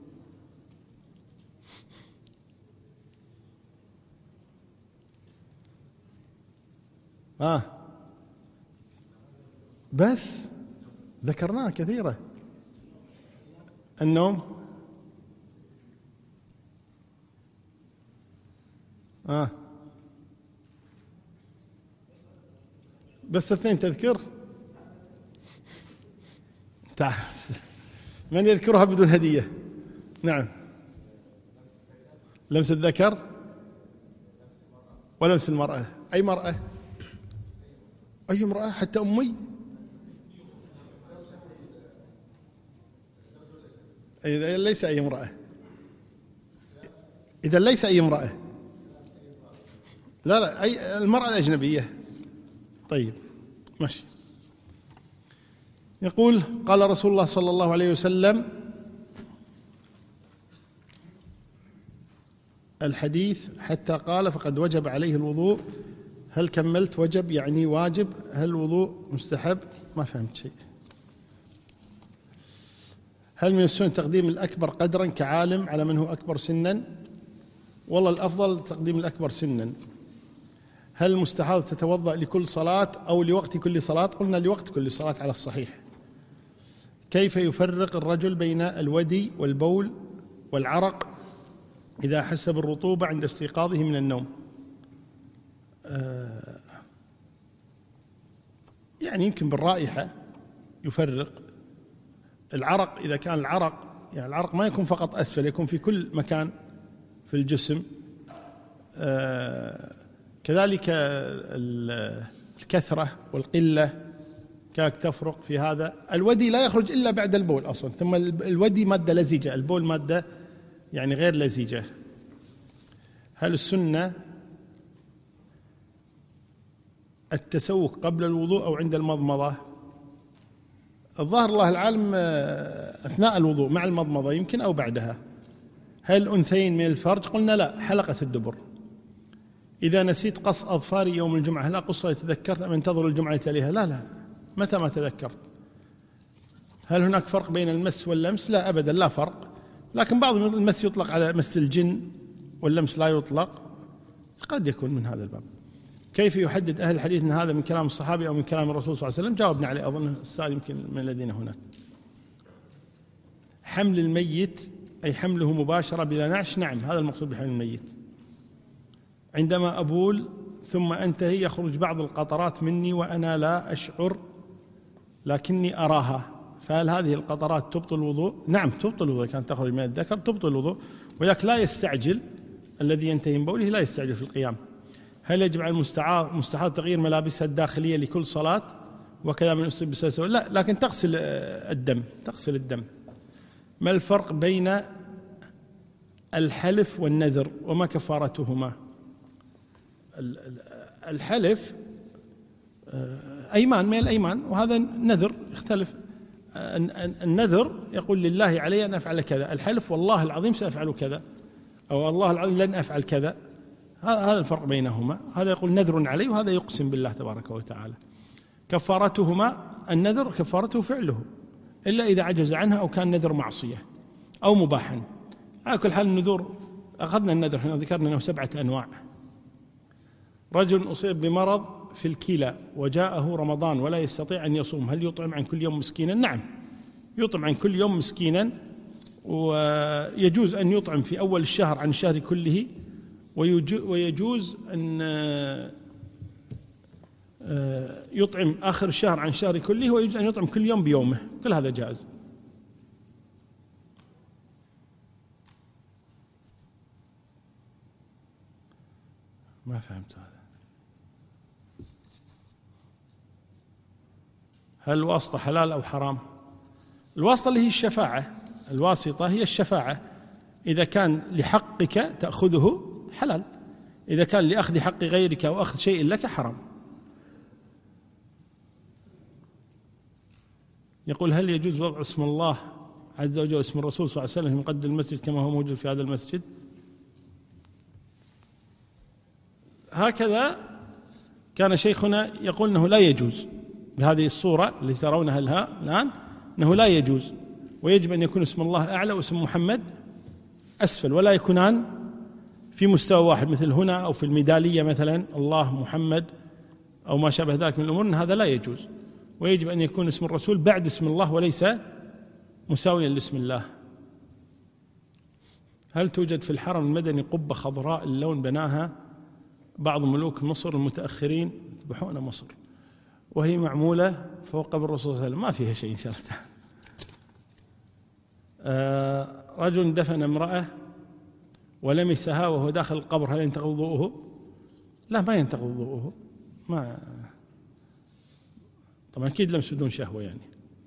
بس ذكرناها كثيرة. النوم، بس 2 تذكر. تعال، من يذكرها بدون هدية؟ نعم. لمس الذكر، ولمس المرأة. أي مرأة؟ أي امرأة حتى أمي؟ إذا ليس أي امرأة، إذا ليس أي امرأة، لا أي المرأة الأجنبية. طيب ماشي. يقول قال رسول الله صلى الله عليه وسلم، الحديث حتى قال فقد وجب عليه الوضوء. هل كملت وجب يعني واجب؟ هل الوضوء مستحب؟ ما فهمت شيء. هل من السنة تقديم الأكبر قدرا كعالم على من هو أكبر سنا؟ والله الأفضل تقديم الأكبر سنا. هل المستحاضة تتوضأ لكل صلاة أو لوقت كل صلاة؟ قلنا لوقت كل صلاة على الصحيح. كيف يفرق الرجل بين الودي والبول والعرق إذا حس بالرطوبة عند استيقاظه من النوم؟ يعني يمكن بالرائحة يفرق. العرق إذا كان العرق، يعني العرق ما يكون فقط أسفل، يكون في كل مكان في الجسم. كذلك الكثرة والقلة كانت تفرق في هذا. الودي لا يخرج إلا بعد البول أصلا، ثم الودي مادة لزجة، البول مادة يعني غير لزجة. هل السنة التسوق قبل الوضوء أو عند المضمضة؟ الظاهر الله العالم أثناء الوضوء مع المضمضة يمكن أو بعدها. هل أنثيين من الفرج؟ قلنا لا، حلقة الدبر. إذا نسيت قص أظفاري يوم الجمعة هل أقص تذكرت أم انتظر الجمعة تليها؟ لا، متى ما تذكرت. هل هناك فرق بين المس واللمس؟ لا أبدا، لا فرق، لكن بعض المس يطلق على مس الجن واللمس لا يطلق، قد يكون من هذا الباب. كيف يحدد أهل الحديث أن هذا من كلام الصحابي أو من كلام الرسول صلى الله عليه وسلم؟ جاوبنا عليه أظن السائل يمكن من الذين هناك. حمل الميت أي حمله مباشرة بلا نعش؟ نعم، هذا المقصود بحمل الميت. عندما أبول ثم أنتهي يخرج بعض القطرات مني وأنا لا أشعر لكني أراها، فهل هذه القطرات تبطل الوضوء؟ نعم تبطل الوضوء، كانت تخرج من الذكر تبطل الوضوء، ولكن لا يستعجل الذي ينتهي من بوله، لا يستعجل في القيام. هل يجب على المستحاض تغيير ملابسها الداخلية لكل صلاة وكذا من أسلوب بسلسل؟ لا، لكن تغسل الدم. ما الفرق بين الحلف والنذر وما كفارتهما؟ الحلف أيمان من الأيمان، وهذا نذر يختلف. النذر يقول لله علي أن أفعل كذا، الحلف والله العظيم سأفعل كذا، أو الله العظيم لن أفعل كذا. هذا الفرق بينهما، هذا يقول نذر علي وهذا يقسم بالله تبارك وتعالى. كفارتهما النذر كفارته فعله إلا إذا عجز عنها أو كان نذر معصية أو مباحا. على كل حال النذور أخذنا النذر، احنا ذكرنا أنه 7 أنواع. رجل أصيب بمرض في الكلى وجاءه رمضان ولا يستطيع أن يصوم، هل يطعم عن كل يوم مسكينا؟ نعم يطعم عن كل يوم مسكينا، ويجوز أن يطعم في أول الشهر عن الشهر كله، ويجوز أن يطعم آخر الشهر عن الشهر كله، ويجوز أن يطعم كل يوم بيومه، كل هذا جائز. ما فهمت هذا. هل الواسطة حلال أو حرام؟ الواسطة اللي هي الشفاعة، الواسطة هي الشفاعة. إذا كان لحقك تأخذه حلال، إذا كان لأخذ حق غيرك أو أخذ شيء لك حرام. يقول هل يجوز وضع اسم الله عز وجل اسم الرسول صلى الله عليه وسلم في مقدم المسجد كما هو موجود في هذا المسجد؟ هكذا كان شيخنا يقول أنه لا يجوز بهذه الصورة التي ترونها الآن، أنه لا يجوز، ويجب أن يكون اسم الله أعلى واسم محمد أسفل، ولا يكونان في مستوى واحد مثل هنا أو في الميدالية مثلا الله محمد أو ما شابه ذلك من الأمور، هذا لا يجوز. ويجب أن يكون اسم الرسول بعد اسم الله وليس مساويا لاسم الله. هل توجد في الحرم المدني قبة خضراء اللون بناها بعض ملوك مصر المتأخرين يذبحون مصر وهي معمولة فوق قبر الرسول صلى الله عليه وسلم؟ ما فيها شيء إن شاء الله تعالى. رجل دفن امرأة ولمسها وهو داخل القبر، هل ينتقض وضوءه؟ لا ما ينتقض وضوءه، ما طبعا أكيد لمس بدون شهوة يعني.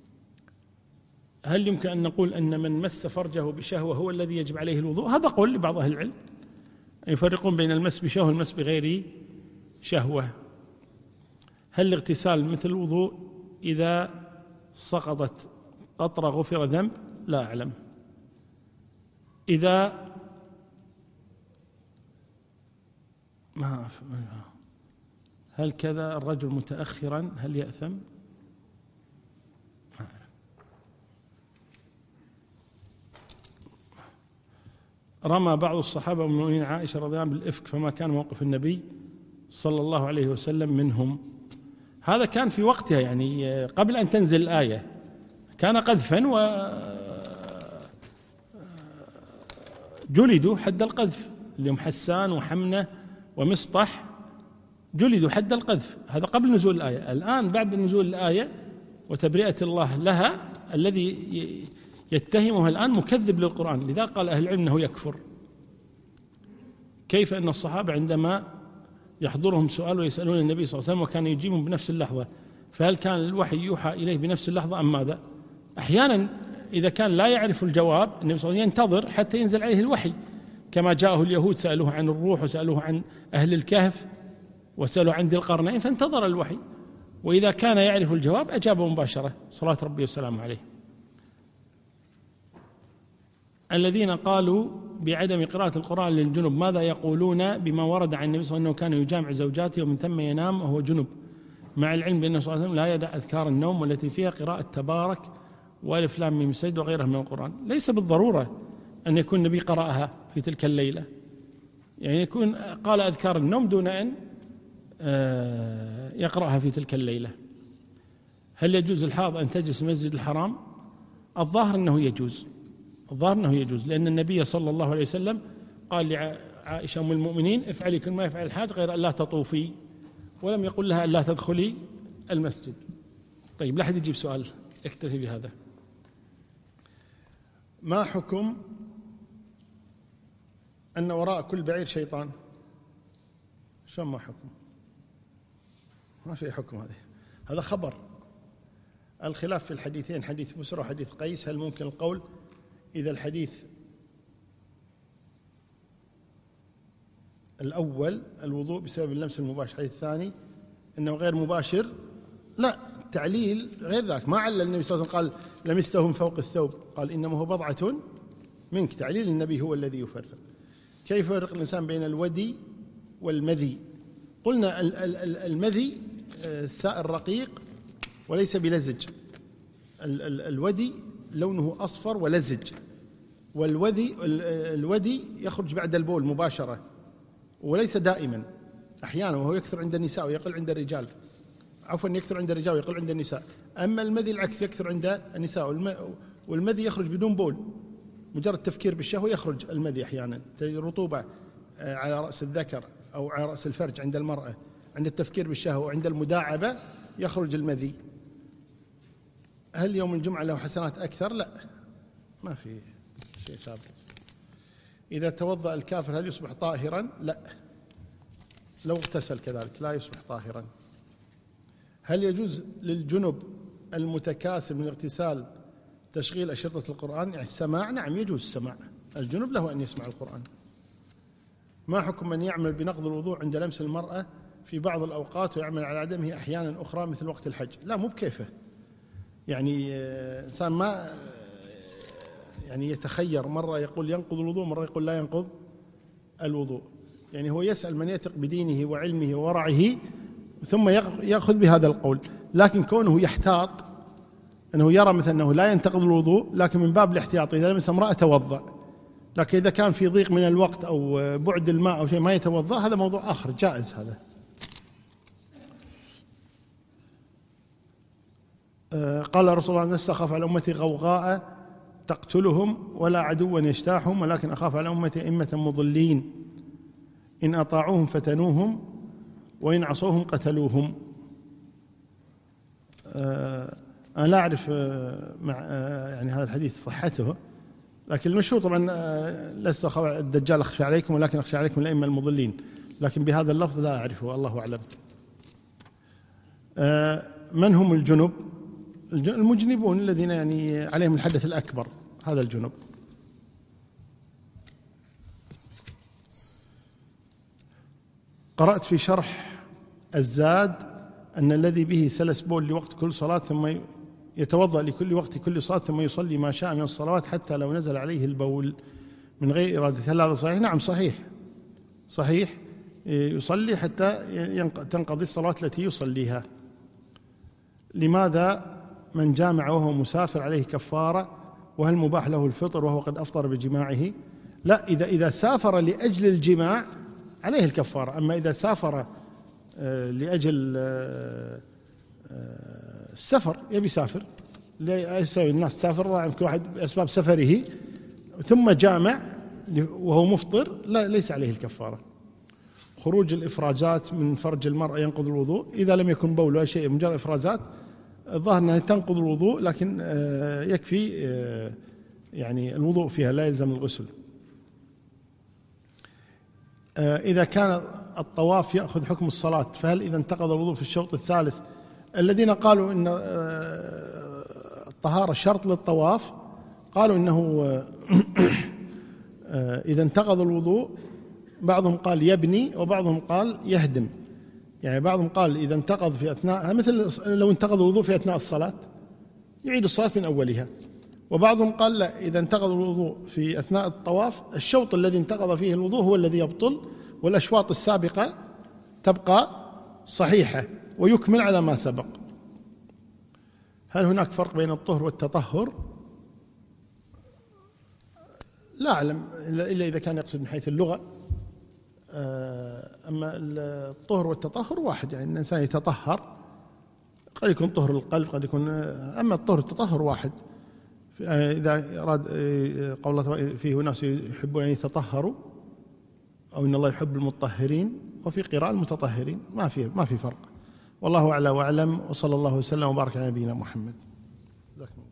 هل يمكن أن نقول أن من مس فرجه بشهوة هو الذي يجب عليه الوضوء؟ هذا قول لبعض أهل العلم يفرقون بين المس بشهوة والمس بغير شهوة. هل الاغتسال مثل الوضوء إذا سقطت قطرة غفر ذنب؟ لا أعلم. إذا هل كذا الرجل متأخرا هل يأثم؟ ما أعلم. رمى بعض الصحابة من المؤمنين عائشة رضي الله عنها بالإفك، فما كان موقف النبي صلى الله عليه وسلم منهم؟ هذا كان في وقتها يعني قبل أن تنزل الآية، كان قذفا وجلدوا حد القذف، اليوم حسان وحمنة ومسطح جلدوا حد القذف، هذا قبل نزول الآية. الآن بعد نزول الآية وتبرئة الله لها الذي يتهمها الآن مكذب للقرآن، لذا قال أهل العلم أنه يكفر. كيف أن الصحابة عندما يحضرهم سؤال ويسألون النبي صلى الله عليه وسلم وكان يجيبهم بنفس اللحظة، فهل كان الوحي يوحى إليه بنفس اللحظة أم ماذا؟ أحيانا إذا كان لا يعرف الجواب النبي صلى الله عليه وسلم ينتظر حتى ينزل عليه الوحي، كما جاءه اليهود سألوه عن الروح وسألوه عن أهل الكهف وسألوه عن ذي القرنين فانتظر الوحي، وإذا كان يعرف الجواب أجابه مباشرة صلاة ربي وسلامه عليه. الذين قالوا بعدم قراءة القرآن للجنب ماذا يقولون بما ورد عن النبي صلى الله عليه وسلم أنه كان يجامع زوجاته ومن ثم ينام وهو جنب، مع العلم بأنه صلى الله عليه وسلم لا يدع أذكار النوم والتي فيها قراءة تبارك وألف لام ميم سجد وغيرها من القرآن؟ ليس بالضرورة أن يكون النبي قرأها في تلك الليلة، يعني يكون قال أذكار النوم دون أن يقرأها في تلك الليلة. هل يجوز الحائض أن تجلس في المسجد الحرام؟ الظاهر أنه يجوز، الظاهر أنه يجوز، لأن النبي صلى الله عليه وسلم قال لعائشة أم المؤمنين افعلي كل ما يفعل الحاج غير أن لا تطوفي، ولم يقل لها أن لا تدخلي المسجد. طيب لا أحد يجيب سؤال، اكتفي بهذا. ما حكم أن وراء كل بعير شيطان؟ شو ما حكم؟ ما في حكم، هذا خبر. الخلاف في الحديثين، حديث بسرى وحديث قيس، هل ممكن القول إذا الحديث الأول الوضوء بسبب اللمس المباشر، الحديث الثاني أنه غير مباشر؟ لا، تعليل غير ذلك، ما علل النبي صلى الله عليه وسلم قال لمسته من فوق الثوب، قال إنما هو بضعة منك، تعليل النبي هو الذي يفرق. كيف يفرق الإنسان بين الودي والمذي؟ قلنا المذي سائل رقيق وليس بلزج، الودي لونه أصفر ولزج، الودي يخرج بعد البول مباشرة وليس دائما، أحيانا وهو يكثر عند النساء ويقل عند الرجال، عفوا يكثر عند الرجال ويقل عند النساء. أما المذي العكس، يكثر عند النساء، والمذي يخرج بدون بول، مجرد تفكير بالشهوة يخرج المذي أحيانا، رطوبة على رأس الذكر أو على رأس الفرج عند المرأة، عند التفكير بالشهوة وعند المداعبة يخرج المذي. هل يوم الجمعة له حسنات أكثر؟ لا، ما في شيء ثابت. إذا توضأ الكافر هل يصبح طاهرا؟ لا، لو اغتسل كذلك لا يصبح طاهرا. هل يجوز للجنب المتكاسل من الاغتسال تشغيل أشرطة القرآن، يعني السماع؟ نعم يجوز السماع، الجنب له أن يسمع القرآن. ما حكم من يعمل بنقض الوضوء عند لمس المرأة في بعض الأوقات ويعمل على عدمه أحيانا أخرى مثل وقت الحج؟ لا، مو بكيفه، يعني إنسان ما يعني يتخير، مرة يقول ينقض الوضوء مرة يقول لا ينقض الوضوء، يعني هو يسأل من يثق بدينه وعلمه وورعه ثم يأخذ بهذا القول. لكن كونه يحتاط أنه يرى مثلا أنه لا ينتقض الوضوء، لكن من باب الاحتياط إذا لمس امرأة توضأ، لكن إذا كان في ضيق من الوقت أو بعد الماء أو شيء ما يتوضأ، هذا موضوع آخر جائز. هذا قال رسول الله: نستخف على أمتي غوغاء تقتلهم ولا عدوا يجتاحهم، ولكن أخاف على أمتي أئمة مضلين إن أطاعوهم فتنوهم وإن عصوهم قتلوهم. أنا لا أعرف يعني هذا الحديث صحته، لكن المشهور طبعا لست الدجال أخشى عليكم ولكن أخشى عليكم الأئمة المضلين، لكن بهذا اللفظ لا أعرفه، الله أعلم. من هم الجنب؟ المجنبون الذين يعني عليهم الحدث الأكبر، هذا الجنب. قرأت في شرح الزاد أن الذي به سلس بول لوقت كل صلاة ثم يتوضأ لكل وقت كل صلاة ثم يصلي ما شاء من الصلوات حتى لو نزل عليه البول من غير إرادة. هل هذا صحيح؟ نعم صحيح، يصلي حتى تنقضي الصلاة التي يصليها. لماذا من جامع وهو مسافر عليه كفارة؟ وهل مباح له الفطر وهو قد أفطر بجماعه؟ لا، إذا سافر لأجل الجماع عليه الكفارة. أما إذا سافر لأجل السفر، يبي يسافر، الناس تسافر كل واحد بأسباب سفره، ثم جامع وهو مفطر، لا، ليس عليه الكفارة. خروج الإفرازات من فرج المرأة ينقض الوضوء إذا لم يكن بول ولا شيء، مجرد إفرازات، الظاهر أنها تنقض الوضوء، لكن يكفي يعني الوضوء فيها، لا يلزم الغسل. إذا كان الطواف يأخذ حكم الصلاة، فهل إذا انتقض الوضوء في الشوط الثالث؟ الذين قالوا إن الطهارة شرط للطواف قالوا إنه إذا انتقض الوضوء، بعضهم قال يبني وبعضهم قال يهدم. يعني بعضهم قال إذا انتقض في أثناء، مثل لو انتقض الوضوء في أثناء الصلاة يعيد الصلاة من أولها. وبعضهم قال لا، إذا انتقض الوضوء في أثناء الطواف، الشوط الذي انتقض فيه الوضوء هو الذي يبطل، والأشواط السابقة تبقى صحيحة ويكمل على ما سبق. هل هناك فرق بين الطهر والتطهر؟ لا أعلم، إلا إذا كان يقصد من حيث اللغة. أما الطهر والتطهر واحد، يعني الإنسان يتطهر، قد يكون طهر القلب، قد يكون، أما الطهر والتطهر واحد. إذا أراد قول الله فيه ناس يحبون أن يتطهروا، أو إن الله يحب المطهرين، وفي قراءة المتطهرين، ما في فرق. والله أعلى وأعلم، وصلى الله وسلم وبارك على نبينا محمد.